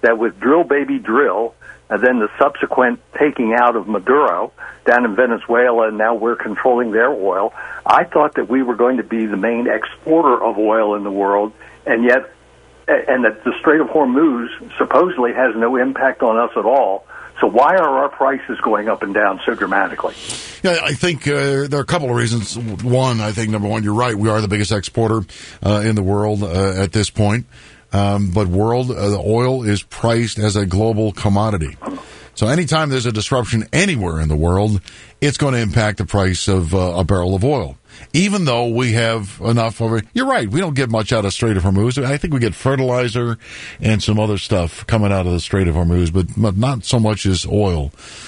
that with drill, baby, drill, and then the subsequent taking out of Maduro down in Venezuela, and now we're controlling their oil, I thought that we were going to be the main exporter of oil in the world, and yet, and that the Strait of Hormuz supposedly has no impact on us at all. So why are our prices going up and down so dramatically? Yeah, I think uh, there are a couple of reasons. One, I think, number one, you're right. We are the biggest exporter uh, in the world uh, at this point. Um, but world uh, the oil is priced as a global commodity. So anytime there's a disruption anywhere in the world, it's going to impact the price of uh, a barrel of oil. Even though we have enough of it. You're right. We don't get much out of Strait of Hormuz. I think we get fertilizer and some other stuff coming out of the Strait of Hormuz, but not so much as oil.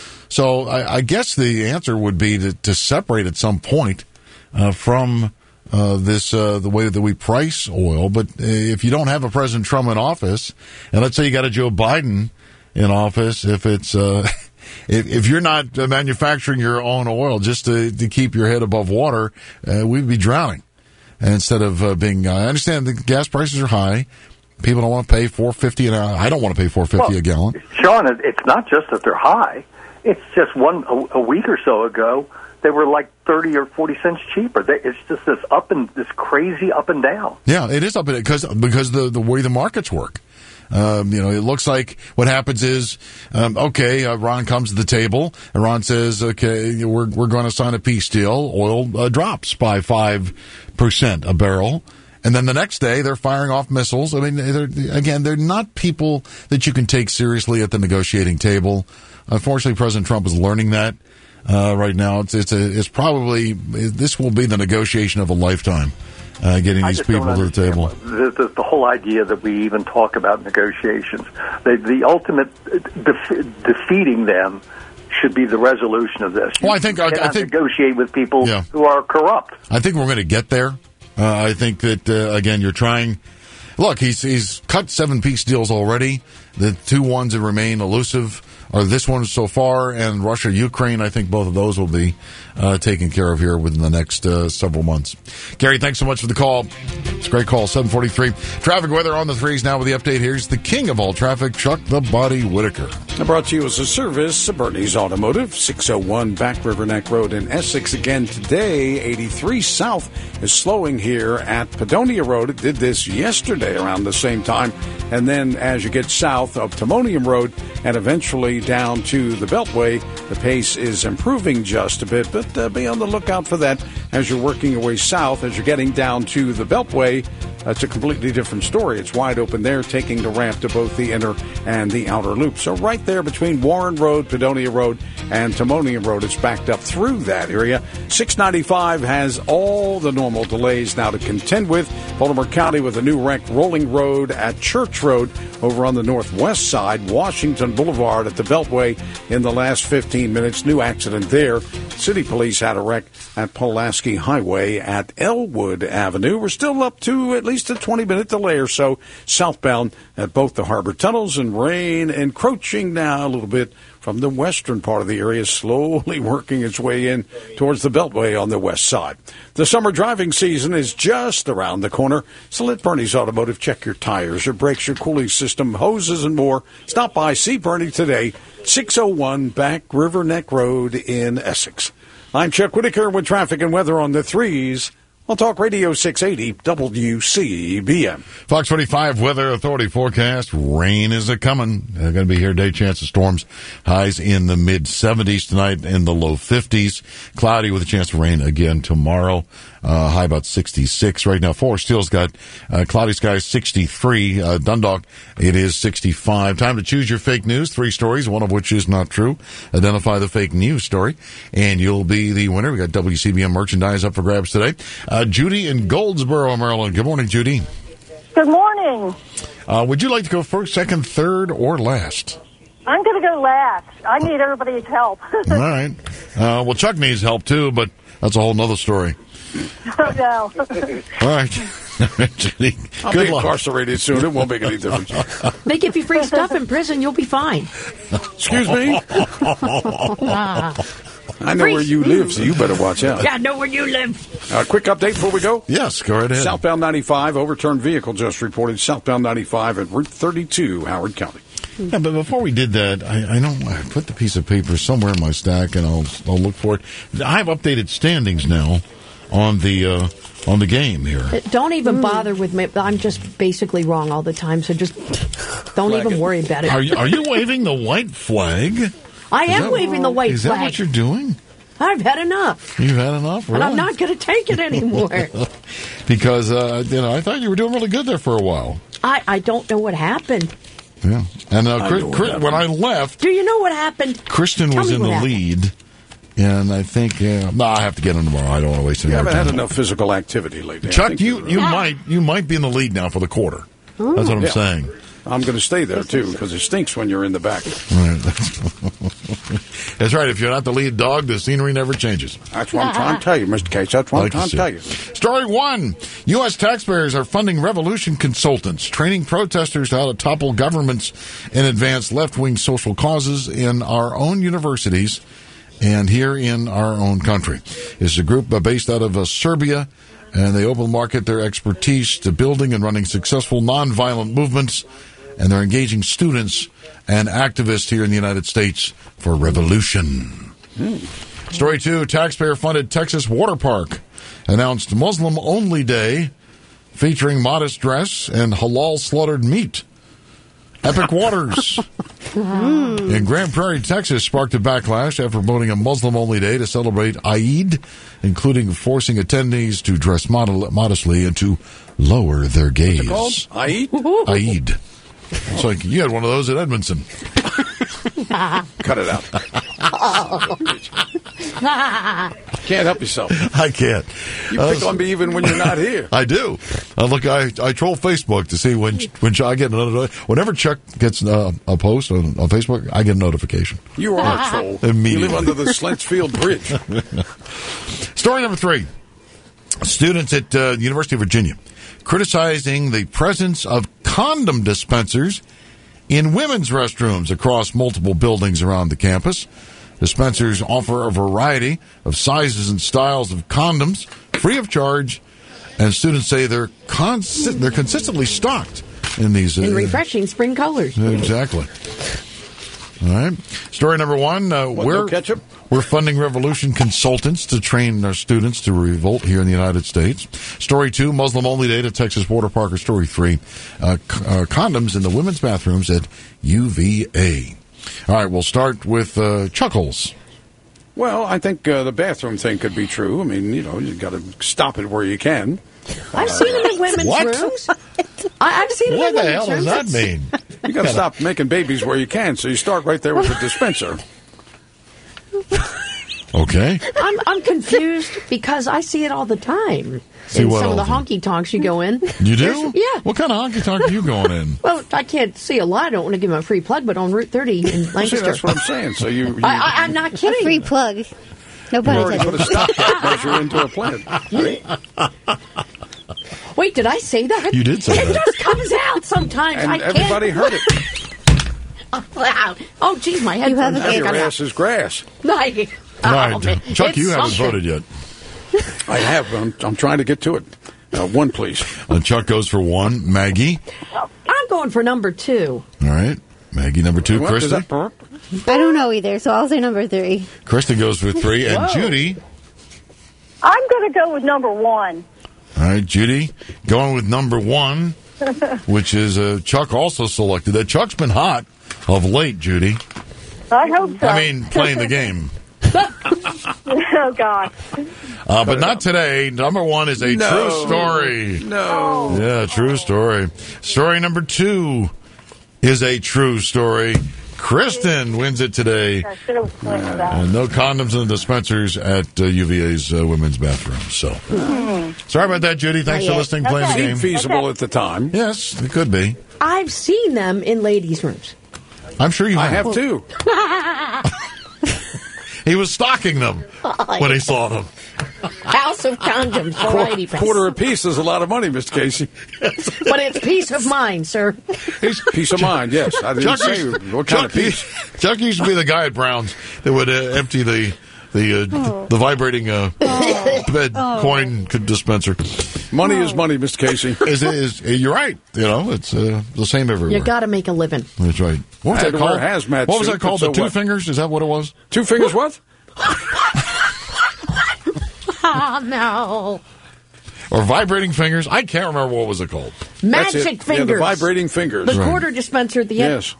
So I, I guess the answer would be to, to separate at some point uh, from uh, this uh, the way that we price oil. But if you don't have a President Trump in office, and let's say you got a Joe Biden in office, if it's uh, if, if you're not uh, manufacturing your own oil just to, to keep your head above water, uh, we'd be drowning. And instead of uh, being, uh, I understand the gas prices are high. People don't want to pay four fifty an hour. I don't want to pay four fifty well, a gallon. Sean, it's not just that they're high. It's just one a, a week or so ago they were like thirty or forty cents cheaper. They, it's just this up and this crazy up and down. Yeah, it is up and because because the the way the markets work. Um, you know, it looks like what happens is, um, okay, Iran comes to the table. Iran says, okay, we're we're going to sign a peace deal. Oil uh, drops by five percent a barrel. And then the next day, they're firing off missiles. I mean, they're, again, they're not people that you can take seriously at the negotiating table. Unfortunately, President Trump is learning that uh, right now. It's it's, a, it's probably, this will be the negotiation of a lifetime. Uh, getting these people to the table. The, the, the whole idea that we even talk about negotiations, the, the ultimate def- defeating them should be the resolution of this. You well, I think I, I think negotiate with people yeah. who are corrupt. I think we're going to get there. Uh, I think that uh, again, you're trying. Look, he's he's cut seven peace deals already. The two ones that remain elusive are this one so far, and Russia, Ukraine. I think both of those will be uh, taken care of here within the next uh, several months. Gary, thanks so much for the call. It's a great call. seven forty-three. Traffic weather on the threes now with the update. Here's the king of all traffic, Chuck the Body Whitaker. Brought to you as a service of Bernie's Automotive, six oh one Back River Neck Road in Essex. Again today, eighty-three South is slowing here at Padonia Road. It did this yesterday around the same time. And then as you get south of Timonium Road and eventually down to the Beltway, the pace is improving just a bit, but uh, be on the lookout for that as you're working your way south. As you're getting down to the Beltway, it's a completely different story. It's wide open there, taking the ramp to both the inner and the outer loop. So right there between Warren Road, Padonia Road, and Timonium Road, it's backed up through that area. six ninety-five has all the normal delays now to contend with. Baltimore County with a new wreck, Rolling Road at Church Road over on the northwest side. Washington Boulevard at the Beltway in the last fifteen minutes. New accident there. City Police had a wreck at Pulaski Highway at Elwood Avenue. We're still up to at least a twenty-minute delay or so southbound at both the harbor tunnels, and rain encroaching now a little bit from the western part of the area, slowly working its way in towards the Beltway on the west side. The summer driving season is just around the corner, so let Bernie's Automotive check your tires, your brakes, your cooling system, hoses, and more. Stop by, see Bernie today, six oh one Back River Neck Road in Essex. I'm Chuck Whitaker with traffic and weather on the threes. I'll talk Radio six eighty W C B M. Fox twenty-five Weather Authority forecast. Rain is a coming. Uh, going to be here day. Chance of storms. Highs in the mid seventies tonight, in the low fifties. Cloudy with a chance of rain again tomorrow. Uh, high about sixty-six right now. Forest Hill's got uh, cloudy skies, sixty-three. Uh, Dundalk, it is sixty-five. Time to choose your fake news. Three stories, one of which is not true. Identify the fake news story, and you'll be the winner. We got W C B M merchandise up for grabs today. Uh, Judy in Goldsboro, Maryland. Good morning, Judy. Good morning. Uh, would you like to go first, second, third, or last? I'm going to go last. I need everybody's help. All right. Uh, well, Chuck needs help, too, but that's a whole nother story. No. All right. Judy, I'll good be luck. Incarcerated soon. It won't make any difference. They give you free stuff in prison. You'll be fine. Excuse me? I know where you live, so you better watch out. Yeah, I know where you live. Uh, quick update before we go. Yes, go right ahead. Southbound ninety-five, overturned vehicle just reported southbound ninety-five at Route thirty-two, Howard County. Yeah, but before we did that, I, I know I put the piece of paper somewhere in my stack, and I'll I'll look for it. I have updated standings now on the uh, on the game here. Don't even bother with me. I'm just basically wrong all the time, so just don't Flag even it. worry about it. Are you, are you waving the white flag? I Is am that- waving the white Is flag. that what you're doing? I've had enough. You've had enough, really? And I'm not going to take it anymore. Because uh, you know, I thought you were doing really good there for a while. I, I don't know what happened. Yeah, and uh, I Chris, know what Chris, happened. when I left, Do you know what happened? Kristen Tell was me in what the happened. lead, and I think uh, no, I have to get him tomorrow. I don't want to waste any You more haven't time. had enough physical activity lately. I Chuck, think you you Ah. might you might be in the lead now for the quarter. That's what I'm Yeah. saying. I'm going to stay there, too, because it stinks when you're in the back. Right. That's right. If you're not the lead dog, the scenery never changes. That's what I'm trying to tell you, Mister Case. That's what Like I'm to trying to see. tell you. Story one. U S taxpayers are funding revolution consultants, training protesters how to topple governments and advance left-wing social causes in our own universities and here in our own country. It's a group uh, based out of uh, Serbia, and they open market their expertise to building and running successful nonviolent movements, and they're engaging students and activists here in the United States for revolution. Story two, taxpayer-funded Texas water park announced Muslim-only day featuring modest dress and halal slaughtered meat. Epic Waters in Grand Prairie, Texas, sparked a backlash after promoting a Muslim-only day to celebrate Eid, including forcing attendees to dress mod- modestly and to lower their gaze. What's it called? Eid? Eid. It's like you had one of those at Edmondson. Cut it out. Can't help yourself. I can't. You Uh, pick on me even when you're not here. I do. Uh, look, I, I troll Facebook to see when when I get another. Whenever Chuck gets uh, a post on, on Facebook, I get a notification. You are a troll. You Immediately. live under the Slentsfield Bridge. Story number three. Students at uh, the University of Virginia criticizing the presence of condom dispensers in women's restrooms across multiple buildings around the campus. Dispensers offer a variety of sizes and styles of condoms free of charge, and students say they're consi- they're consistently stocked in these. Uh, In refreshing spring colors. Exactly. All right. Story number one. Uh, What, we're no ketchup? we're funding revolution consultants to train our students to revolt here in the United States. Story two. Muslim only day to Texas water park. Or story three. Uh, c- uh, condoms in the women's bathrooms at U V A. All right. We'll start with uh, Chuckles. Well, I think uh, the bathroom thing could be true. I mean, you know, you got to stop it where you can. I've seen them in women's What? rooms. I, I've seen them What in the women's hell rooms. does that That's- mean? You got to stop making babies where you can, so you start right there with the dispenser. Okay. I'm I'm confused because I see it all the time. See in what some of the all the- honky tonks you go in. You do? There's- Yeah. What kind of honky tonk are you going in? Well, I can't see a lot. I don't want to give them a free plug, but on Route thirty in See, Lancaster. that's what I'm saying. So you, you, I, I, I'm not kidding. A free plug. No you pun already put a intended. stopgap measure into a plant. Wait, did I say that? You did say it that. just comes out sometimes. And I can't. everybody heard it. Oh, wow. Oh, geez, my head. have a Now your ass is grass. No, All right. Chuck, you haven't voted yet. I have. I'm, I'm trying to get to it. Uh, one, please. Uh, Chuck goes for one. Maggie. I'm going for number two. All right. Maggie, number two. What, does Kristen. that burp? I don't know either, so I'll say number three. Kristen goes for three. And Whoa. Judy. I'm going to go with number one. All right, Judy. Going with number one, which is uh, Chuck also selected. That Chuck's been hot of late, Judy. I hope so. I mean, playing the game. Oh, God. Uh, but not today. Number one is a No. true story. No. Yeah, true story. Story number two is a true story. Kristen wins it today. I should have went with that. And no condoms in the dispensers at uh, U V A's uh, women's bathroom. So, sorry about that, Judy. Thanks for Yeah. listening, playing the Okay. game. Seemed feasible at the time. Yes, it could be. I've seen them in ladies' rooms. I'm sure you I have. have too. He was stocking them when he saw them. House of condoms, variety packs. Quarter apiece is a lot of money, Mister Casey. But it's peace of mind, sir. Peace of mind, yes. I didn't Chuck say used, what kind Chuck of peace. used- Chuck used to be the guy at Brown's that would uh, empty the the uh, the vibrating uh, bed coin dispenser. Money is money, Mister Casey. is, is, you're right. You know, it's uh, the same everywhere. You got to make a living. That's right. What was I had that to wear called? a hazmat What was suit, that called? but The so two what? fingers? Is that what it was? Two fingers what? Oh, no. Or vibrating fingers? I can't remember what was it called. Magic fingers. Yeah, the vibrating fingers. The Right. quarter dispenser at the end. Yes.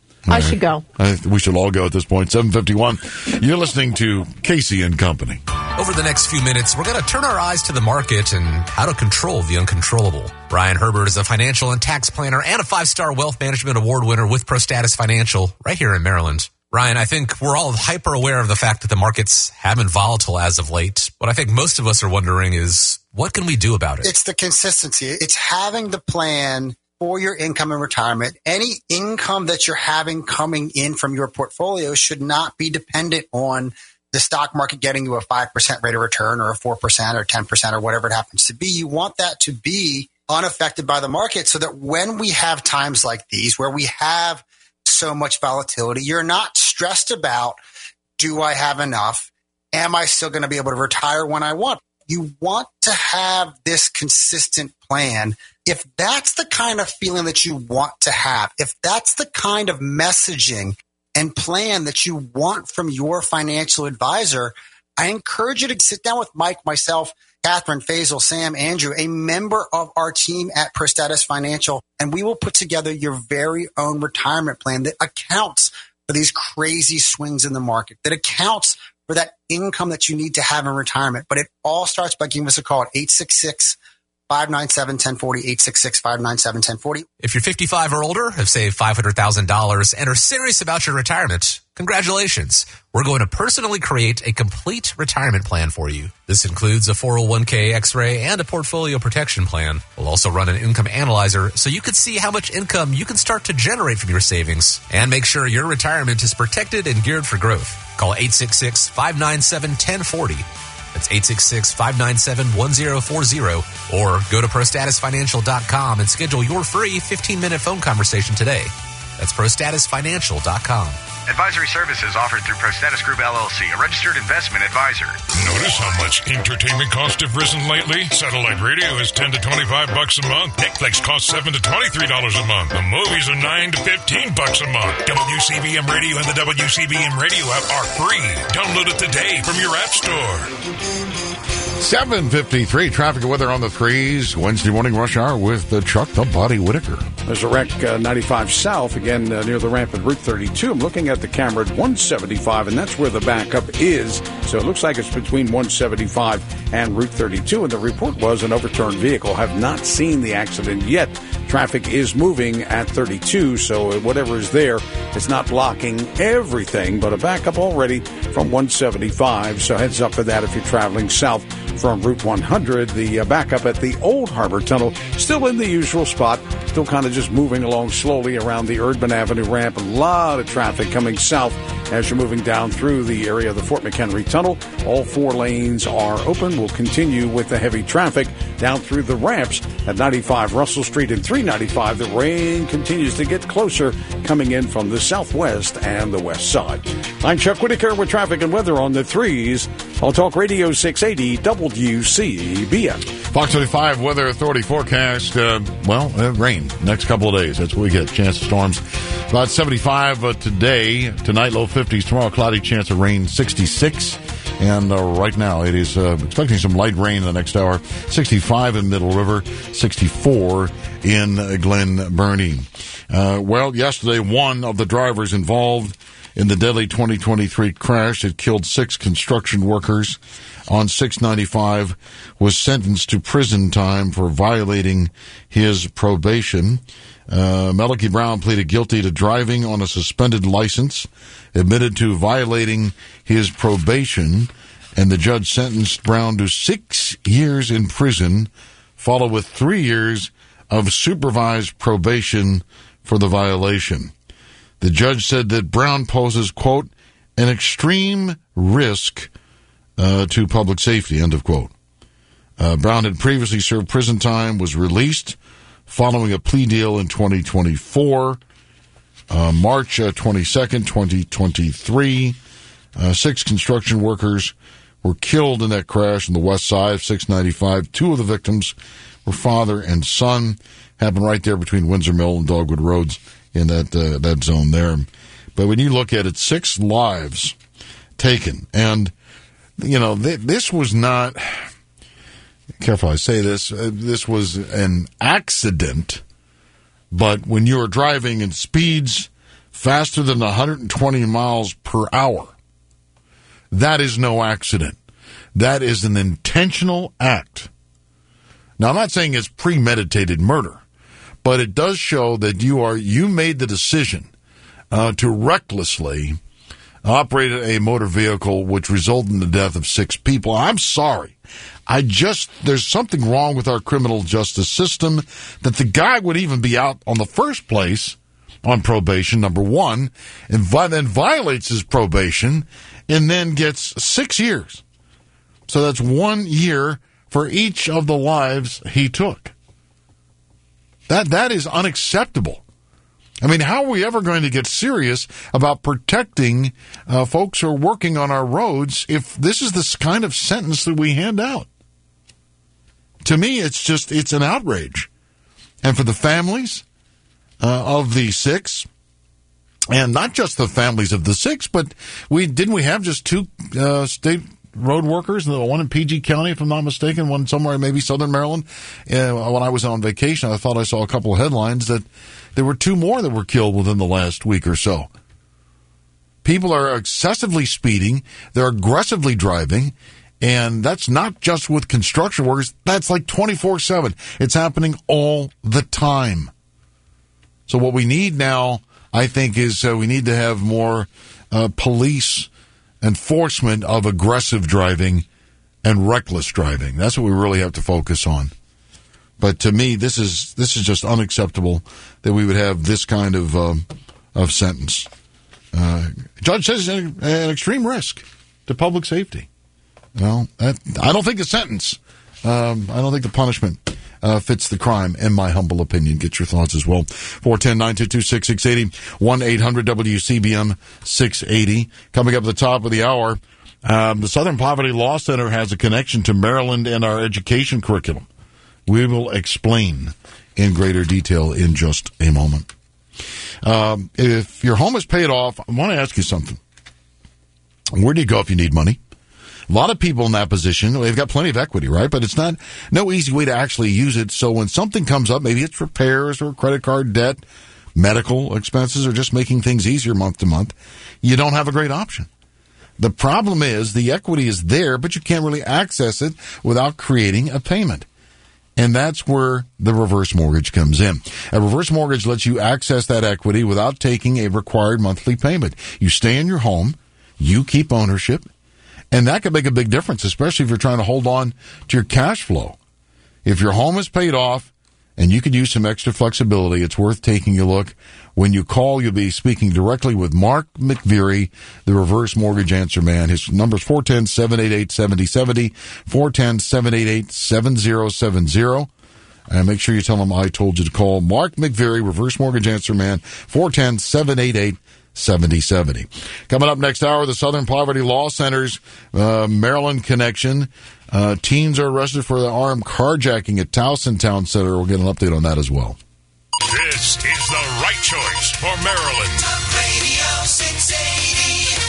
I should go. I th- we should all go at this point. seven fifty-one. You're listening to Casey and Company. Over the next few minutes, we're going to turn our eyes to the market and how to control the uncontrollable. Brian Herbert is a financial and tax planner and a five-star wealth management award winner with ProStatus Financial right here in Maryland. Ryan, I think we're all hyper aware of the fact that the markets have been volatile as of late. What I think most of us are wondering is, what can we do about it? It's the consistency. It's having the plan for your income and retirement. Any income that you're having coming in from your portfolio should not be dependent on the stock market getting you a five percent rate of return or a four percent or ten percent or whatever it happens to be. You want that to be unaffected by the market so that when we have times like these where we have so much volatility, you're not stressed about, do I have enough? Am I still going to be able to retire when I want? You want to have this consistent plan. If that's the kind of feeling that you want to have, if that's the kind of messaging and plan that you want from your financial advisor, I encourage you to sit down with Mike, myself, Catherine, Faisal, Sam, Andrew, a member of our team at ProStatus Financial, and we will put together your very own retirement plan that accounts for these crazy swings in the market, that accounts for that income that you need to have in retirement. But it all starts by giving us a call at eight six six, five nine seven, one zero four zero, eight six six, five nine seven, one zero four zero. If you're fifty-five or older, have saved five hundred thousand dollars, and are serious about your retirement, congratulations. We're going to personally create a complete retirement plan for you. This includes a four oh one k X-ray and a portfolio protection plan. We'll also run an income analyzer so you can see how much income you can start to generate from your savings and make sure your retirement is protected and geared for growth. Call eight six six, five nine seven, one zero four zero. That's eight six six, five nine seven, one zero four zero. Or go to pro status financial dot com and schedule your free fifteen-minute phone conversation today. That's pro status financial dot com. Advisory services offered through ProStatus Group L L C, a registered investment advisor. Notice how much entertainment costs have risen lately? Satellite radio is ten to twenty-five bucks a month. Netflix costs seven to twenty-three dollars a month. The movies are nine to fifteen bucks a month. W C B M Radio and the W C B M Radio app are free. Download it today from your app store. seven fifty-three, traffic and weather on the threes. Wednesday morning rush hour with uh, Chuck the Body Whitaker. There's a wreck uh, ninety-five south, again uh, near the ramp at Route thirty-two. I'm looking at the camera at one seventy-five, and that's where the backup is. So it looks like it's between one seventy-five and Route thirty-two. And the report was an overturned vehicle. Have not seen the accident yet. Traffic is moving at thirty-two, so whatever is there, it's not blocking everything, but a backup already from one seventy-five. So heads up for that if you're traveling south from Route one hundred. The uh, backup at the Old Harbor Tunnel, still in the usual spot, still kind of just moving along slowly around the Urban Avenue ramp. A lot of traffic coming south as you're moving down through the area of the Fort McHenry Tunnel. All four lanes are open. We'll continue with the heavy traffic down through the ramps at ninety-five Russell Street and three ninety-five. The rain continues to get closer coming in from the southwest and the west side. I'm Chuck Whitaker with traffic and weather on the threes on Talk Radio six eighty W C B M. Fox thirty-five Weather Authority forecast, uh, well, uh, rain next couple of days. That's what we get. Chance of storms. About seventy-five uh, today. Tonight, low fifties. Tomorrow, cloudy, chance of rain, sixty-six. And uh, right now, it is uh, expecting some light rain in the next hour. sixty-five in Middle River, sixty-four in uh, Glen Burnie. Uh, well, yesterday, one of the drivers involved in the deadly twenty twenty-three crash that killed six construction workers on six ninety-five was sentenced to prison time for violating his probation. Uh, Melody Brown pleaded guilty to driving on a suspended license, admitted to violating his probation, and the judge sentenced Brown to six years in prison, followed with three years of supervised probation for the violation. The judge said that Brown poses, quote, an extreme risk uh, to public safety, end of quote. Uh, Brown had previously served prison time, was released following a plea deal in twenty twenty-four. Uh, March uh, twenty-second, twenty twenty-three, uh, six construction workers were killed in that crash on the west side of six ninety-five. Two of the victims were father and son. Happened right there between Windsor Mill and Dogwood Roads in that uh, that zone there. But when you look at it, six lives taken. And, you know, th- this was not, careful I say this, uh, this was an accident. But when you are driving in speeds faster than one hundred twenty miles per hour, that is no accident. That is an intentional act. Now, I'm not saying it's premeditated murder, but it does show that you are you made the decision uh, to recklessly operate a motor vehicle which resulted in the death of six people. I'm sorry. I just, there's something wrong with our criminal justice system that the guy would even be out on the first place on probation, number one, and vi- then violates his probation and then gets six years. So that's one year for each of the lives he took. That That is unacceptable. I mean, how are we ever going to get serious about protecting uh, folks who are working on our roads if this is the kind of sentence that we hand out? To me, it's just, it's an outrage. And for the families uh, of the six, and not just the families of the six, but we didn't we have just two uh, state road workers, the one in P G County, if I'm not mistaken, one somewhere maybe southern Maryland. Uh, when I was on vacation, I thought I saw a couple of headlines that there were two more that were killed within the last week or so. People are excessively speeding. They're aggressively driving. And that's not just with construction workers. That's like twenty-four seven. It's happening all the time. So what we need now, I think, is uh, we need to have more uh, police enforcement of aggressive driving and reckless driving. That's what we really have to focus on. But to me, this is this is just unacceptable that we would have this kind of um, of sentence. Uh, judge says an, an extreme risk to public safety. Well, that, I don't think the sentence, um, I don't think the punishment uh, fits the crime, in my humble opinion. Get your thoughts as well. four one zero, nine two two, six six eight zero, one eight hundred W C B M six eighty. Coming up at the top of the hour, um, the Southern Poverty Law Center has a connection to Maryland and our education curriculum. We will explain in greater detail in just a moment. Um, if your home is paid off, I want to ask you something. Where do you go if you need money? A lot of people in that position, they've got plenty of equity, right? But it's not no easy way to actually use it. So when something comes up, maybe it's repairs or credit card debt, medical expenses, or just making things easier month to month, you don't have a great option. The problem is the equity is there, but you can't really access it without creating a payment. And that's where the reverse mortgage comes in. A reverse mortgage lets you access that equity without taking a required monthly payment. You stay in your home, you keep ownership, and that could make a big difference, especially if you're trying to hold on to your cash flow. If your home is paid off and you could use some extra flexibility, it's worth taking a look. When you call, you'll be speaking directly with Mark McVeary, the reverse mortgage answer man. His number is four one zero, seven eight eight, seven zero seven zero, four one zero, seven eight eight, seven zero seven zero. And make sure you tell him I told you to call Mark McVeary, reverse mortgage answer man, four one zero, seven eight eight, seven zero seven zero. Coming up next hour, the Southern Poverty Law Center's uh, Maryland connection. Uh, teens are arrested for the armed carjacking at Towson Town Center. We'll get an update on that as well. This is the right choice for Maryland. Talk Radio six eighty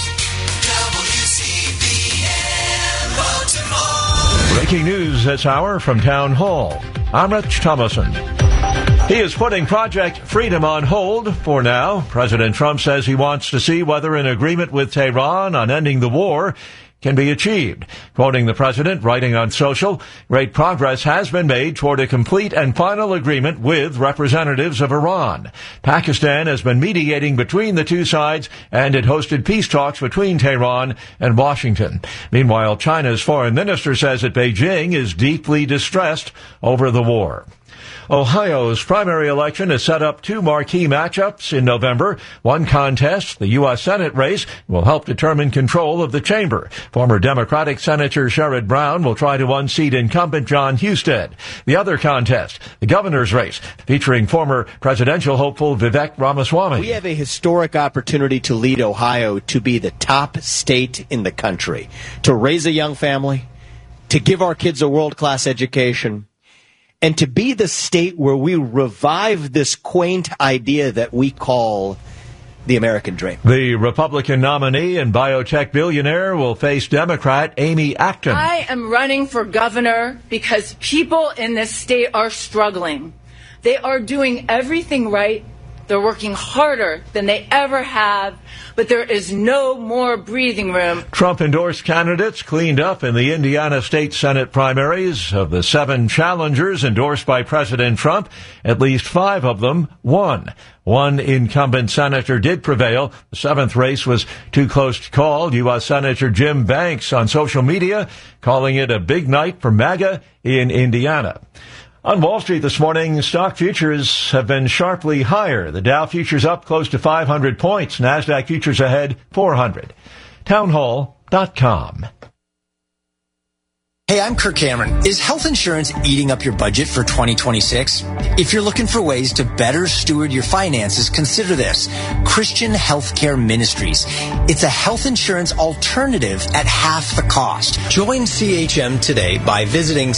W C B M Baltimore. Breaking news this hour from Town Hall. I'm Rich Thomason. He is putting Project Freedom on hold for now. President Trump says he wants to see whether an agreement with Tehran on ending the war can be achieved. Quoting the president, writing on social, great progress has been made toward a complete and final agreement with representatives of Iran. Pakistan has been mediating between the two sides, and it hosted peace talks between Tehran and Washington. Meanwhile, China's foreign minister says that Beijing is deeply distressed over the war. Ohio's primary election has set up two marquee matchups in November. One contest, the U S Senate race, will help determine control of the chamber. Former Democratic Senator Sherrod Brown will try to unseat incumbent John Husted. The other contest, the governor's race, featuring former presidential hopeful Vivek Ramaswamy. We have a historic opportunity to lead Ohio to be the top state in the country, to raise a young family, to give our kids a world-class education, and to be the state where we revive this quaint idea that we call the American dream. The Republican nominee and biotech billionaire will face Democrat Amy Acton. I am running for governor because people in this state are struggling. They are doing everything right. They're working harder than they ever have, but there is no more breathing room. Trump-endorsed candidates cleaned up in the Indiana State Senate primaries. Of the seven challengers endorsed by President Trump, at least five of them won. One incumbent senator did prevail. The seventh race was too close to call. U S Senator Jim Banks on social media calling it a big night for MAGA in Indiana. On Wall Street this morning, stock futures have been sharply higher. The Dow futures up close to five hundred points. NASDAQ futures ahead four hundred. townhall dot com. Hey, I'm Kirk Cameron. Is health insurance eating up your budget for twenty twenty-six? If you're looking for ways to better steward your finances, consider this. Christian Healthcare Ministries. It's a health insurance alternative at half the cost. Join C H M today by visiting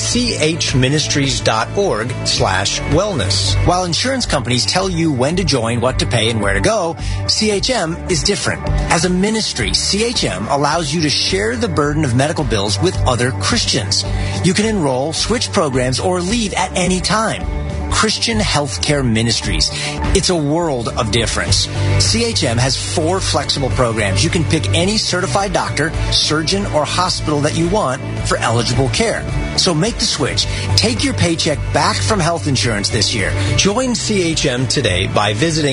chministries.org slash wellness. While insurance companies tell you when to join, what to pay, and where to go, C H M is different. As a ministry, C H M allows you to share the burden of medical bills with other Christians. You can enroll, switch programs, or leave at any time. Christian Healthcare Ministries. It's a world of difference. C H M has four flexible programs. You can pick any certified doctor, surgeon, or hospital that you want for eligible care. So make the switch. Take your paycheck back from health insurance this year. Join C H M today by visiting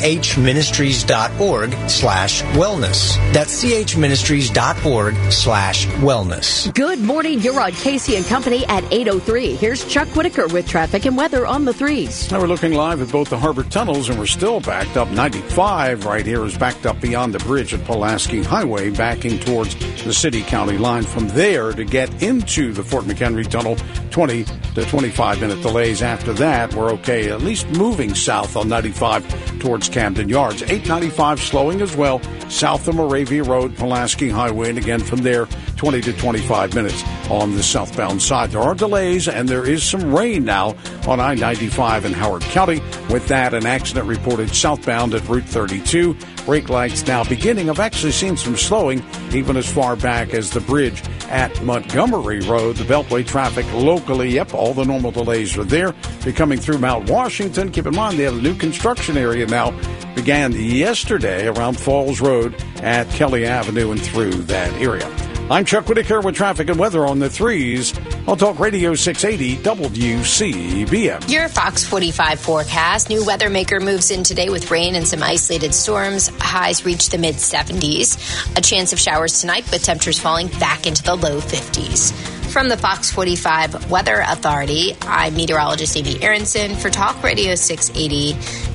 chministries.org slash wellness. That's chministries.org slash wellness. Good morning. You're on Casey and Company at eight oh three. Here's Chuck Whitaker with traffic and weather on the threes. Now we're looking live at both the harbor tunnels, and we're still backed up. ninety-five right here is backed up beyond the bridge at Pulaski Highway, backing towards the city-county line. From there to get into the Fort McHenry Tunnel, twenty to twenty-five minute delays. After that, we're okay, at least moving south on ninety-five towards Camden Yards. eight ninety-five slowing as well, south of Moravia Road, Pulaski Highway, and again from there, twenty to twenty-five minutes on the southbound side. There are delays, and there is some rain now on I ninety-five in Howard County. With that, an accident reported southbound at Route thirty-two. Brake lights now beginning. I've actually seen some slowing even as far back as the bridge at Montgomery Road. The Beltway traffic locally, yep, all the normal delays are there. They're coming through Mount Washington. Keep in mind, they have a new construction area now. Began yesterday around Falls Road at Kelly Avenue and through that area. I'm Chuck Whitaker with traffic and weather on the threes on Talk Radio six eighty W C B M. Your Fox forty-five forecast. New weather maker moves in today with rain and some isolated storms. Highs reach the mid seventies. A chance of showers tonight, but temperatures falling back into the low fifties. From the Fox forty-five Weather Authority, I'm meteorologist Amy Aronson for Talk Radio six eighty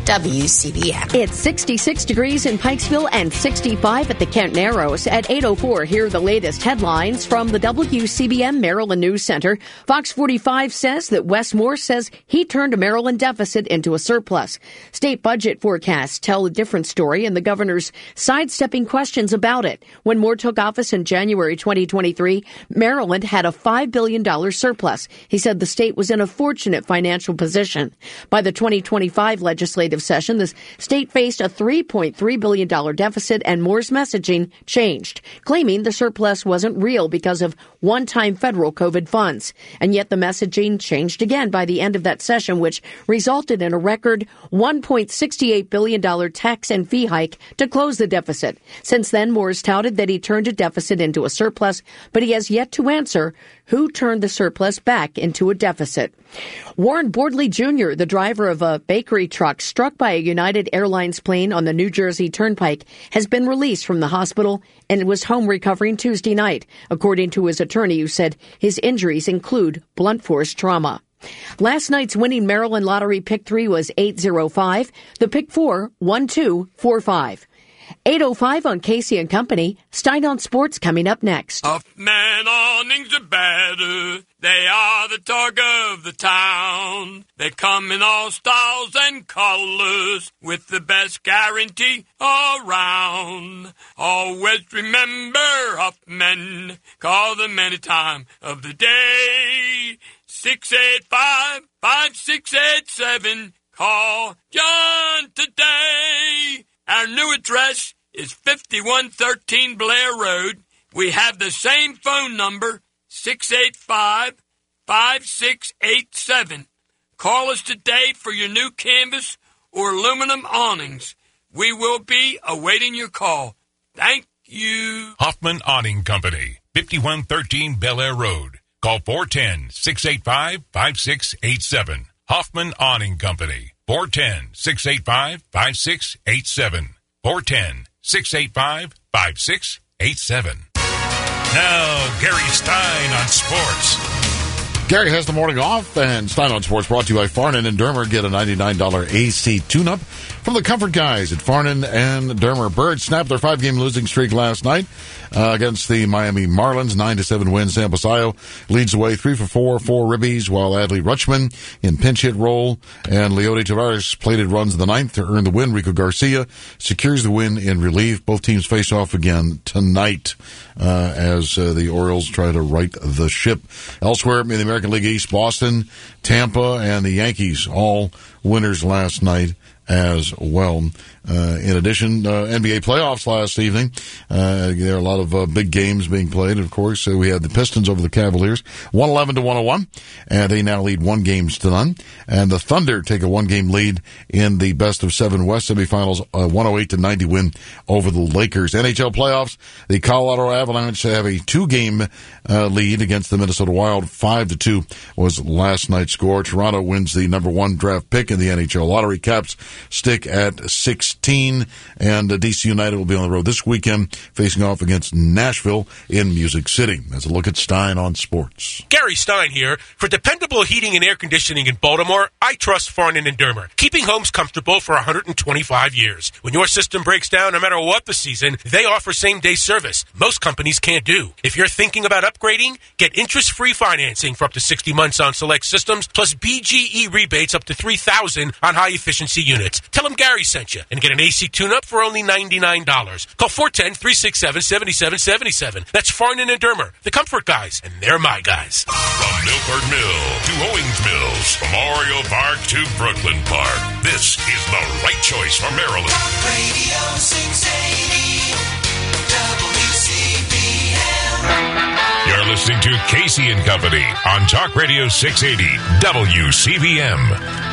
W C B M. It's sixty-six degrees in Pikesville and sixty-five at the Kent Narrows. At eight oh four, here are the latest headlines from the W C B M Maryland News Center. Fox forty-five says that Wes Moore says he turned a Maryland deficit into a surplus. State budget forecasts tell a different story, and the governor's sidestepping questions about it. When Moore took office in January twenty twenty-three, Maryland had a five billion dollars surplus. He said the state was in a fortunate financial position. By the twenty twenty-five legislative session, the state faced a three point three billion dollars deficit, and Moore's messaging changed, claiming the surplus wasn't real because of one-time federal COVID funds. And yet the messaging changed again by the end of that session, which resulted in a record one point six eight billion dollars tax and fee hike to close the deficit. Since then, Moore's touted that he turned a deficit into a surplus, but he has yet to answer who turned the surplus back into a deficit. Warren Bordley Junior, the driver of a bakery truck struck by a United Airlines plane on the New Jersey Turnpike, has been released from the hospital and was home recovering Tuesday night, according to his attorney, who said his injuries include blunt force trauma. Last night's winning Maryland Lottery Pick three was eight oh five. The Pick four, one two four five. eight oh five on Casey and Company. Stein on Sports coming up next. Huffman awnings are better. They are the talk of the town. They come in all styles and colors with the best guarantee around. Always remember Huffman. Call them any time of the day. six eight five, five six eight seven. Call John today. Our new address is fifty-one thirteen Blair Road. We have the same phone number, six eight five, five six eight seven. Call us today for your new canvas or aluminum awnings. We will be awaiting your call. Thank you. Hoffman Awning Company, fifty-one thirteen Bel Air Road. Call four one zero, six eight five, five six eight seven. Hoffman Awning Company, four one zero, six eight five, five six eight seven. four one zero, six eight five, five six eight seven. Now, Gary Stein on sports. Gary has the morning off, and Stein on Sports brought to you by Farnan and Dermer. Get a ninety-nine dollars A C tune-up from the Comfort Guys at Farnan and Dermer. Birds snapped their five-game losing streak last night uh, against the Miami Marlins. nine to seven win. Sam Basayo leads the way three for four, four ribbies, while Adley Rutschman in pinch hit role and Leody Tavares plated runs in the ninth to earn the win. Rico Garcia secures the win in relief. Both teams face off again tonight uh, as uh, the Orioles try to right the ship. Elsewhere in the American League East, Boston, Tampa, and the Yankees all winners last night as well. Uh, in addition, uh, N B A playoffs last evening. Uh, there are a lot of uh, big games being played, of course. So we had the Pistons over the Cavaliers, one eleven to one oh one, and they now lead one game to none. And the Thunder take a one-game lead in the best of seven West semifinals, a one oh eight to ninety win over the Lakers. N H L playoffs, the Colorado Avalanche have a two-game uh, lead against the Minnesota Wild. five to two was last night's score. Toronto wins the number one draft pick in the N H L lottery. Caps stick at sixteen, and uh, D C United will be on the road this weekend facing off against Nashville in Music City. As a look at Stein on Sports. Gary Stein here. For dependable heating and air conditioning in Baltimore, I trust Farnan and Dermer, keeping homes comfortable for one hundred twenty-five years. When your system breaks down, no matter what the season, they offer same-day service. Most companies can't do. If you're thinking about upgrading, get interest-free financing for up to sixty months on select systems, plus B G E rebates up to three thousand dollars on high-efficiency units. Tell them Gary sent you and get an A C tune-up for only ninety-nine dollars. Call four one zero, three six seven, seven seven seven seven. That's Farnan and Dermer, the Comfort Guys, and they're my guys. From Milford Mill to Owings Mills, Memorial Park to Brooklyn Park, this is the right choice for Maryland. Radio six eighty W C B M. You're listening to Casey and Company on Talk Radio six eighty W C B M.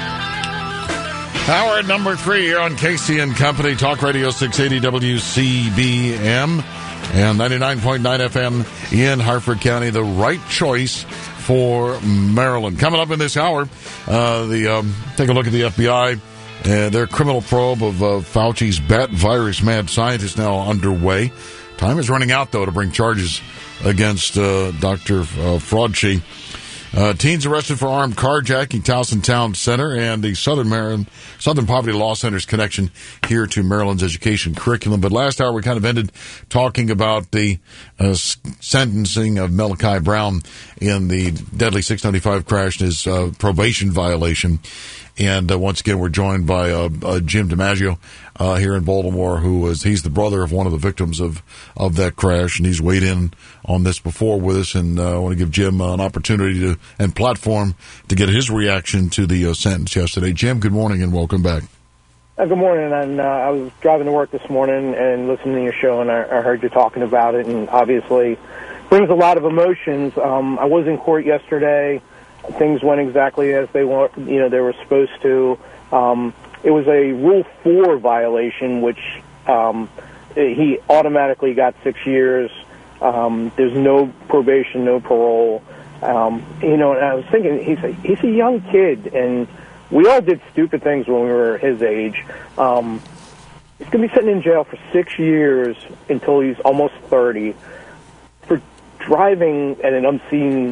Hour number three here on Casey and Company, Talk Radio six eighty W C B M and ninety-nine point nine F M in Harford County. The right choice for Maryland. Coming up in this hour, uh, the um, take a look at the F B I. Uh, their criminal probe of uh, Fauci's bat virus mad scientist now underway. Time is running out, though, to bring charges against uh, Doctor Uh, Fraudchi. Uh, teens arrested for armed carjacking, Towson Town Center, and the Southern Maryland, Southern Poverty Law Center's connection here to Maryland's education curriculum. But last hour we kind of ended talking about the uh, sentencing of Malachi Brown in the deadly six ninety-five crash and his uh, probation violation. And uh, once again, we're joined by uh, uh, Jim DiMaggio uh, here in Baltimore, who is he's the brother of one of the victims of, of that crash, and he's weighed in on this before with us. And uh, I want to give Jim uh, an opportunity to and platform to get his reaction to the uh, sentence yesterday. Jim, good morning and welcome back. Uh, good morning. And uh, I was driving to work this morning and listening to your show, and I, I heard you talking about it, and obviously brings a lot of emotions. Um, I was in court yesterday. Things went exactly as they want, you know, they were supposed to. Um, it was a Rule four violation, which um, he automatically got six years. Um, there's no probation, no parole. Um, you know, and I was thinking, he's a, he's a young kid, and we all did stupid things when we were his age. Um, he's going to be sitting in jail for six years until he's almost thirty for driving at an unseen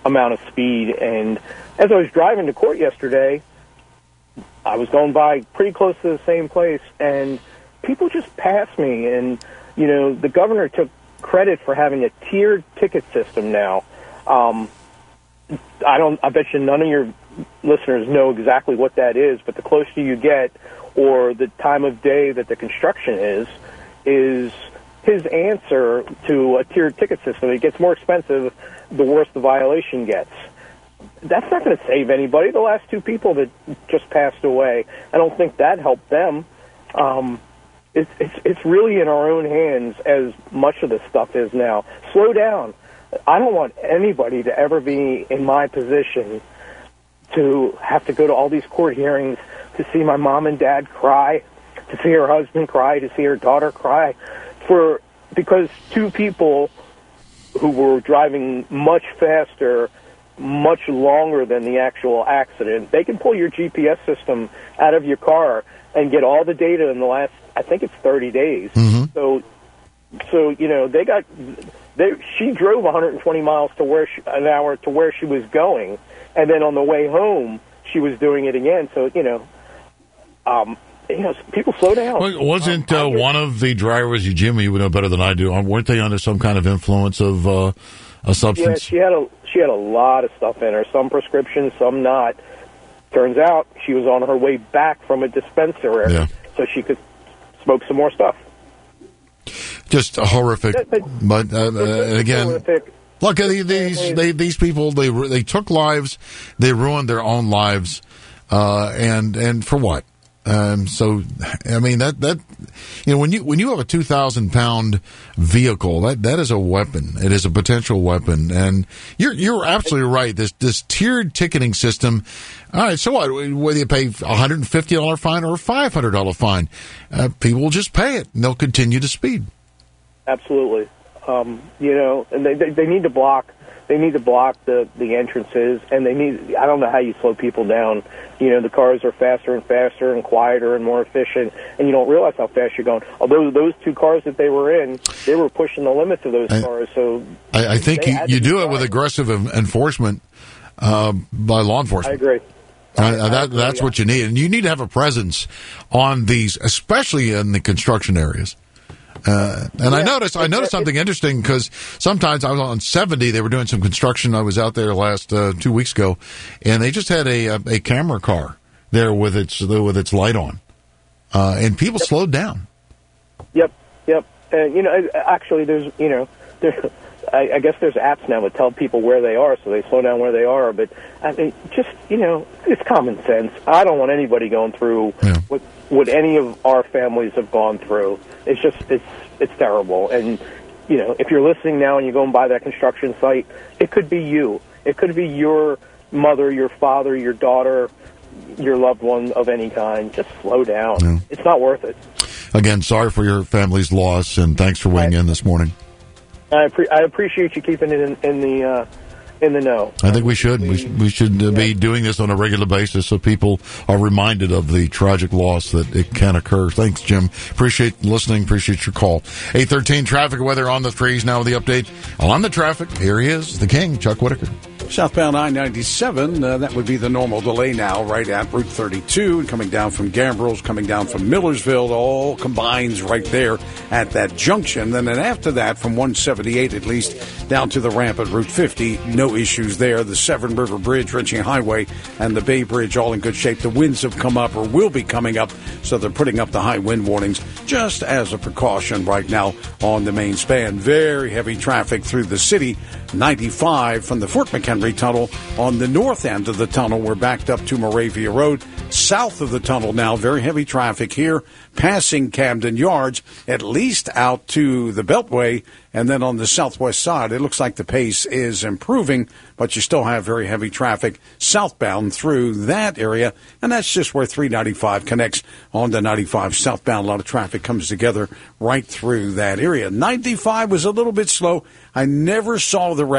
amount of speed. And as I was driving to court yesterday, I was going by pretty close to the same place, and people just passed me. And, you know, the governor took credit for having a tiered ticket system now. Um, I don't. I bet you none of your listeners know exactly what that is, but the closer you get, or the time of day that the construction is, is his answer to a tiered ticket system. It gets more expensive the worse the violation gets. That's not going to save anybody. The last two people that just passed away, I don't think that helped them. Um, it's, it's, it's really in our own hands as much of this stuff is now. Slow down. I don't want anybody to ever be in my position to have to go to all these court hearings to see my mom and dad cry, to see her husband cry, to see her daughter cry, for because two people who were driving much faster, much longer than the actual accident, they can pull your G P S system out of your car and get all the data in the last, I think it's thirty days. Mm-hmm. So, so you know, they got, they, she drove one hundred twenty miles to where she, an hour to where she was going, and then on the way home, she was doing it again. So, you know, um, you know, people slow down. Well, wasn't uh, one of the drivers, you, Jimmy, you would know better than I do, weren't they under some kind of influence of uh, a substance? Yeah, she had a she had a lot of stuff in her. Some prescriptions, some not. Turns out she was on her way back from a dispensary, yeah. so she could smoke some more stuff. Just horrific. But, but uh, uh, again, horrific. Look, these they, these people they they took lives, they ruined their own lives, uh, and and for what? Um, so, I mean that that you know when you when you have a two thousand pound vehicle, that that is a weapon. It is a potential weapon, and you're you're absolutely right. This this tiered ticketing system. All right, so what? Whether you pay a hundred and fifty dollar fine or a five hundred dollar fine, uh, people will just pay it, and they'll continue to speed. Absolutely. Um, you know, and they, they they need to block they need to block the the entrances, and they need. I don't know how you slow people down. You know, the cars are faster and faster and quieter and more efficient, and you don't realize how fast you're going. Although those two cars that they were in, they were pushing the limits of those I, cars. So I, I think you, you do it with fine. aggressive enforcement uh, by law enforcement. I agree. Uh, that, that's what you need, and you need to have a presence on these, especially in the construction areas. Uh, and yeah, I noticed, I noticed something interesting because sometimes I was on seventy. They were doing some construction. I was out there last uh, two weeks ago, and they just had a a, a camera car there with its with its light on, uh, and people yep. slowed down. Yep, yep. And you know, actually, there's you know, there, I, I guess there's apps now that tell people where they are, so they slow down where they are. But I mean, just you know, it's common sense. I don't want anybody going through yeah. what what any of our families have gone through. It's just it's it's terrible. And you know, if you're listening now and you're going by that construction site, it could be you. It could be your mother, your father, your daughter, your loved one of any kind. Just slow down. Yeah. It's not worth it. Again, sorry for your family's loss, and thanks for weighing I, in this morning. I, pre- I appreciate you keeping it in, in the uh, in the know. I think we should. We, sh- we should uh, yeah. be doing this on a regular basis so people are reminded of the tragic loss that it can occur. Thanks, Jim. Appreciate listening. Appreciate your call. eight thirteen traffic weather on the threes. Now with the update on the traffic. Here he is, the king, Chuck Whitaker. Southbound I ninety-seven, uh, that would be the normal delay now, right at Route thirty-two, and coming down from Gambrills, coming down from Millersville, all combines right there at that junction. And then after that, from one seventy-eight at least, down to the ramp at Route fifty, no issues there. The Severn River Bridge, Ritchie Highway, and the Bay Bridge all in good shape. The winds have come up or will be coming up, so they're putting up the high wind warnings just as a precaution right now on the main span. Very heavy traffic through the city. ninety-five from the Fort McHenry Tunnel on the north end of the tunnel. We're backed up to Moravia Road. South of the tunnel now, very heavy traffic here, passing Camden Yards, at least out to the Beltway. And then on the southwest side, it looks like the pace is improving, but you still have very heavy traffic southbound through that area. And that's just where three ninety-five connects on the ninety-five southbound. A lot of traffic comes together right through that area. ninety-five was a little bit slow. I never saw the wreck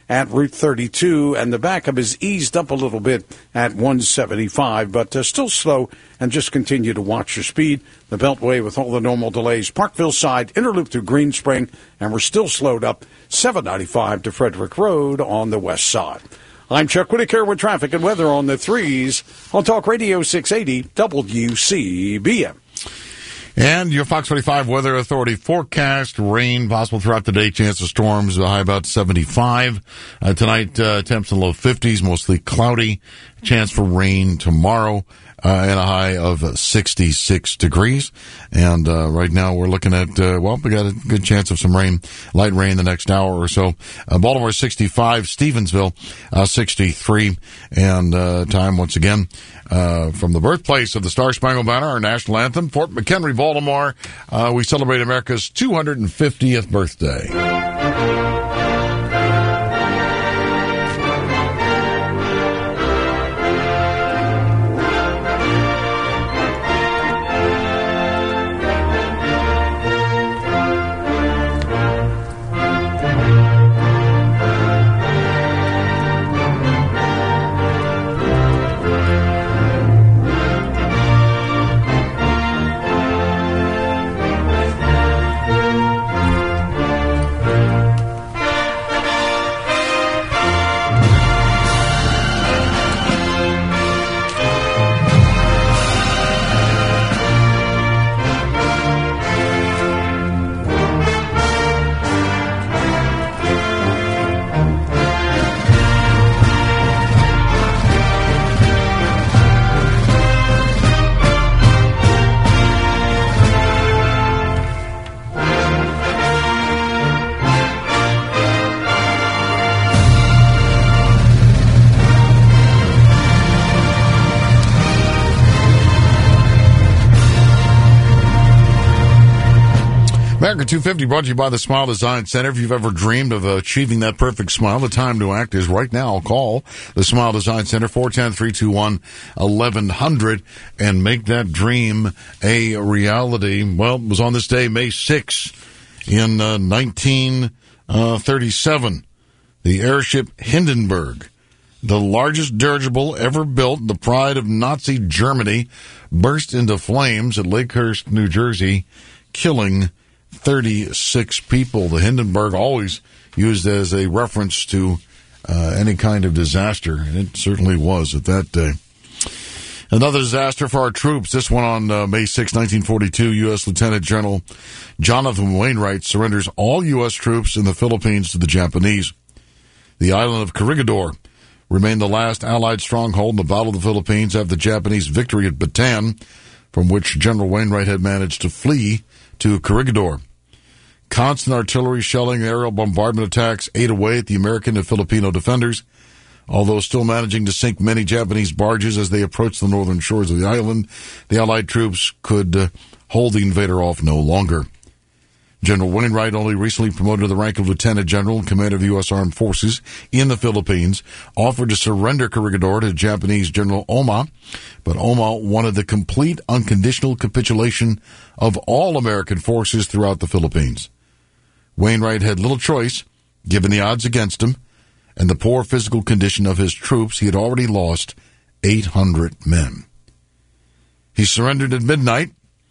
at Route thirty-two, and the backup is eased up a little bit at one seventy-five, but uh, still slow, and just continue to watch your speed. The Beltway with all the normal delays. Parkville side, Interloop through Green Spring, and we're still slowed up seven ninety-five to Frederick Road on the west side. I'm Chuck Whitaker with traffic and weather on the threes on Talk Radio six eighty W C B M. And your Fox forty-five Weather Authority forecast: rain possible throughout the day, chance of storms, a high about seventy-five. Uh, tonight, uh, temps in the low fifties, mostly cloudy. Chance for rain tomorrow, uh, and a high of sixty-six degrees. And uh, right now we're looking at, uh, well, we got a good chance of some rain, light rain the next hour or so. Uh, Baltimore sixty-five, Stevensville uh, sixty-three. And uh, time once again uh, from the birthplace of the Star Spangled Banner, our national anthem, Fort McHenry, Baltimore. Uh, we celebrate America's two hundred fiftieth birthday. America two fifty brought to you by the Smile Design Center. If you've ever dreamed of achieving that perfect smile, the time to act is right now. Call the Smile Design Center, four one zero, three two one, eleven hundred, and make that dream a reality. Well, it was on this day, May sixth, in uh, nineteen thirty-seven, the airship Hindenburg, the largest dirigible ever built, the pride of Nazi Germany, burst into flames at Lakehurst, New Jersey, killing thirty-six people. The Hindenburg, always used as a reference to uh, any kind of disaster, and it certainly was at that day. Another disaster for our troops. This one on uh, May sixth, nineteen forty-two, U S Lieutenant General Jonathan Wainwright surrenders all U S troops in the Philippines to the Japanese. The island of Corregidor remained the last Allied stronghold in the Battle of the Philippines after the Japanese victory at Bataan, from which General Wainwright had managed to flee to Corregidor. Constant artillery shelling and aerial bombardment attacks ate away at the American and Filipino defenders, although still managing to sink many Japanese barges as they approached the northern shores of the island. The Allied troops could uh, hold the invader off no longer. General Wainwright, only recently promoted to the rank of Lieutenant General and Commander of the U S Armed Forces in the Philippines, offered to surrender Corregidor to Japanese General Oma, but Oma wanted the complete unconditional capitulation of all American forces throughout the Philippines. Wainwright had little choice, given the odds against him, and the poor physical condition of his troops. He had already lost eight hundred men. He surrendered at midnight.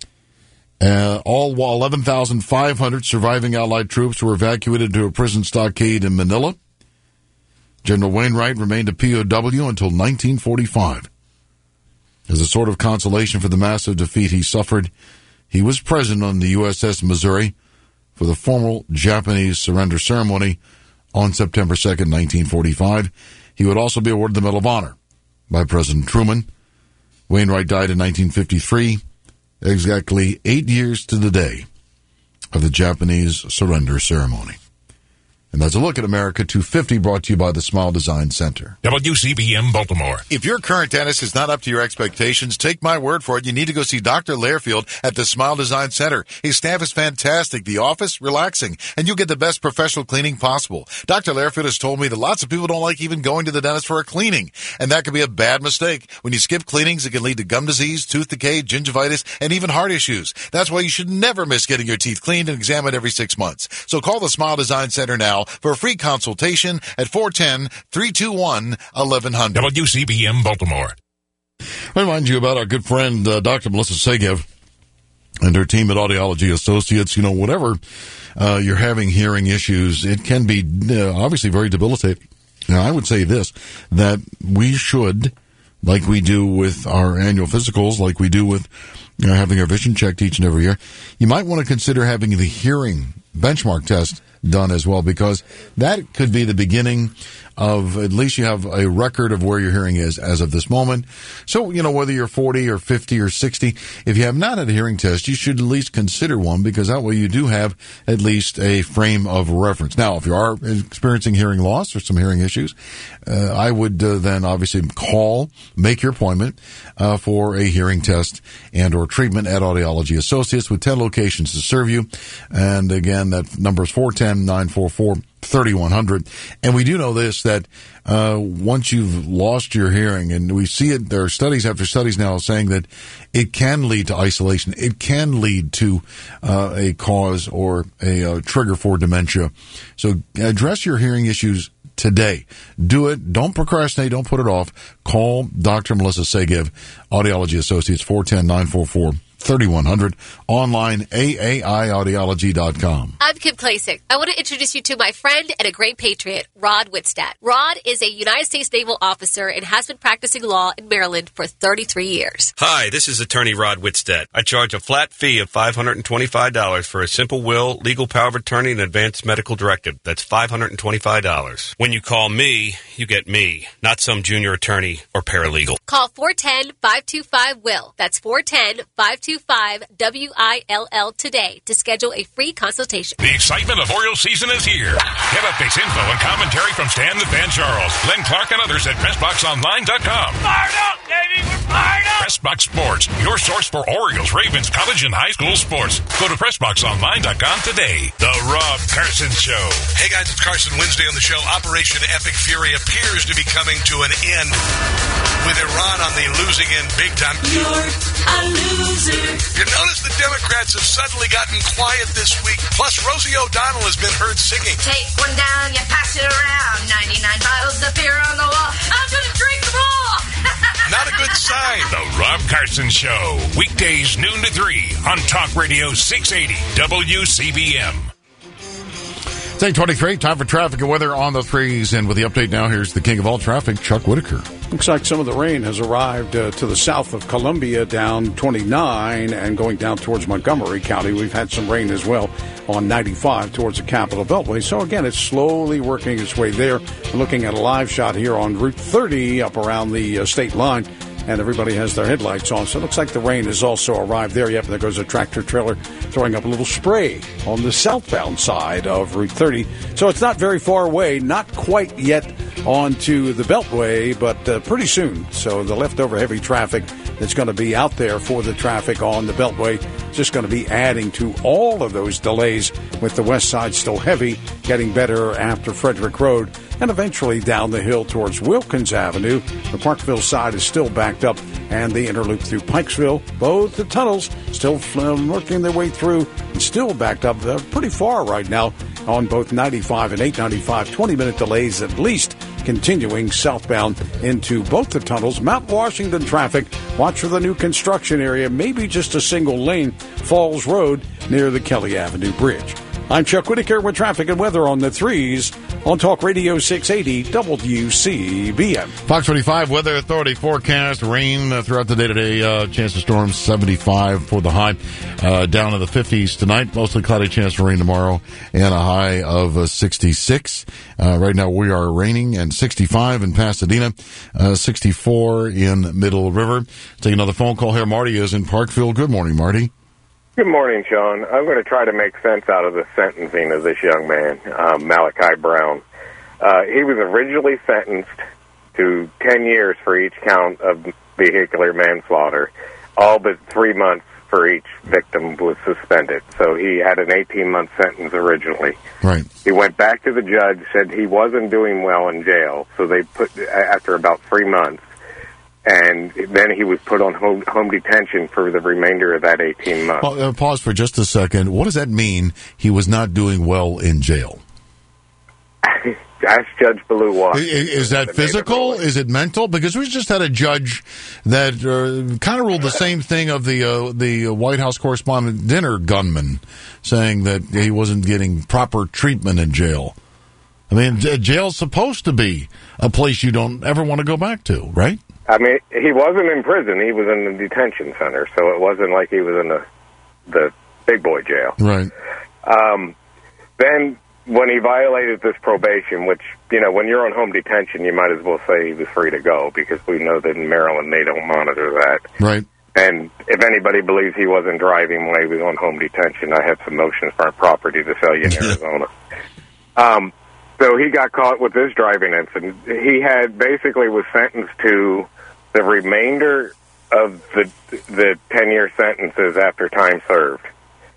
Uh, all eleven thousand five hundred surviving Allied troops were evacuated to a prison stockade in Manila. General Wainwright remained a P O W until nineteen forty-five. As a sort of consolation for the massive defeat he suffered, he was present on the U S S Missouri for the formal Japanese surrender ceremony on September second, nineteen forty-five. He would also be awarded the Medal of Honor by President Truman. Wainwright died in nineteen fifty-three, exactly eight years to the day of the Japanese surrender ceremony. And that's a look at America two fifty, brought to you by the Smile Design Center. W C B M Baltimore. If your current dentist is not up to your expectations, take my word for it. You need to go see Doctor Lairfield at the Smile Design Center. His staff is fantastic. The office, relaxing. And you'll get the best professional cleaning possible. Doctor Lairfield has told me that lots of people don't like even going to the dentist for a cleaning. And that could be a bad mistake. When you skip cleanings, it can lead to gum disease, tooth decay, gingivitis, and even heart issues. That's why you should never miss getting your teeth cleaned and examined every six months. So call the Smile Design Center now call for a free consultation at four one zero, three two one, one one zero zero. W C B M Baltimore. I remind you about our good friend, uh, Doctor Melissa Segev, and her team at Audiology Associates. You know, whatever uh, you're having hearing issues, it can be uh, obviously very debilitating. Now, I would say this, that we should, like we do with our annual physicals, like we do with you know, having our vision checked each and every year, you might want to consider having the hearing benchmark test done as well, because that could be the beginning of, at least you have a record of where your hearing is as of this moment. So, you know, whether you're forty or fifty or sixty, if you have not had a hearing test, you should at least consider one, because that way you do have at least a frame of reference. Now, if you are experiencing hearing loss or some hearing issues, uh, I would uh, then obviously call, make your appointment uh, for a hearing test and or treatment at Audiology Associates, with ten locations to serve you. And again, that number is four one zero, nine four four, three one zero zero. And we do know this, that uh, once you've lost your hearing, and we see it, there are studies after studies now saying that it can lead to isolation. It can lead to uh, a cause or a uh, trigger for dementia. So address your hearing issues today. Do it. Don't procrastinate. Don't put it off. Call Doctor Melissa Segev, Audiology Associates, four one zero, nine four four, three one zero zero. Online, A A I audiology dot com. I'm Kim Klasick. I want to introduce you to my friend and a great patriot, Rod Whitstadt. Rod is a United States Naval officer and has been practicing law in Maryland for thirty-three years. Hi, this is attorney Rod Whitstadt. I charge a flat fee of five hundred twenty-five dollars for a simple will, legal power of attorney, and advanced medical directive. That's five hundred twenty-five dollars. When you call me, you get me, not some junior attorney or paralegal. Call four one zero, five two five, W I L L. That's four one zero, five two five, W I L L today to schedule a free consultation. The excitement of Orioles season is here. Get updates, info, and commentary from Stan the Fan Charles, Glenn Clark, and others at press box online dot com. Fired up, baby! We're fired up! Pressbox Sports, your source for Orioles, Ravens, college, and high school sports. Go to press box online dot com today. The Rob Carson Show. Hey guys, it's Carson. Wednesday on the show. Operation Epic Fury appears to be coming to an end, with Iran on the losing end big time. You're a loser. You notice the Democrats have suddenly gotten quiet this week. Plus, Rosie O'Donnell has been heard singing. Take one down, you pass it around. ninety-nine bottles appear on the wall. I'm gonna drink them all. Not a good sign. The Rob Carson Show. Weekdays noon to three on Talk Radio six eighty W C B M. It's eight twenty-three, time for traffic and weather on the threes. And with the update now, here's the king of all traffic, Chuck Whitaker. Looks like some of the rain has arrived uh, to the south of Columbia, down twenty-nine, and going down towards Montgomery County. We've had some rain as well on ninety-five towards the Capitol Beltway. So again, it's slowly working its way there. We're looking at a live shot here on Route thirty up around the uh, state line. And everybody has their headlights on. So it looks like the rain has also arrived there. Yep, there goes a tractor trailer throwing up a little spray on the southbound side of Route thirty. So it's not very far away, not quite yet onto the Beltway, but uh, pretty soon. So the leftover heavy traffic that's going to be out there for the traffic on the Beltway is just going to be adding to all of those delays, with the west side still heavy, getting better after Frederick Road, and eventually down the hill towards Wilkins Avenue. The Parkville side is still backed up, and the interloop through Pikesville. Both the tunnels still working their way through and still backed up. They're pretty far right now on both ninety-five and eight ninety-five. twenty-minute delays at least continuing southbound into both the tunnels. Mount Washington traffic, watch for the new construction area, maybe just a single lane, Falls Road near the Kelly Avenue Bridge. I'm Chuck Whitaker with traffic and weather on the threes on Talk Radio six eighty W C B M. Fox twenty-five Weather Authority forecast rain uh, throughout the day today. Uh, chance of storms seventy-five for the high, uh, down to the fifties tonight. Mostly cloudy, chance for rain tomorrow, and a high of uh, sixty-six. Uh, right now we are raining, and sixty-five in Pasadena, uh, sixty-four in Middle River. Take another phone call here. Marty is in Parkville. Good morning, Marty. Good morning, Sean. I'm going to try to make sense out of the sentencing of this young man, um, Malachi Brown. Uh, he was originally sentenced to ten years for each count of vehicular manslaughter. All but three months for each victim was suspended. So he had an eighteen-month sentence originally. Right. He went back to the judge, said he wasn't doing well in jail. So they put, after about three months, and then he was put on home, home detention for the remainder of that eighteen months. Well, uh, pause for just a second. What does that mean, he was not doing well in jail? Ask Judge Ballou Watts. Is, is that physical? Is it mental? Because we just had a judge that uh, kind of ruled the same thing of the uh, the White House Correspondent Dinner gunman, saying that he wasn't getting proper treatment in jail. I mean, j- jail's supposed to be a place you don't ever want to go back to, right? I mean, he wasn't in prison. He was in the detention center, so it wasn't like he was in the the big boy jail. Right. Um, then when he violated this probation, which, you know, when you're on home detention, you might as well say he was free to go, because we know that in Maryland they don't monitor that. Right. And if anybody believes he wasn't driving when he was on home detention, I have some motions for property to sell you in Arizona. Um, so he got caught with this driving incident. He had basically was sentenced to the remainder of the the ten-year sentences after time served.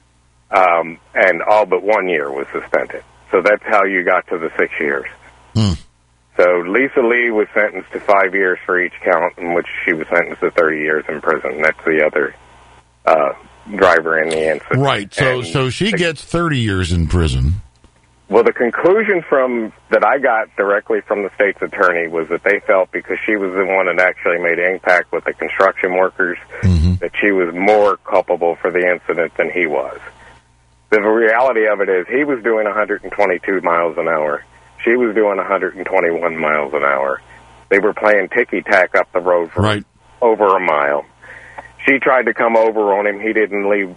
Um, and all but one year was suspended. So that's how you got to the six years. Hmm. So Lisa Lee was sentenced to five years for each count, in which she was sentenced to thirty years in prison. That's the other uh, driver in the incident. Right. So, and so she gets thirty years in prison. Well, the conclusion from that I got directly from the state's attorney was that they felt, because she was the one that actually made impact with the construction workers, mm-hmm. that she was more culpable for the incident than he was. The reality of it is he was doing one hundred twenty-two miles an hour. She was doing one hundred twenty-one miles an hour. They were playing ticky-tack up the road for right. over a mile. She tried to come over on him. He didn't leave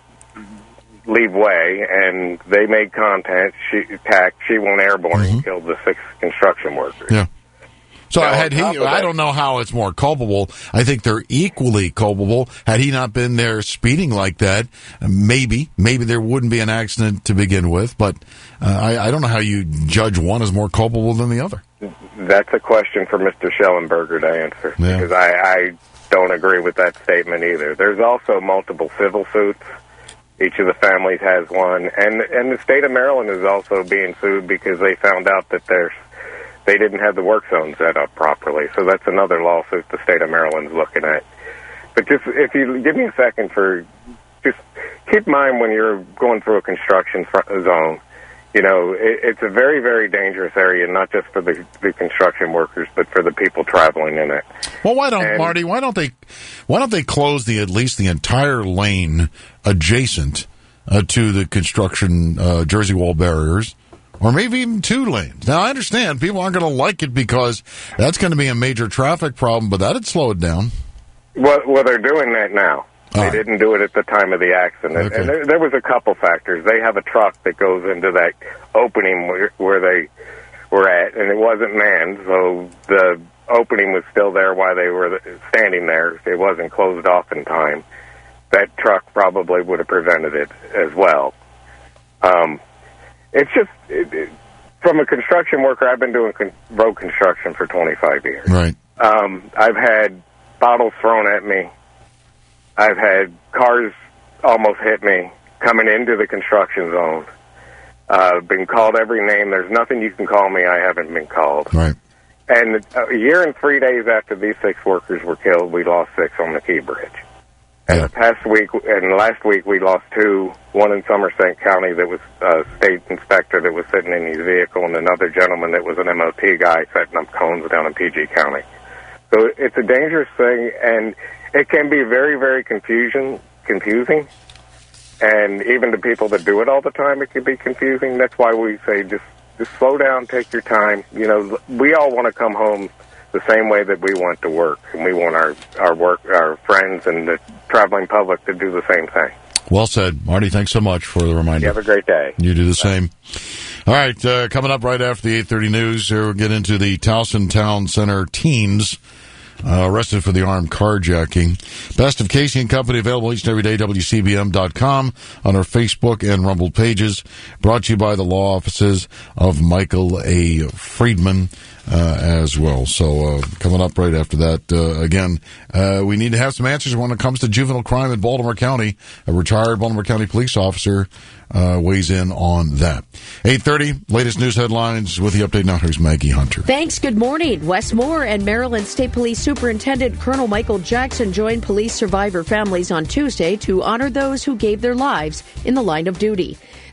leave way, and they made contact. She attacked. She went airborne mm-hmm. and killed the six construction workers. Yeah. So now, had he, I don't know how it's more culpable. I think they're equally culpable. Had he not been there speeding like that, maybe, maybe there wouldn't be an accident to begin with. But uh, I, I don't know how you judge one as more culpable than the other. That's a question for Mister Schellenberger to answer, yeah. because I, I don't agree with that statement either. There's also multiple civil suits. Each of the families has one, and and the state of Maryland is also being sued because they found out that there's they didn't have the work zone set up properly. So that's another lawsuit the state of Maryland's looking at. But just if you give me a second for, just keep in mind when you're going through a construction zone, you know, it, it's a very, very dangerous area, not just for the, the construction workers, but for the people traveling in it. Well, why don't, and, Marty, why don't they, why don't they close the, at least the entire lane adjacent uh, to the construction uh, Jersey wall barriers? Or maybe even two lanes. Now, I understand people aren't going to like it because that's going to be a major traffic problem, but that'd slow it down. Well, well they're doing that now. All they right. didn't do it at the time of the accident. Okay. And there, there was a couple factors. They have a truck that goes into that opening where, where they were at, and it wasn't manned, so the opening was still there while they were standing there. It wasn't closed off in time. That truck probably would have prevented it as well. Um... It's just, it, it, from a construction worker, I've been doing con- road construction for twenty-five years. Right. Um, I've had bottles thrown at me. I've had cars almost hit me coming into the construction zone. I've uh, been called every name. There's nothing you can call me I haven't been called. Right. And a year and three days after these six workers were killed, we lost six on the Key Bridge. And yeah. the past week, and last week, we lost two. One in Somerset County that was a state inspector that was sitting in his vehicle, and another gentleman that was an M O T guy setting up cones down in P G County. So it's a dangerous thing, and it can be very, very confusion, confusing. And even to people that do it all the time, it can be confusing. That's why we say just, just slow down, take your time. You know, we all want to come home the same way that we want to work, and we want our, our work, our friends and the traveling public to do the same thing. Well said. Marty, thanks so much for the reminder. You have a great day. You do the same. All right, uh, coming up right after the eight thirty news, here we'll get into the Towson Town Center teens uh, arrested for the armed carjacking. Best of Casey and Company available each and every day, W C B M dot com, on our Facebook and Rumble pages. Brought to you by the law offices of Michael A. Friedman. Uh, as well. So uh, coming up right after that, uh, again, uh, we need to have some answers when it comes to juvenile crime in Baltimore County. A retired Baltimore County police officer uh, weighs in on that. eight thirty, latest news headlines with the update now. Here's Maggie Hunter. Thanks. Good morning. Wes Moore and Maryland State Police Superintendent Colonel Michael Jackson joined police survivor families on Tuesday to honor those who gave their lives in the line of duty. The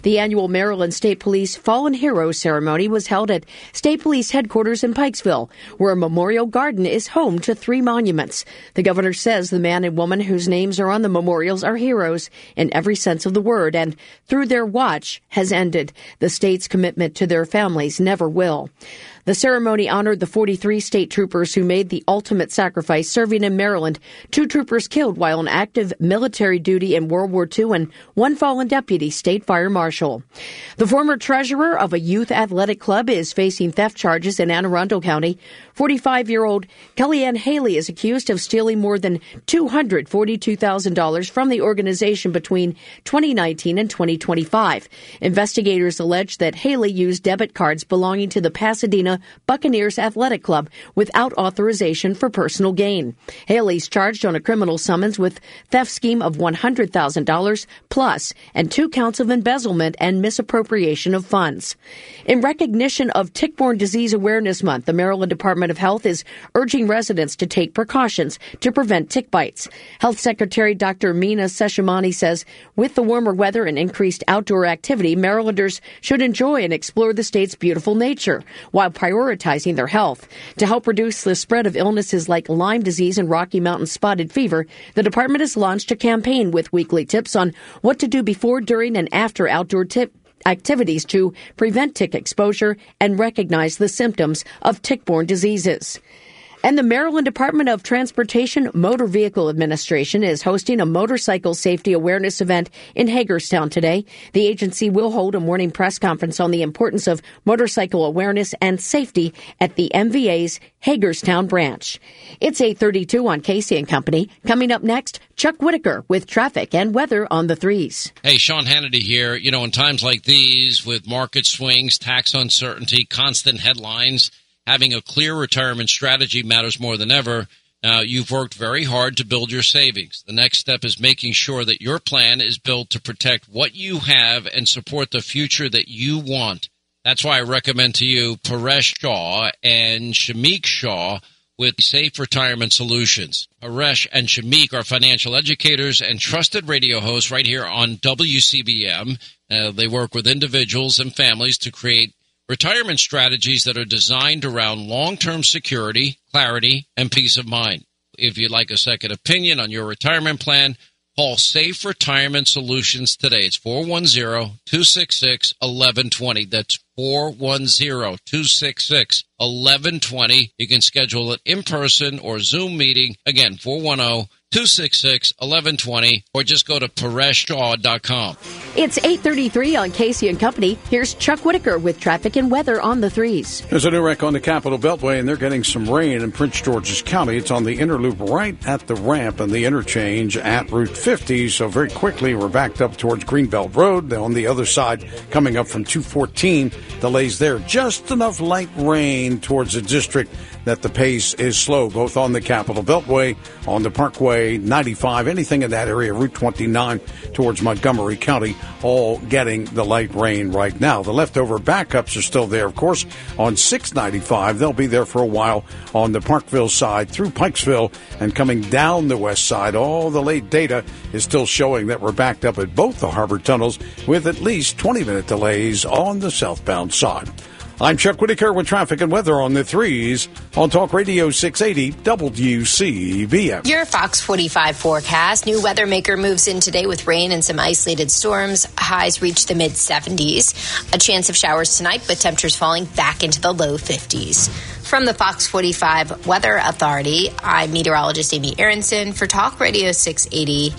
The annual Maryland State Police Fallen Heroes ceremony was held at State Police headquarters in Pikesville, where a memorial garden is home to three monuments. The governor says the man and woman whose names are on the memorials are heroes in every sense of the word, and through their watch has ended. The state's commitment to their families never will. The ceremony honored the forty-three state troopers who made the ultimate sacrifice serving in Maryland, two troopers killed while on active military duty in World War Two and one fallen deputy state fire marshal. The former treasurer of a youth athletic club is facing theft charges in Anne Arundel County. forty-five-year-old Kellyanne Haley is accused of stealing more than two hundred forty-two thousand dollars from the organization between twenty nineteen and twenty twenty-five. Investigators allege that Haley used debit cards belonging to the Pasadena Buccaneers Athletic Club without authorization for personal gain. Haley's charged on a criminal summons with theft scheme of one hundred thousand dollars plus and two counts of embezzlement and misappropriation of funds. In recognition of Tick-Borne Disease Awareness Month, the Maryland Department of Health is urging residents to take precautions to prevent tick bites. Health Secretary Doctor Meena Seshimani says with the warmer weather and increased outdoor activity, Marylanders should enjoy and explore the state's beautiful nature while prioritizing their health. To help reduce the spread of illnesses like Lyme disease and Rocky Mountain spotted fever, the department has launched a campaign with weekly tips on what to do before, during, and after outdoor tip activities to prevent tick exposure and recognize the symptoms of tick-borne diseases. And the Maryland Department of Transportation Motor Vehicle Administration is hosting a motorcycle safety awareness event in Hagerstown today. The agency will hold a morning press conference on the importance of motorcycle awareness and safety at the M V A's Hagerstown branch. It's eight thirty-two on Casey and Company. Coming up next, Chuck Whitaker with traffic and weather on the threes. Hey, Sean Hannity here. You know, in times like these, with market swings, tax uncertainty, constant headlines, having a clear retirement strategy matters more than ever. Now, you've worked very hard to build your savings. The next step is making sure that your plan is built to protect what you have and support the future that you want. That's why I recommend to you Paresh Shaw and Shamik Shaw with Safe Retirement Solutions. Paresh and Shamik are financial educators and trusted radio hosts right here on W C B M. Uh, they work with individuals and families to create retirement strategies that are designed around long-term security, clarity, and peace of mind. If you'd like a second opinion on your retirement plan, call Safe Retirement Solutions today. It's four one zero, two six six, one one two zero. That's four one zero, two six six, one one two zero. You can schedule an in-person or Zoom meeting. Again, four one zero, two six six, one one two zero, or just go to paresh shaw dot com. It's eight thirty-three on Casey and Company. Here's Chuck Whitaker with traffic and weather on the threes. There's a new wreck on the Capitol Beltway, and they're getting some rain in Prince George's County. It's on the inner loop right at the ramp and the interchange at Route fifty. So very quickly, we're backed up towards Greenbelt Road. On the other side, coming up from two fourteen, delays there. Just enough light rain towards the district that the pace is slow, both on the Capitol Beltway, on the Parkway ninety-five, anything in that area, Route twenty-nine towards Montgomery County, all getting the light rain right now. The leftover backups are still there, of course, on six ninety-five. They'll be there for a while on the Parkville side through Pikesville and coming down the west side. All the late data is still showing that we're backed up at both the harbor tunnels with at least twenty-minute delays on the southbound side. I'm Chuck Whitaker with traffic and weather on the threes on Talk Radio six eighty W C B M. Your Fox forty-five forecast. New weather maker moves in today with rain and some isolated storms. Highs reach the mid seventies. A chance of showers tonight, but temperatures falling back into the low fifties. From the Fox forty-five Weather Authority, I'm meteorologist Amy Aronson for Talk Radio six eighty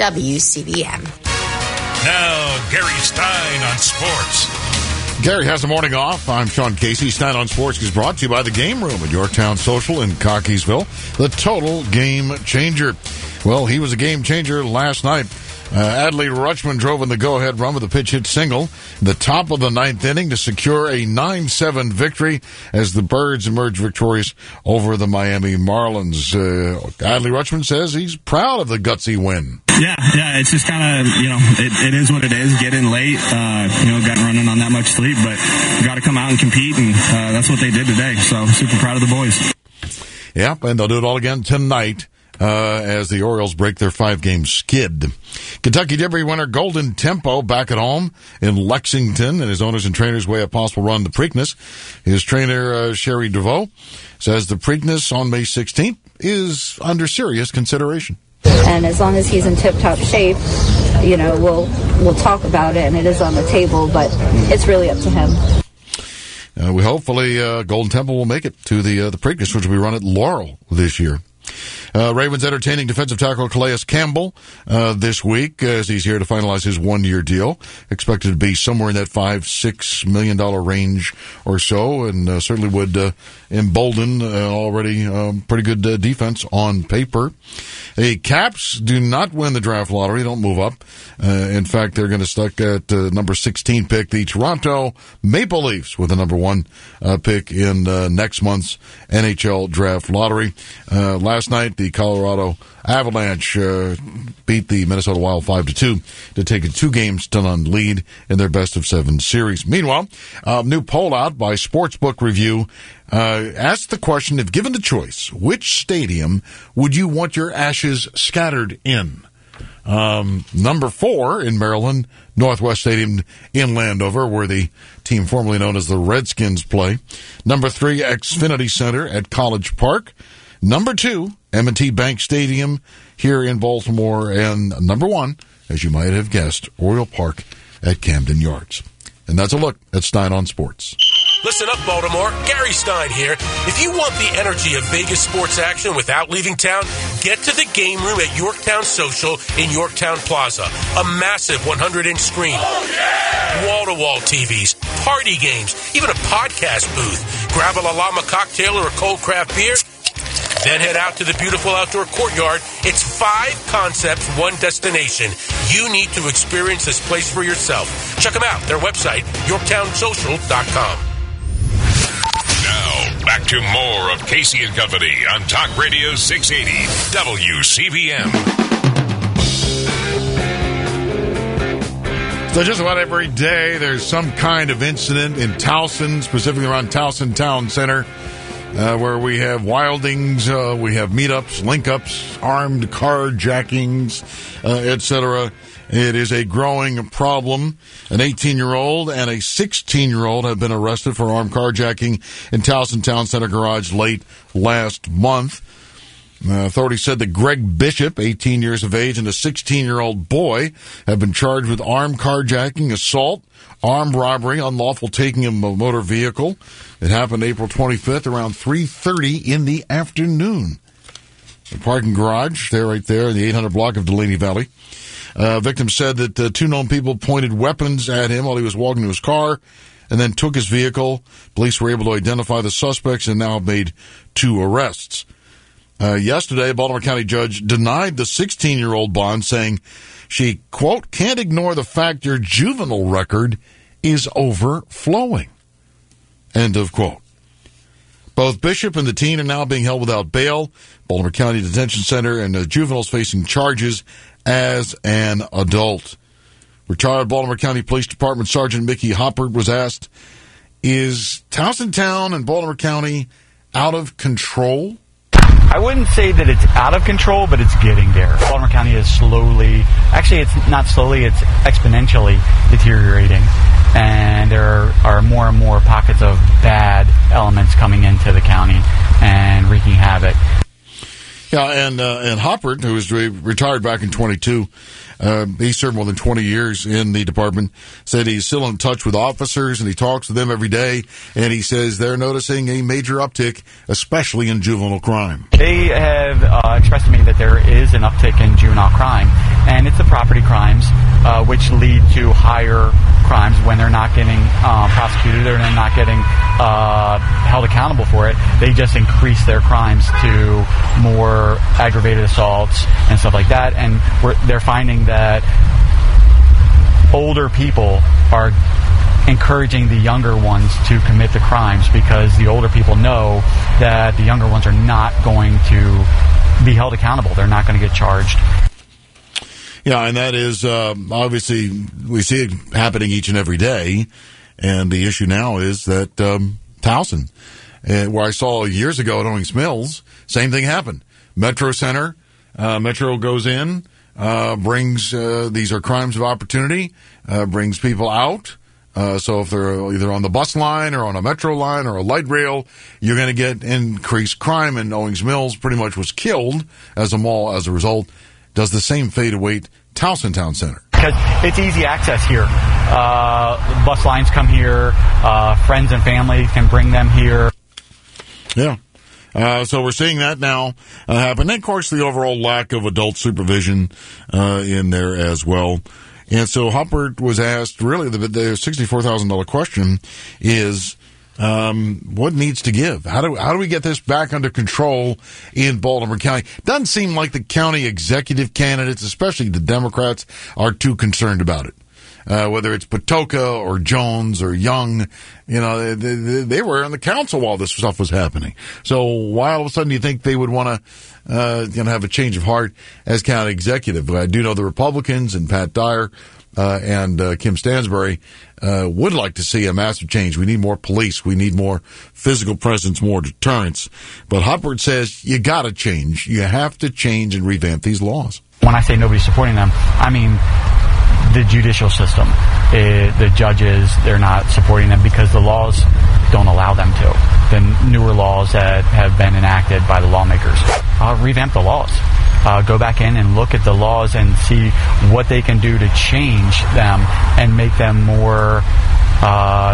W C B M. Now, Gary Stein on sports. Gary has the morning off. I'm Sean Casey. Stein on Sports is brought to you by the Game Room at Yorktown Social in Cockeysville, the total game changer. Well, he was a game changer last night. Uh, Adley Rutschman drove in the go-ahead run with a pitch hit single, the top of the ninth inning, to secure a nine seven victory as the Birds emerge victorious over the Miami Marlins. Uh, Adley Rutschman says he's proud of the gutsy win. Yeah, yeah, it's just kind of, you know, it, it is what it is. Get in late, uh, you know, got running on that much sleep, but got to come out and compete, and uh, that's what they did today. So super proud of the boys. Yep, and they'll do it all again tonight uh, as the Orioles break their five-game skid. Kentucky Derby winner Golden Tempo back at home in Lexington, and his owners and trainers weigh a possible run to Preakness. His trainer, uh, Sherry DeVoe, says the Preakness on May sixteenth is under serious consideration. And as long as he's in tip-top shape, you know, we'll we'll talk about it, and it is on the table, but it's really up to him. Uh, we hopefully uh, Golden Temple will make it to the uh, the Preakness, which will be run at Laurel this year. Uh, Ravens entertaining defensive tackle Calais Campbell uh, this week as he's here to finalize his one-year deal. Expected to be somewhere in that five, six million dollar range or so, and uh, certainly would uh, embolden uh, already um, pretty good uh, defense on paper. The Caps do not win the draft lottery; don't move up. Uh, in fact, they're going to stuck at uh, number sixteen pick. The Toronto Maple Leafs with the number one uh, pick in uh, next month's N H L draft lottery. Uh, last night, the Colorado Avalanche uh, beat the Minnesota Wild five to two to take a two games to none lead in their best of seven series. Meanwhile, a new poll out by Sportsbook Review uh, asked the question, if given the choice, which stadium would you want your ashes scattered in? Um, number four in Maryland, Northwest Stadium in Landover, where the team formerly known as the Redskins play. Number three, Xfinity Center at College Park. Number two, M and T Bank Stadium here in Baltimore. And number one, as you might have guessed, Oriole Park at Camden Yards. And that's a look at Stein on Sports. Listen up, Baltimore. Gary Stein here. If you want the energy of Vegas sports action without leaving town, get to the game room at Yorktown Social in Yorktown Plaza. A massive one hundred inch screen. Oh, yeah! Wall-to-wall T Vs, party games, even a podcast booth. Grab a La Llama cocktail or a cold craft beer. Then head out to the beautiful outdoor courtyard. It's five concepts, one destination. You need to experience this place for yourself. Check them out. Their website, yorktown social dot com. Now, back to more of Casey and Company on Talk Radio six eighty W C V M. So just about every day, there's some kind of incident in Towson, specifically around Towson Town Center, uh, where we have wildings, uh, we have meetups, link-ups, armed carjackings, uh, et cetera. It is a growing problem. An eighteen-year-old and a sixteen-year-old have been arrested for armed carjacking in Towson Town Center garage late last month. Uh, authorities said that Greg Bishop, eighteen years of age, and a sixteen-year-old boy have been charged with armed carjacking, assault, armed robbery, unlawful taking of a motor vehicle. It happened April twenty-fifth around three thirty in the afternoon. The parking garage, there right there in the eight hundred block of Delaney Valley. Uh, victim said that uh, two known people pointed weapons at him while he was walking to his car and then took his vehicle. Police were able to identify the suspects and now have made two arrests. Uh, yesterday, a Baltimore County judge denied the sixteen-year-old bond, saying she, quote, can't ignore the fact your juvenile record is overflowing, end of quote. Both Bishop and the teen are now being held without bail. Baltimore County Detention Center, and the juvenile's facing charges as an adult. Retired Baltimore County Police Department Sergeant Mickey Hoppert was asked, is Towson Town and Baltimore County out of control? I wouldn't say that it's out of control, but it's getting there. Baltimore County is slowly, actually it's not slowly, it's exponentially deteriorating. And there are, are more and more pockets of bad elements coming into the county and wreaking havoc. Yeah, and uh, and Hoppert, who was re- retired back in twenty-two, uh, he served more than twenty years in the department, said he's still in touch with officers and he talks with them every day, and he says they're noticing a major uptick, especially in juvenile crime. They have uh, expressed to me that there is an uptick in juvenile crime, and it's the property crimes, uh, which lead to higher crimes when they're not getting uh, prosecuted or they're not getting uh, held accountable for it. They just increase their crimes to more aggravated assaults and stuff like that, and we're, they're finding that older people are encouraging the younger ones to commit the crimes because the older people know that the younger ones are not going to be held accountable. They're not going to get charged. Yeah, and that is uh, obviously we see it happening each and every day, and the issue now is that um, Towson, uh, where I saw years ago at Owings Mills, same thing happened. Metro Center, Uh, Metro goes in, uh, brings, uh, these are crimes of opportunity, uh, brings people out. Uh, so if they're either on the bus line or on a metro line or a light rail, you're going to get increased crime. And Owings Mills pretty much was killed as a mall as a result. Does the same fate await Towson Town Center? Because it's easy access here. Uh, bus lines come here. Uh, friends and family can bring them here. Yeah. Uh, so we're seeing that now uh, happen. And, of course, the overall lack of adult supervision uh, in there as well. And so Huppert was asked, really, the, the sixty-four thousand dollars question is, um, what needs to give? How do how do we get this back under control in Baltimore County? Doesn't seem like the county executive candidates, especially the Democrats, are too concerned about it. Uh, whether it's Patoka or Jones or Young, you know, they, they, they were on the council while this stuff was happening. So why all of a sudden do you think they would want to, uh, you know, have a change of heart as county executive? I do know the Republicans and Pat Dyer, uh, and, uh, Kim Stansbury, uh, would like to see a massive change. We need more police. We need more physical presence, more deterrence. But Huppert says you gotta change. You have to change and revamp these laws. When I say nobody's supporting them, I mean, the judicial system, it, the judges, they're not supporting them because the laws don't allow them to. The newer laws that have been enacted by the lawmakers. Uh, revamp the laws. Uh, go back in and look at the laws and see what they can do to change them and make them more uh,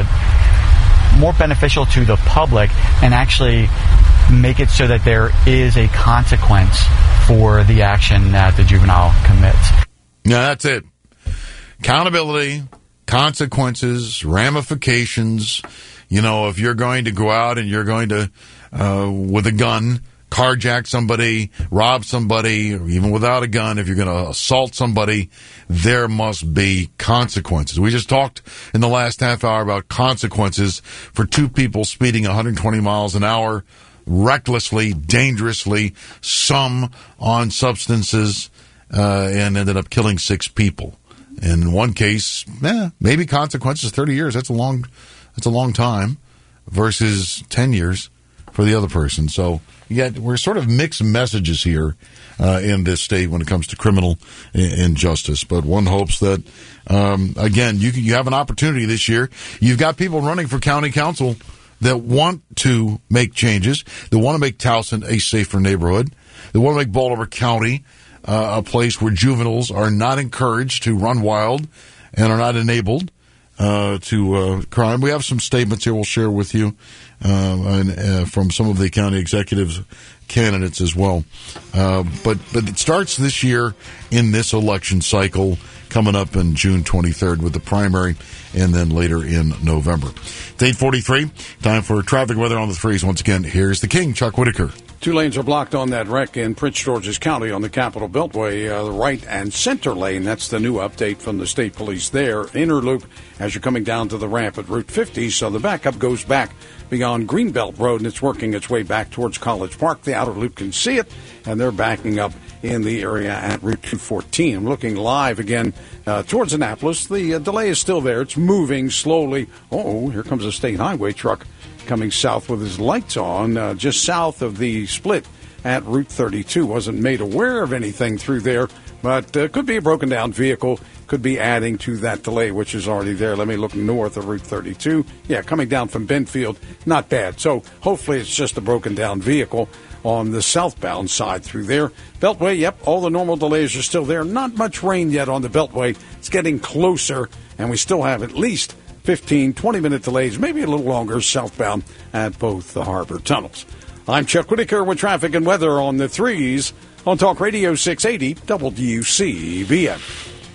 more beneficial to the public and actually make it so that there is a consequence for the action that the juvenile commits. Yeah, that's it. Accountability, consequences, ramifications. You know, if you're going to go out and you're going to, uh, with a gun, carjack somebody, rob somebody, or even without a gun, if you're going to assault somebody, there must be consequences. We just talked in the last half hour about consequences for two people speeding one hundred twenty miles an hour, recklessly, dangerously, some on substances, uh, and ended up killing six people. In one case, eh, maybe consequences, thirty years. That's a long, that's a long time versus ten years for the other person. So yet we're sort of mixed messages here uh, in this state when it comes to criminal injustice. But one hopes that, um, again, you you have an opportunity this year. You've got people running for county council that want to make changes, that want to make Towson a safer neighborhood, that want to make Baltimore County Uh, a place where juveniles are not encouraged to run wild and are not enabled uh, to uh, crime. We have some statements here we'll share with you uh, and, uh, from some of the county executives candidates as well. Uh, but but it starts this year in this election cycle, coming up in June twenty-third with the primary, and then later in November. It's eight forty-three. Time for traffic weather on the threes. Once again, here's the King, Chuck Whitaker. Two lanes are blocked on that wreck in Prince George's County on the Capitol Beltway, uh, the right and center lane. That's the new update from the state police there. Inner loop as you're coming down to the ramp at Route fifty, so the backup goes back beyond Greenbelt Road, and it's working its way back towards College Park. The outer loop can see it, and they're backing up in the area at Route two fourteen. I'm looking live again uh, towards Annapolis. The uh, delay is still there. It's moving slowly. Oh, here comes a state highway truck coming south with his lights on, uh, just south of the split at Route thirty-two. Wasn't made aware of anything through there, but uh, could be a broken down vehicle, could be adding to that delay, which is already there. Let me look north of Route thirty-two. Yeah, coming down from Benfield, not bad. So hopefully it's just a broken down vehicle on the southbound side through there. Beltway, yep, all the normal delays are still there. Not much rain yet on the Beltway. It's getting closer, and we still have at least fifteen, twenty minute delays, maybe a little longer southbound at both the harbor tunnels. I'm Chuck Whitaker with traffic and weather on the threes on Talk Radio six eighty W C B M.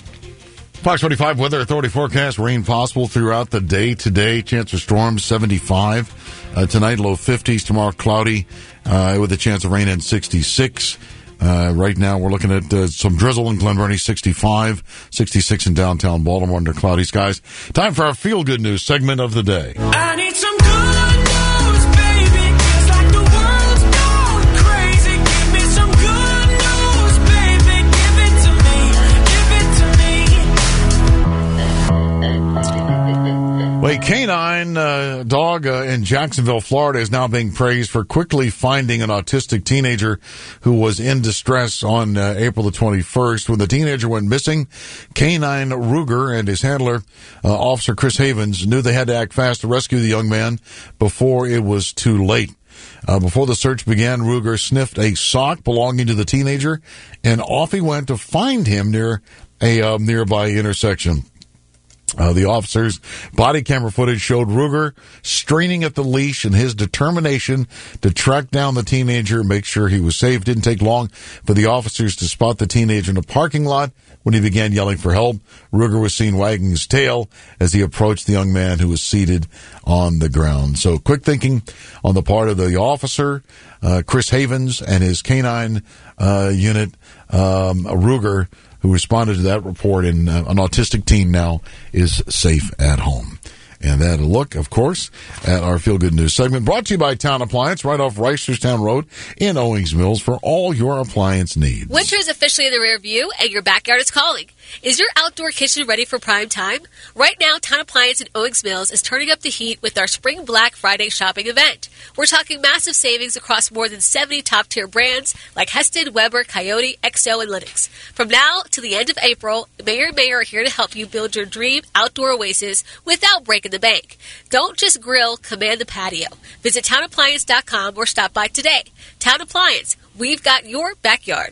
Fox twenty-five Weather Authority forecast. Rain possible throughout the day today. Chance of storms seventy-five. Uh, tonight, low fifties. Tomorrow, cloudy uh, with a chance of rain in sixty-six. Uh, right now, we're looking at uh, some drizzle in Glen Burnie, sixty-five, sixty-six in downtown Baltimore under cloudy skies. Time for our Feel Good News segment of the day. I need some good news, baby. It's like the world's going crazy. Give me some good news, baby. Give it to me. Give it to me. Well, a canine uh, dog uh, in Jacksonville, Florida, is now being praised for quickly finding an autistic teenager who was in distress on uh, April the twenty-first. When the teenager went missing, Canine Ruger and his handler, uh, Officer Chris Havens, knew they had to act fast to rescue the young man before it was too late. Uh, before the search began, Ruger sniffed a sock belonging to the teenager, and off he went to find him near a uh, nearby intersection. Uh, the officer's body camera footage showed Ruger straining at the leash and his determination to track down the teenager and make sure he was safe. Didn't take long for the officers to spot the teenager in a parking lot. When he began yelling for help, Ruger was seen wagging his tail as he approached the young man who was seated on the ground. So quick thinking on the part of the officer, uh, Chris Havens, and his canine uh, unit, um, Ruger, who responded to that report, and uh, an autistic teen now is safe at home. And that a look, of course, at our Feel Good News segment, brought to you by Town Appliance, right off Reisterstown Road in Owings Mills, for all your appliance needs. Winter is officially in the rear view, and your backyard is calling. Is your outdoor kitchen ready for prime time? Right now, Town Appliance in Owings Mills is turning up the heat with our Spring Black Friday shopping event. We're talking massive savings across more than seventy top-tier brands like Heston, Weber, Coyote, X O, and Linux. From now to the end of April, Mayor and Mayor are here to help you build your dream outdoor oasis without breaking the bank. Don't just grill, command the patio. Visit town appliance dot com or stop by today. Town Appliance, we've got your backyard.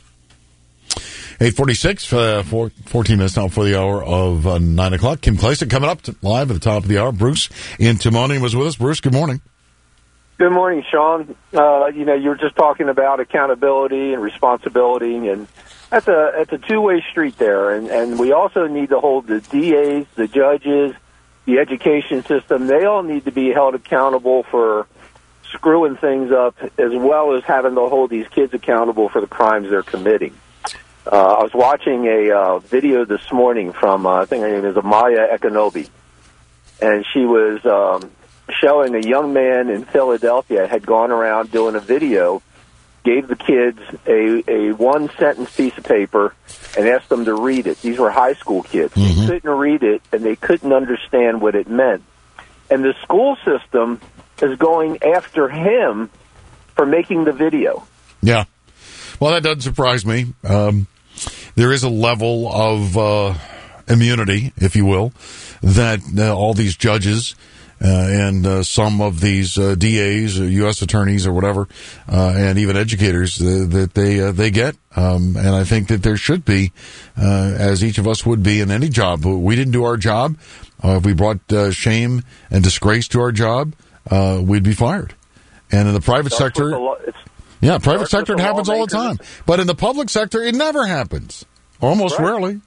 eight forty-six, uh, four, fourteen minutes now for the hour of uh, nine o'clock. Kim Klacik coming up to, live at the top of the hour. Bruce in Timonium was with us. Bruce, good morning. Good morning, Sean. Uh, you know, you were just talking about accountability and responsibility, and that's a that's a two-way street there. And, and we also need to hold the D As, the judges, the education system. They all need to be held accountable for screwing things up, as well as having to hold these kids accountable for the crimes they're committing. Uh, I was watching a uh, video this morning from, uh, I think her name is Amaya Ekanobi, and she was um, showing a young man in Philadelphia had gone around doing a video, gave the kids a, a one-sentence piece of paper and asked them to read it. These were high school kids. Mm-hmm. They couldn't read it, and they couldn't understand what it meant. And the school system is going after him for making the video. Yeah. Well, that doesn't surprise me. Um, there is a level of uh, immunity, if you will, that uh, all these judges uh, and uh, some of these uh, D As, or U S attorneys, or whatever, uh, and even educators uh, that they uh, they get. Um, and I think that there should be, uh, as each of us would be in any job. We didn't do our job. Uh, if we brought uh, shame and disgrace to our job, uh, we'd be fired. And in the private sector... Yeah, private sector, it happens all the time. But in the public sector, it never happens. Almost right. rarely.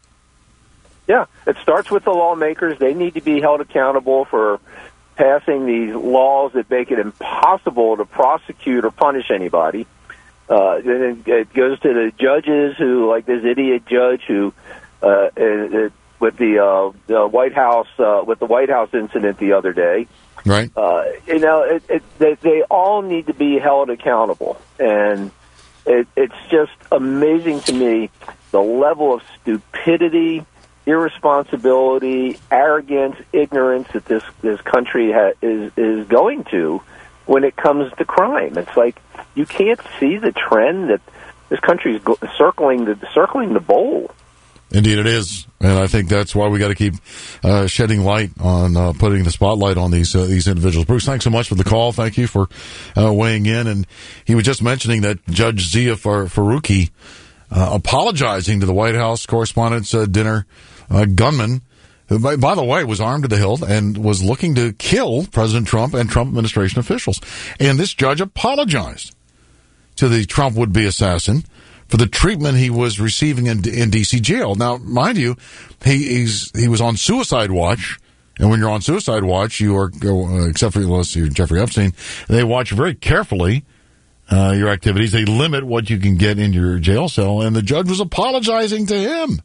Yeah, it starts with the lawmakers. They need to be held accountable for passing these laws that make it impossible to prosecute or punish anybody. Uh, then it goes to the judges who, like this idiot judge who, uh, it, with the, uh, the White House, uh, with the White House incident the other day. Right. Uh, you know, it, it, they, they all need to be held accountable. And it, it's just amazing to me the level of stupidity, irresponsibility, arrogance, ignorance that this, this country ha- is, is going to when it comes to crime. It's like you can't see the trend that this country is go- circling the circling the bowl. Indeed it is. And I think that's why we got to keep uh, shedding light on uh, putting the spotlight on these uh, these individuals. Bruce, thanks so much for the call. Thank you for uh, weighing in. And he was just mentioning that Judge Zia Far- Faruqi uh, apologizing to the White House Correspondents' uh, Dinner uh, gunman, who, by, by the way, was armed to the hilt and was looking to kill President Trump and Trump administration officials. And this judge apologized to the Trump would-be assassin for the treatment he was receiving in, in D C jail. Now, mind you, he he's, he was on suicide watch, and when you're on suicide watch, you are, uh, except for unless you're Jeffrey Epstein, they watch very carefully uh, your activities. They limit what you can get in your jail cell, and the judge was apologizing to him.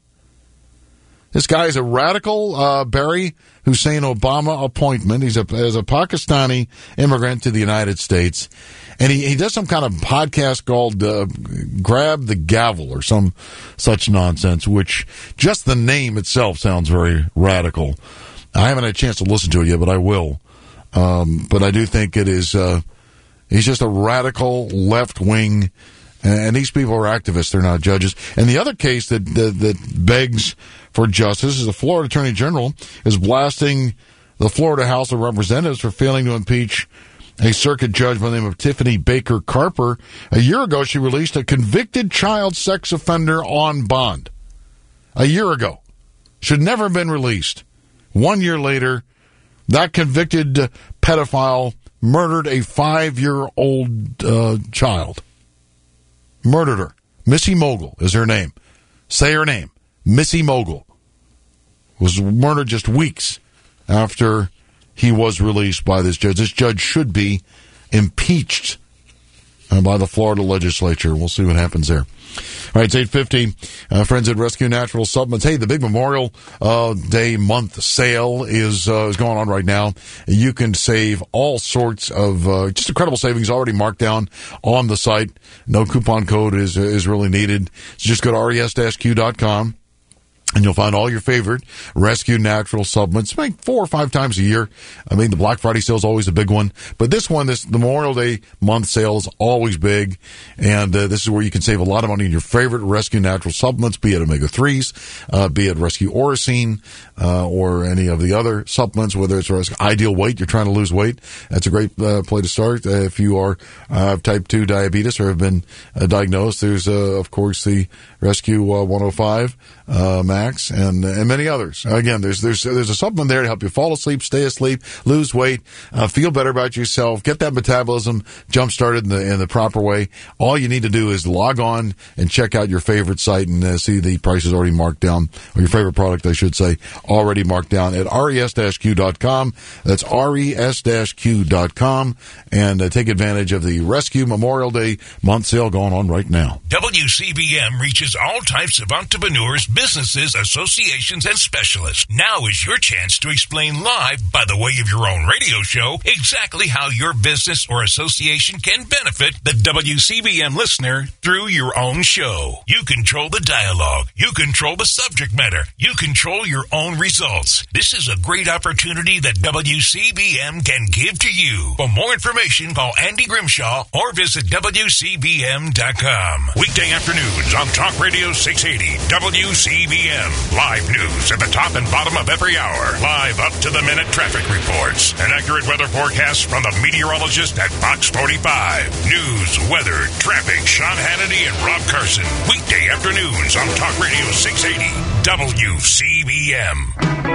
This guy is a radical uh, Barry Hussein Obama appointment. He's a, as a Pakistani immigrant to the United States. And he, he does some kind of podcast called uh, Grab the Gavel or some such nonsense, which just the name itself sounds very radical. I haven't had a chance to listen to it yet, but I will. Um, but I do think it is, uh, he's just a radical left wing, and these people are activists, they're not judges. And the other case that, that, that begs for justice is the Florida Attorney General is blasting the Florida House of Representatives for failing to impeach a circuit judge by the name of Tiffany Baker Carper. A year ago, she released a convicted child sex offender on bond. A year ago. Should never have been released. One year later, that convicted pedophile murdered a five-year-old uh, child. Murdered her. Missy Mogul is her name. Say her name. Missy Mogul. Was murdered just weeks after he was released by this judge. This judge should be impeached uh, by the Florida legislature. We'll see what happens there. All right, it's eight fifty. Uh, friends at Rescue Natural Supplements. Hey, the big Memorial uh, Day month sale is uh, is going on right now. You can save all sorts of uh, just incredible savings already marked down on the site. No coupon code is is really needed. So just go to res dash q dot com. And you'll find all your favorite Rescue Natural Supplements, like four or five times a year. I mean, the Black Friday sale is always a big one. But this one, this the Memorial Day month sale is always big. And uh, this is where you can save a lot of money on your favorite Rescue Natural Supplements, be it omega threes, uh, be it Rescue Oracine, uh, or any of the other supplements, whether it's Rescue Ideal Weight, you're trying to lose weight. That's a great uh, place to start. Uh, if you are uh, type two diabetes or have been uh, diagnosed, there's, uh, of course, the Rescue uh, one oh five uh, Max and and many others. Again, there's there's there's a supplement there to help you fall asleep, stay asleep, lose weight, uh, feel better about yourself, get that metabolism jump started in the in the proper way. All you need to do is log on and check out your favorite site and uh, see the prices already marked down, or your favorite product, I should say, already marked down at res dash q dot com. That's res dash q dot com, and uh, take advantage of the Rescue Memorial Day month sale going on right now. W C B M reaches all types of entrepreneurs, businesses, associations, and specialists. Now is your chance to explain live, by the way of your own radio show, exactly how your business or association can benefit the W C B M listener through your own show. You control the dialogue. You control the subject matter. You control your own results. This is a great opportunity that W C B M can give to you. For more information, call Andy Grimshaw or visit w c b m dot com. Weekday afternoons on Talk Radio six eighty W C B M. Live news at the top and bottom of every hour. Live up to the minute traffic reports. An accurate weather forecast from the meteorologist at Fox forty-five. News, weather, traffic, Sean Hannity and Rob Carson. Weekday afternoons on Talk Radio six eighty W C B M.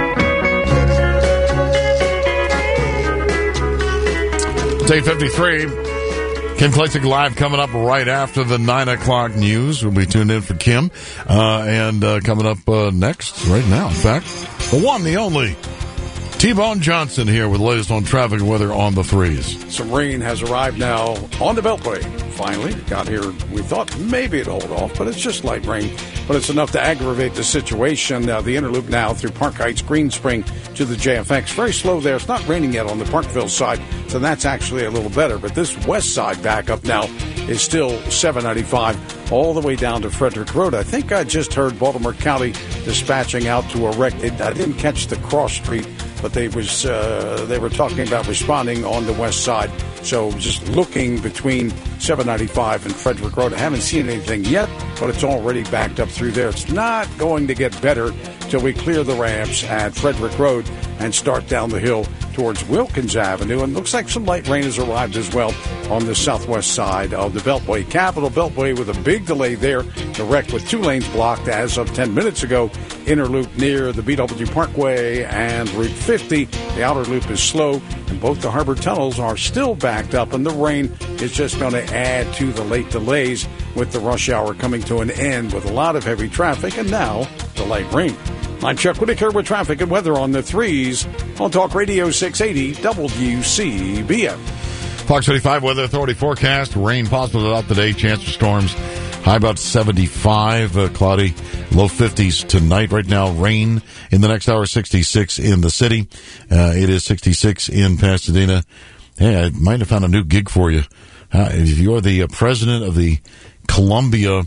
It's eight fifty-three. Kim Klexig Live coming up right after the nine o'clock news. We'll be tuned in for Kim. Uh, and uh, coming up uh, next, right now, in fact, the one, the only, T-Bone Johnson here with the latest on traffic and weather on the threes. Some rain has arrived now on the Beltway. Finally, got here. We thought maybe it'd hold off, but it's just light rain. But it's enough to aggravate the situation. Uh, the Interloop now through Park Heights, Green Spring to the J F X. Very slow there. It's not raining yet on the Parkville side, so that's actually a little better. But this west side backup now is still seven ninety-five all the way down to Frederick Road. I think I just heard Baltimore County dispatching out to erect it. I didn't catch the cross street, but they was uh, they were talking about responding on the west side. So just looking between seven ninety-five and Frederick Road. I haven't seen anything yet, but it's already backed up through there. It's not going to get better till we clear the ramps at Frederick Road and start down the hill towards Wilkins Avenue. And looks like some light rain has arrived as well on the southwest side of the Beltway. Capitol Beltway with a big delay there. Direct with two lanes blocked as of ten minutes ago. Inner loop near the B W Parkway and Route fifty. The outer loop is slow, and both the harbor tunnels are still backed up, and the rain is just going to add to the late delays with the rush hour coming to an end with a lot of heavy traffic and now the light rain. I'm Chuck Whitaker with traffic and weather on the threes on Talk Radio six eighty W C B M. Fox thirty-five Weather Authority forecast. Rain possible throughout the day. Chance for storms. High about seventy-five. Uh, cloudy. Low fifties tonight. Right now, rain in the next hour. sixty-six in the city. Uh, it is sixty-six in Pasadena. Hey, I might have found a new gig for you. Uh, if you're the uh, president of the Columbia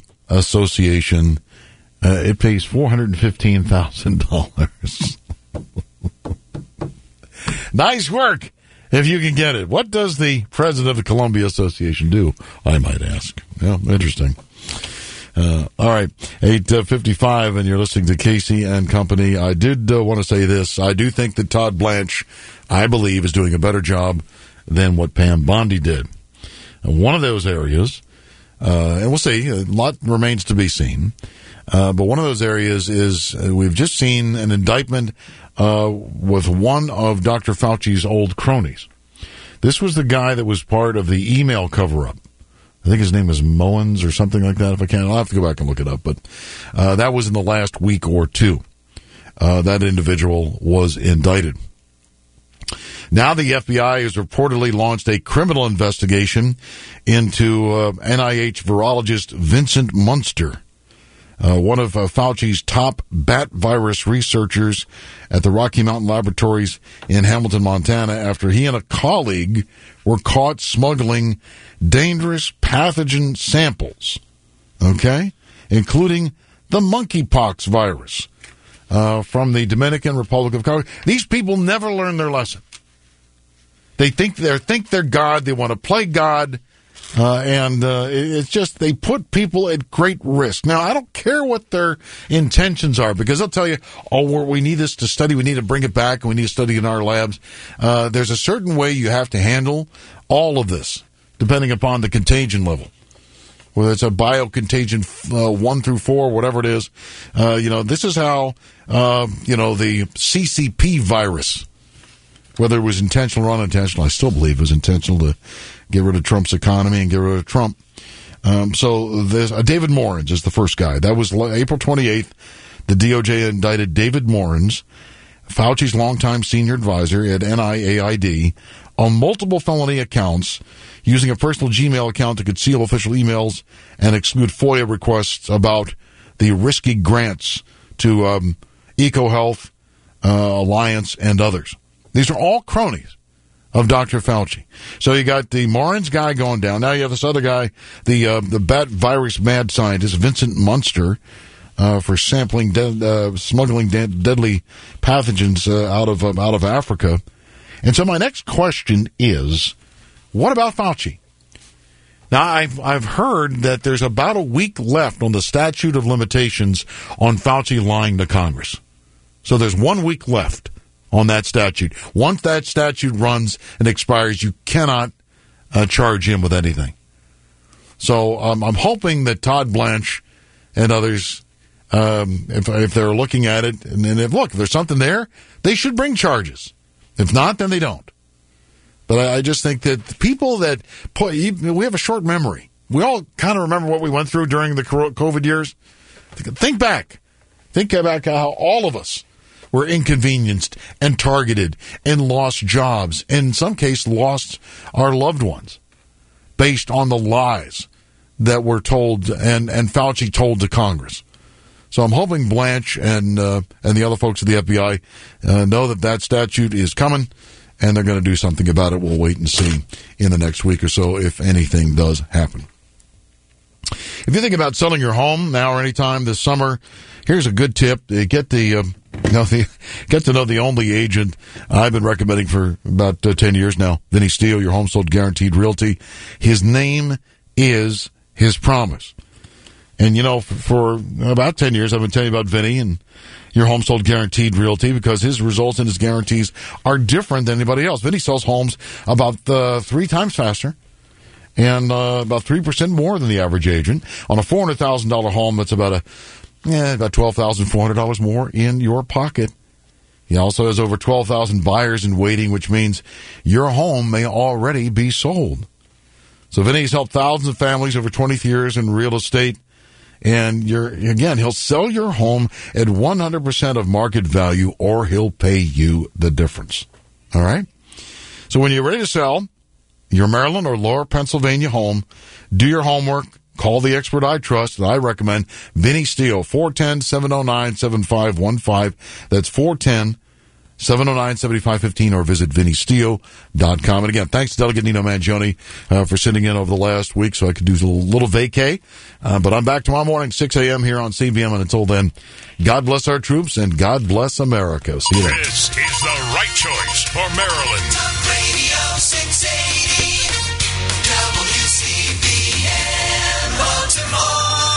Association, uh, it pays four hundred fifteen thousand dollars. Nice work. If you can get it. What does the president of the Columbia Association do? I might ask. Yeah, interesting. Uh, all right, eight fifty-five, and you're listening to Casey and Company. I did uh, want to say this. I do think that Todd Blanche, I believe, is doing a better job than what Pam Bondi did. And one of those areas, uh, and we'll see, a lot remains to be seen, uh, but one of those areas is uh, we've just seen an indictment uh, with one of Doctor Fauci's old cronies. This was the guy that was part of the email cover-up. I think his name is Moens or something like that, if I can. I'll have to go back and look it up. But uh, that was in the last week or two. Uh, that individual was indicted. Now the F B I has reportedly launched a criminal investigation into uh, N I H virologist Vincent Munster, uh, one of uh, Fauci's top bat virus researchers at the Rocky Mountain Laboratories in Hamilton, Montana, after he and a colleague were caught smuggling dangerous pathogen samples, okay, including the monkeypox virus uh, from the Dominican Republic of Congo. These people never learn their lesson. They think they think they're God. They want to play God, uh, and uh, it's just they put people at great risk. Now, I don't care what their intentions are, because they'll tell you, oh, we need this to study. We need to bring it back, and we need to study in our labs. Uh, there's a certain way you have to handle all of this, depending upon the contagion level. Whether it's a biocontagion uh, one through four, whatever it is. Uh, you know, this is how, uh, you know, the C C P virus, whether it was intentional or unintentional, I still believe it was intentional to get rid of Trump's economy and get rid of Trump. Um, so there's, uh, David Morens is the first guy. That was April twenty-eighth. The D O J indicted David Morens, Fauci's longtime senior advisor at N I A I D, on multiple felony accounts, using a personal Gmail account to conceal official emails and exclude FOIA requests about the risky grants to um, EcoHealth uh, Alliance and others. These are all cronies of Doctor Fauci. So you got the Morens guy going down. Now you have this other guy, the uh, the bat virus mad scientist, Vincent Munster, uh, for sampling, de- uh, smuggling de- deadly pathogens uh, out of um, out of Africa. And so my next question is, what about Fauci? Now, I've, I've heard that there's about a week left on the statute of limitations on Fauci lying to Congress. So there's one week left on that statute. Once that statute runs and expires, you cannot uh, charge him with anything. So um, I'm hoping that Todd Blanche and others, um, if, if they're looking at it, and, and if, look, if there's something there, they should bring charges. If not, then they don't. But I, I just think that the people that put, we have a short memory. We all kind of remember what we went through during the COVID years. Think back. Think back how all of us were inconvenienced and targeted and lost jobs. In some case, lost our loved ones based on the lies that were told and, and Fauci told to Congress. So I'm hoping Blanche and uh, and the other folks at the F B I uh, know that that statute is coming, and they're going to do something about it. We'll wait and see in the next week or so if anything does happen. If you think about selling your home now or anytime this summer, here's a good tip: get the, uh, you know, the get to know the only agent I've been recommending for about uh, ten years now, Vinny Steele, your Home Sold Guaranteed Realty. His name is his promise. And, you know, for, for about ten years, I've been telling you about Vinny and your Home Sold Guaranteed Realty, because his results and his guarantees are different than anybody else. Vinny sells homes about uh, three times faster and uh, about three percent more than the average agent. On a four hundred thousand dollars home, that's about a yeah, about twelve thousand four hundred dollars more in your pocket. He also has over twelve thousand buyers in waiting, which means your home may already be sold. So Vinny's helped thousands of families over twenty years in real estate. And you're, again, he'll sell your home at one hundred percent of market value, or he'll pay you the difference. All right? So when you're ready to sell your Maryland or Lower Pennsylvania home, do your homework. Call the expert I trust that I recommend, Vinny Steele, four one zero, seven oh nine, seven five one five. That's four one zero, seven oh nine, seven five one five, or visit vinny steele dot com. And again, thanks to Delegate Nino Mangione uh, for sitting in over the last week so I could do a little, little vacay. Uh, but I'm back tomorrow morning, six a.m. here on C B M. And until then, God bless our troops and God bless America. See you later. This is the right choice. for Maryland.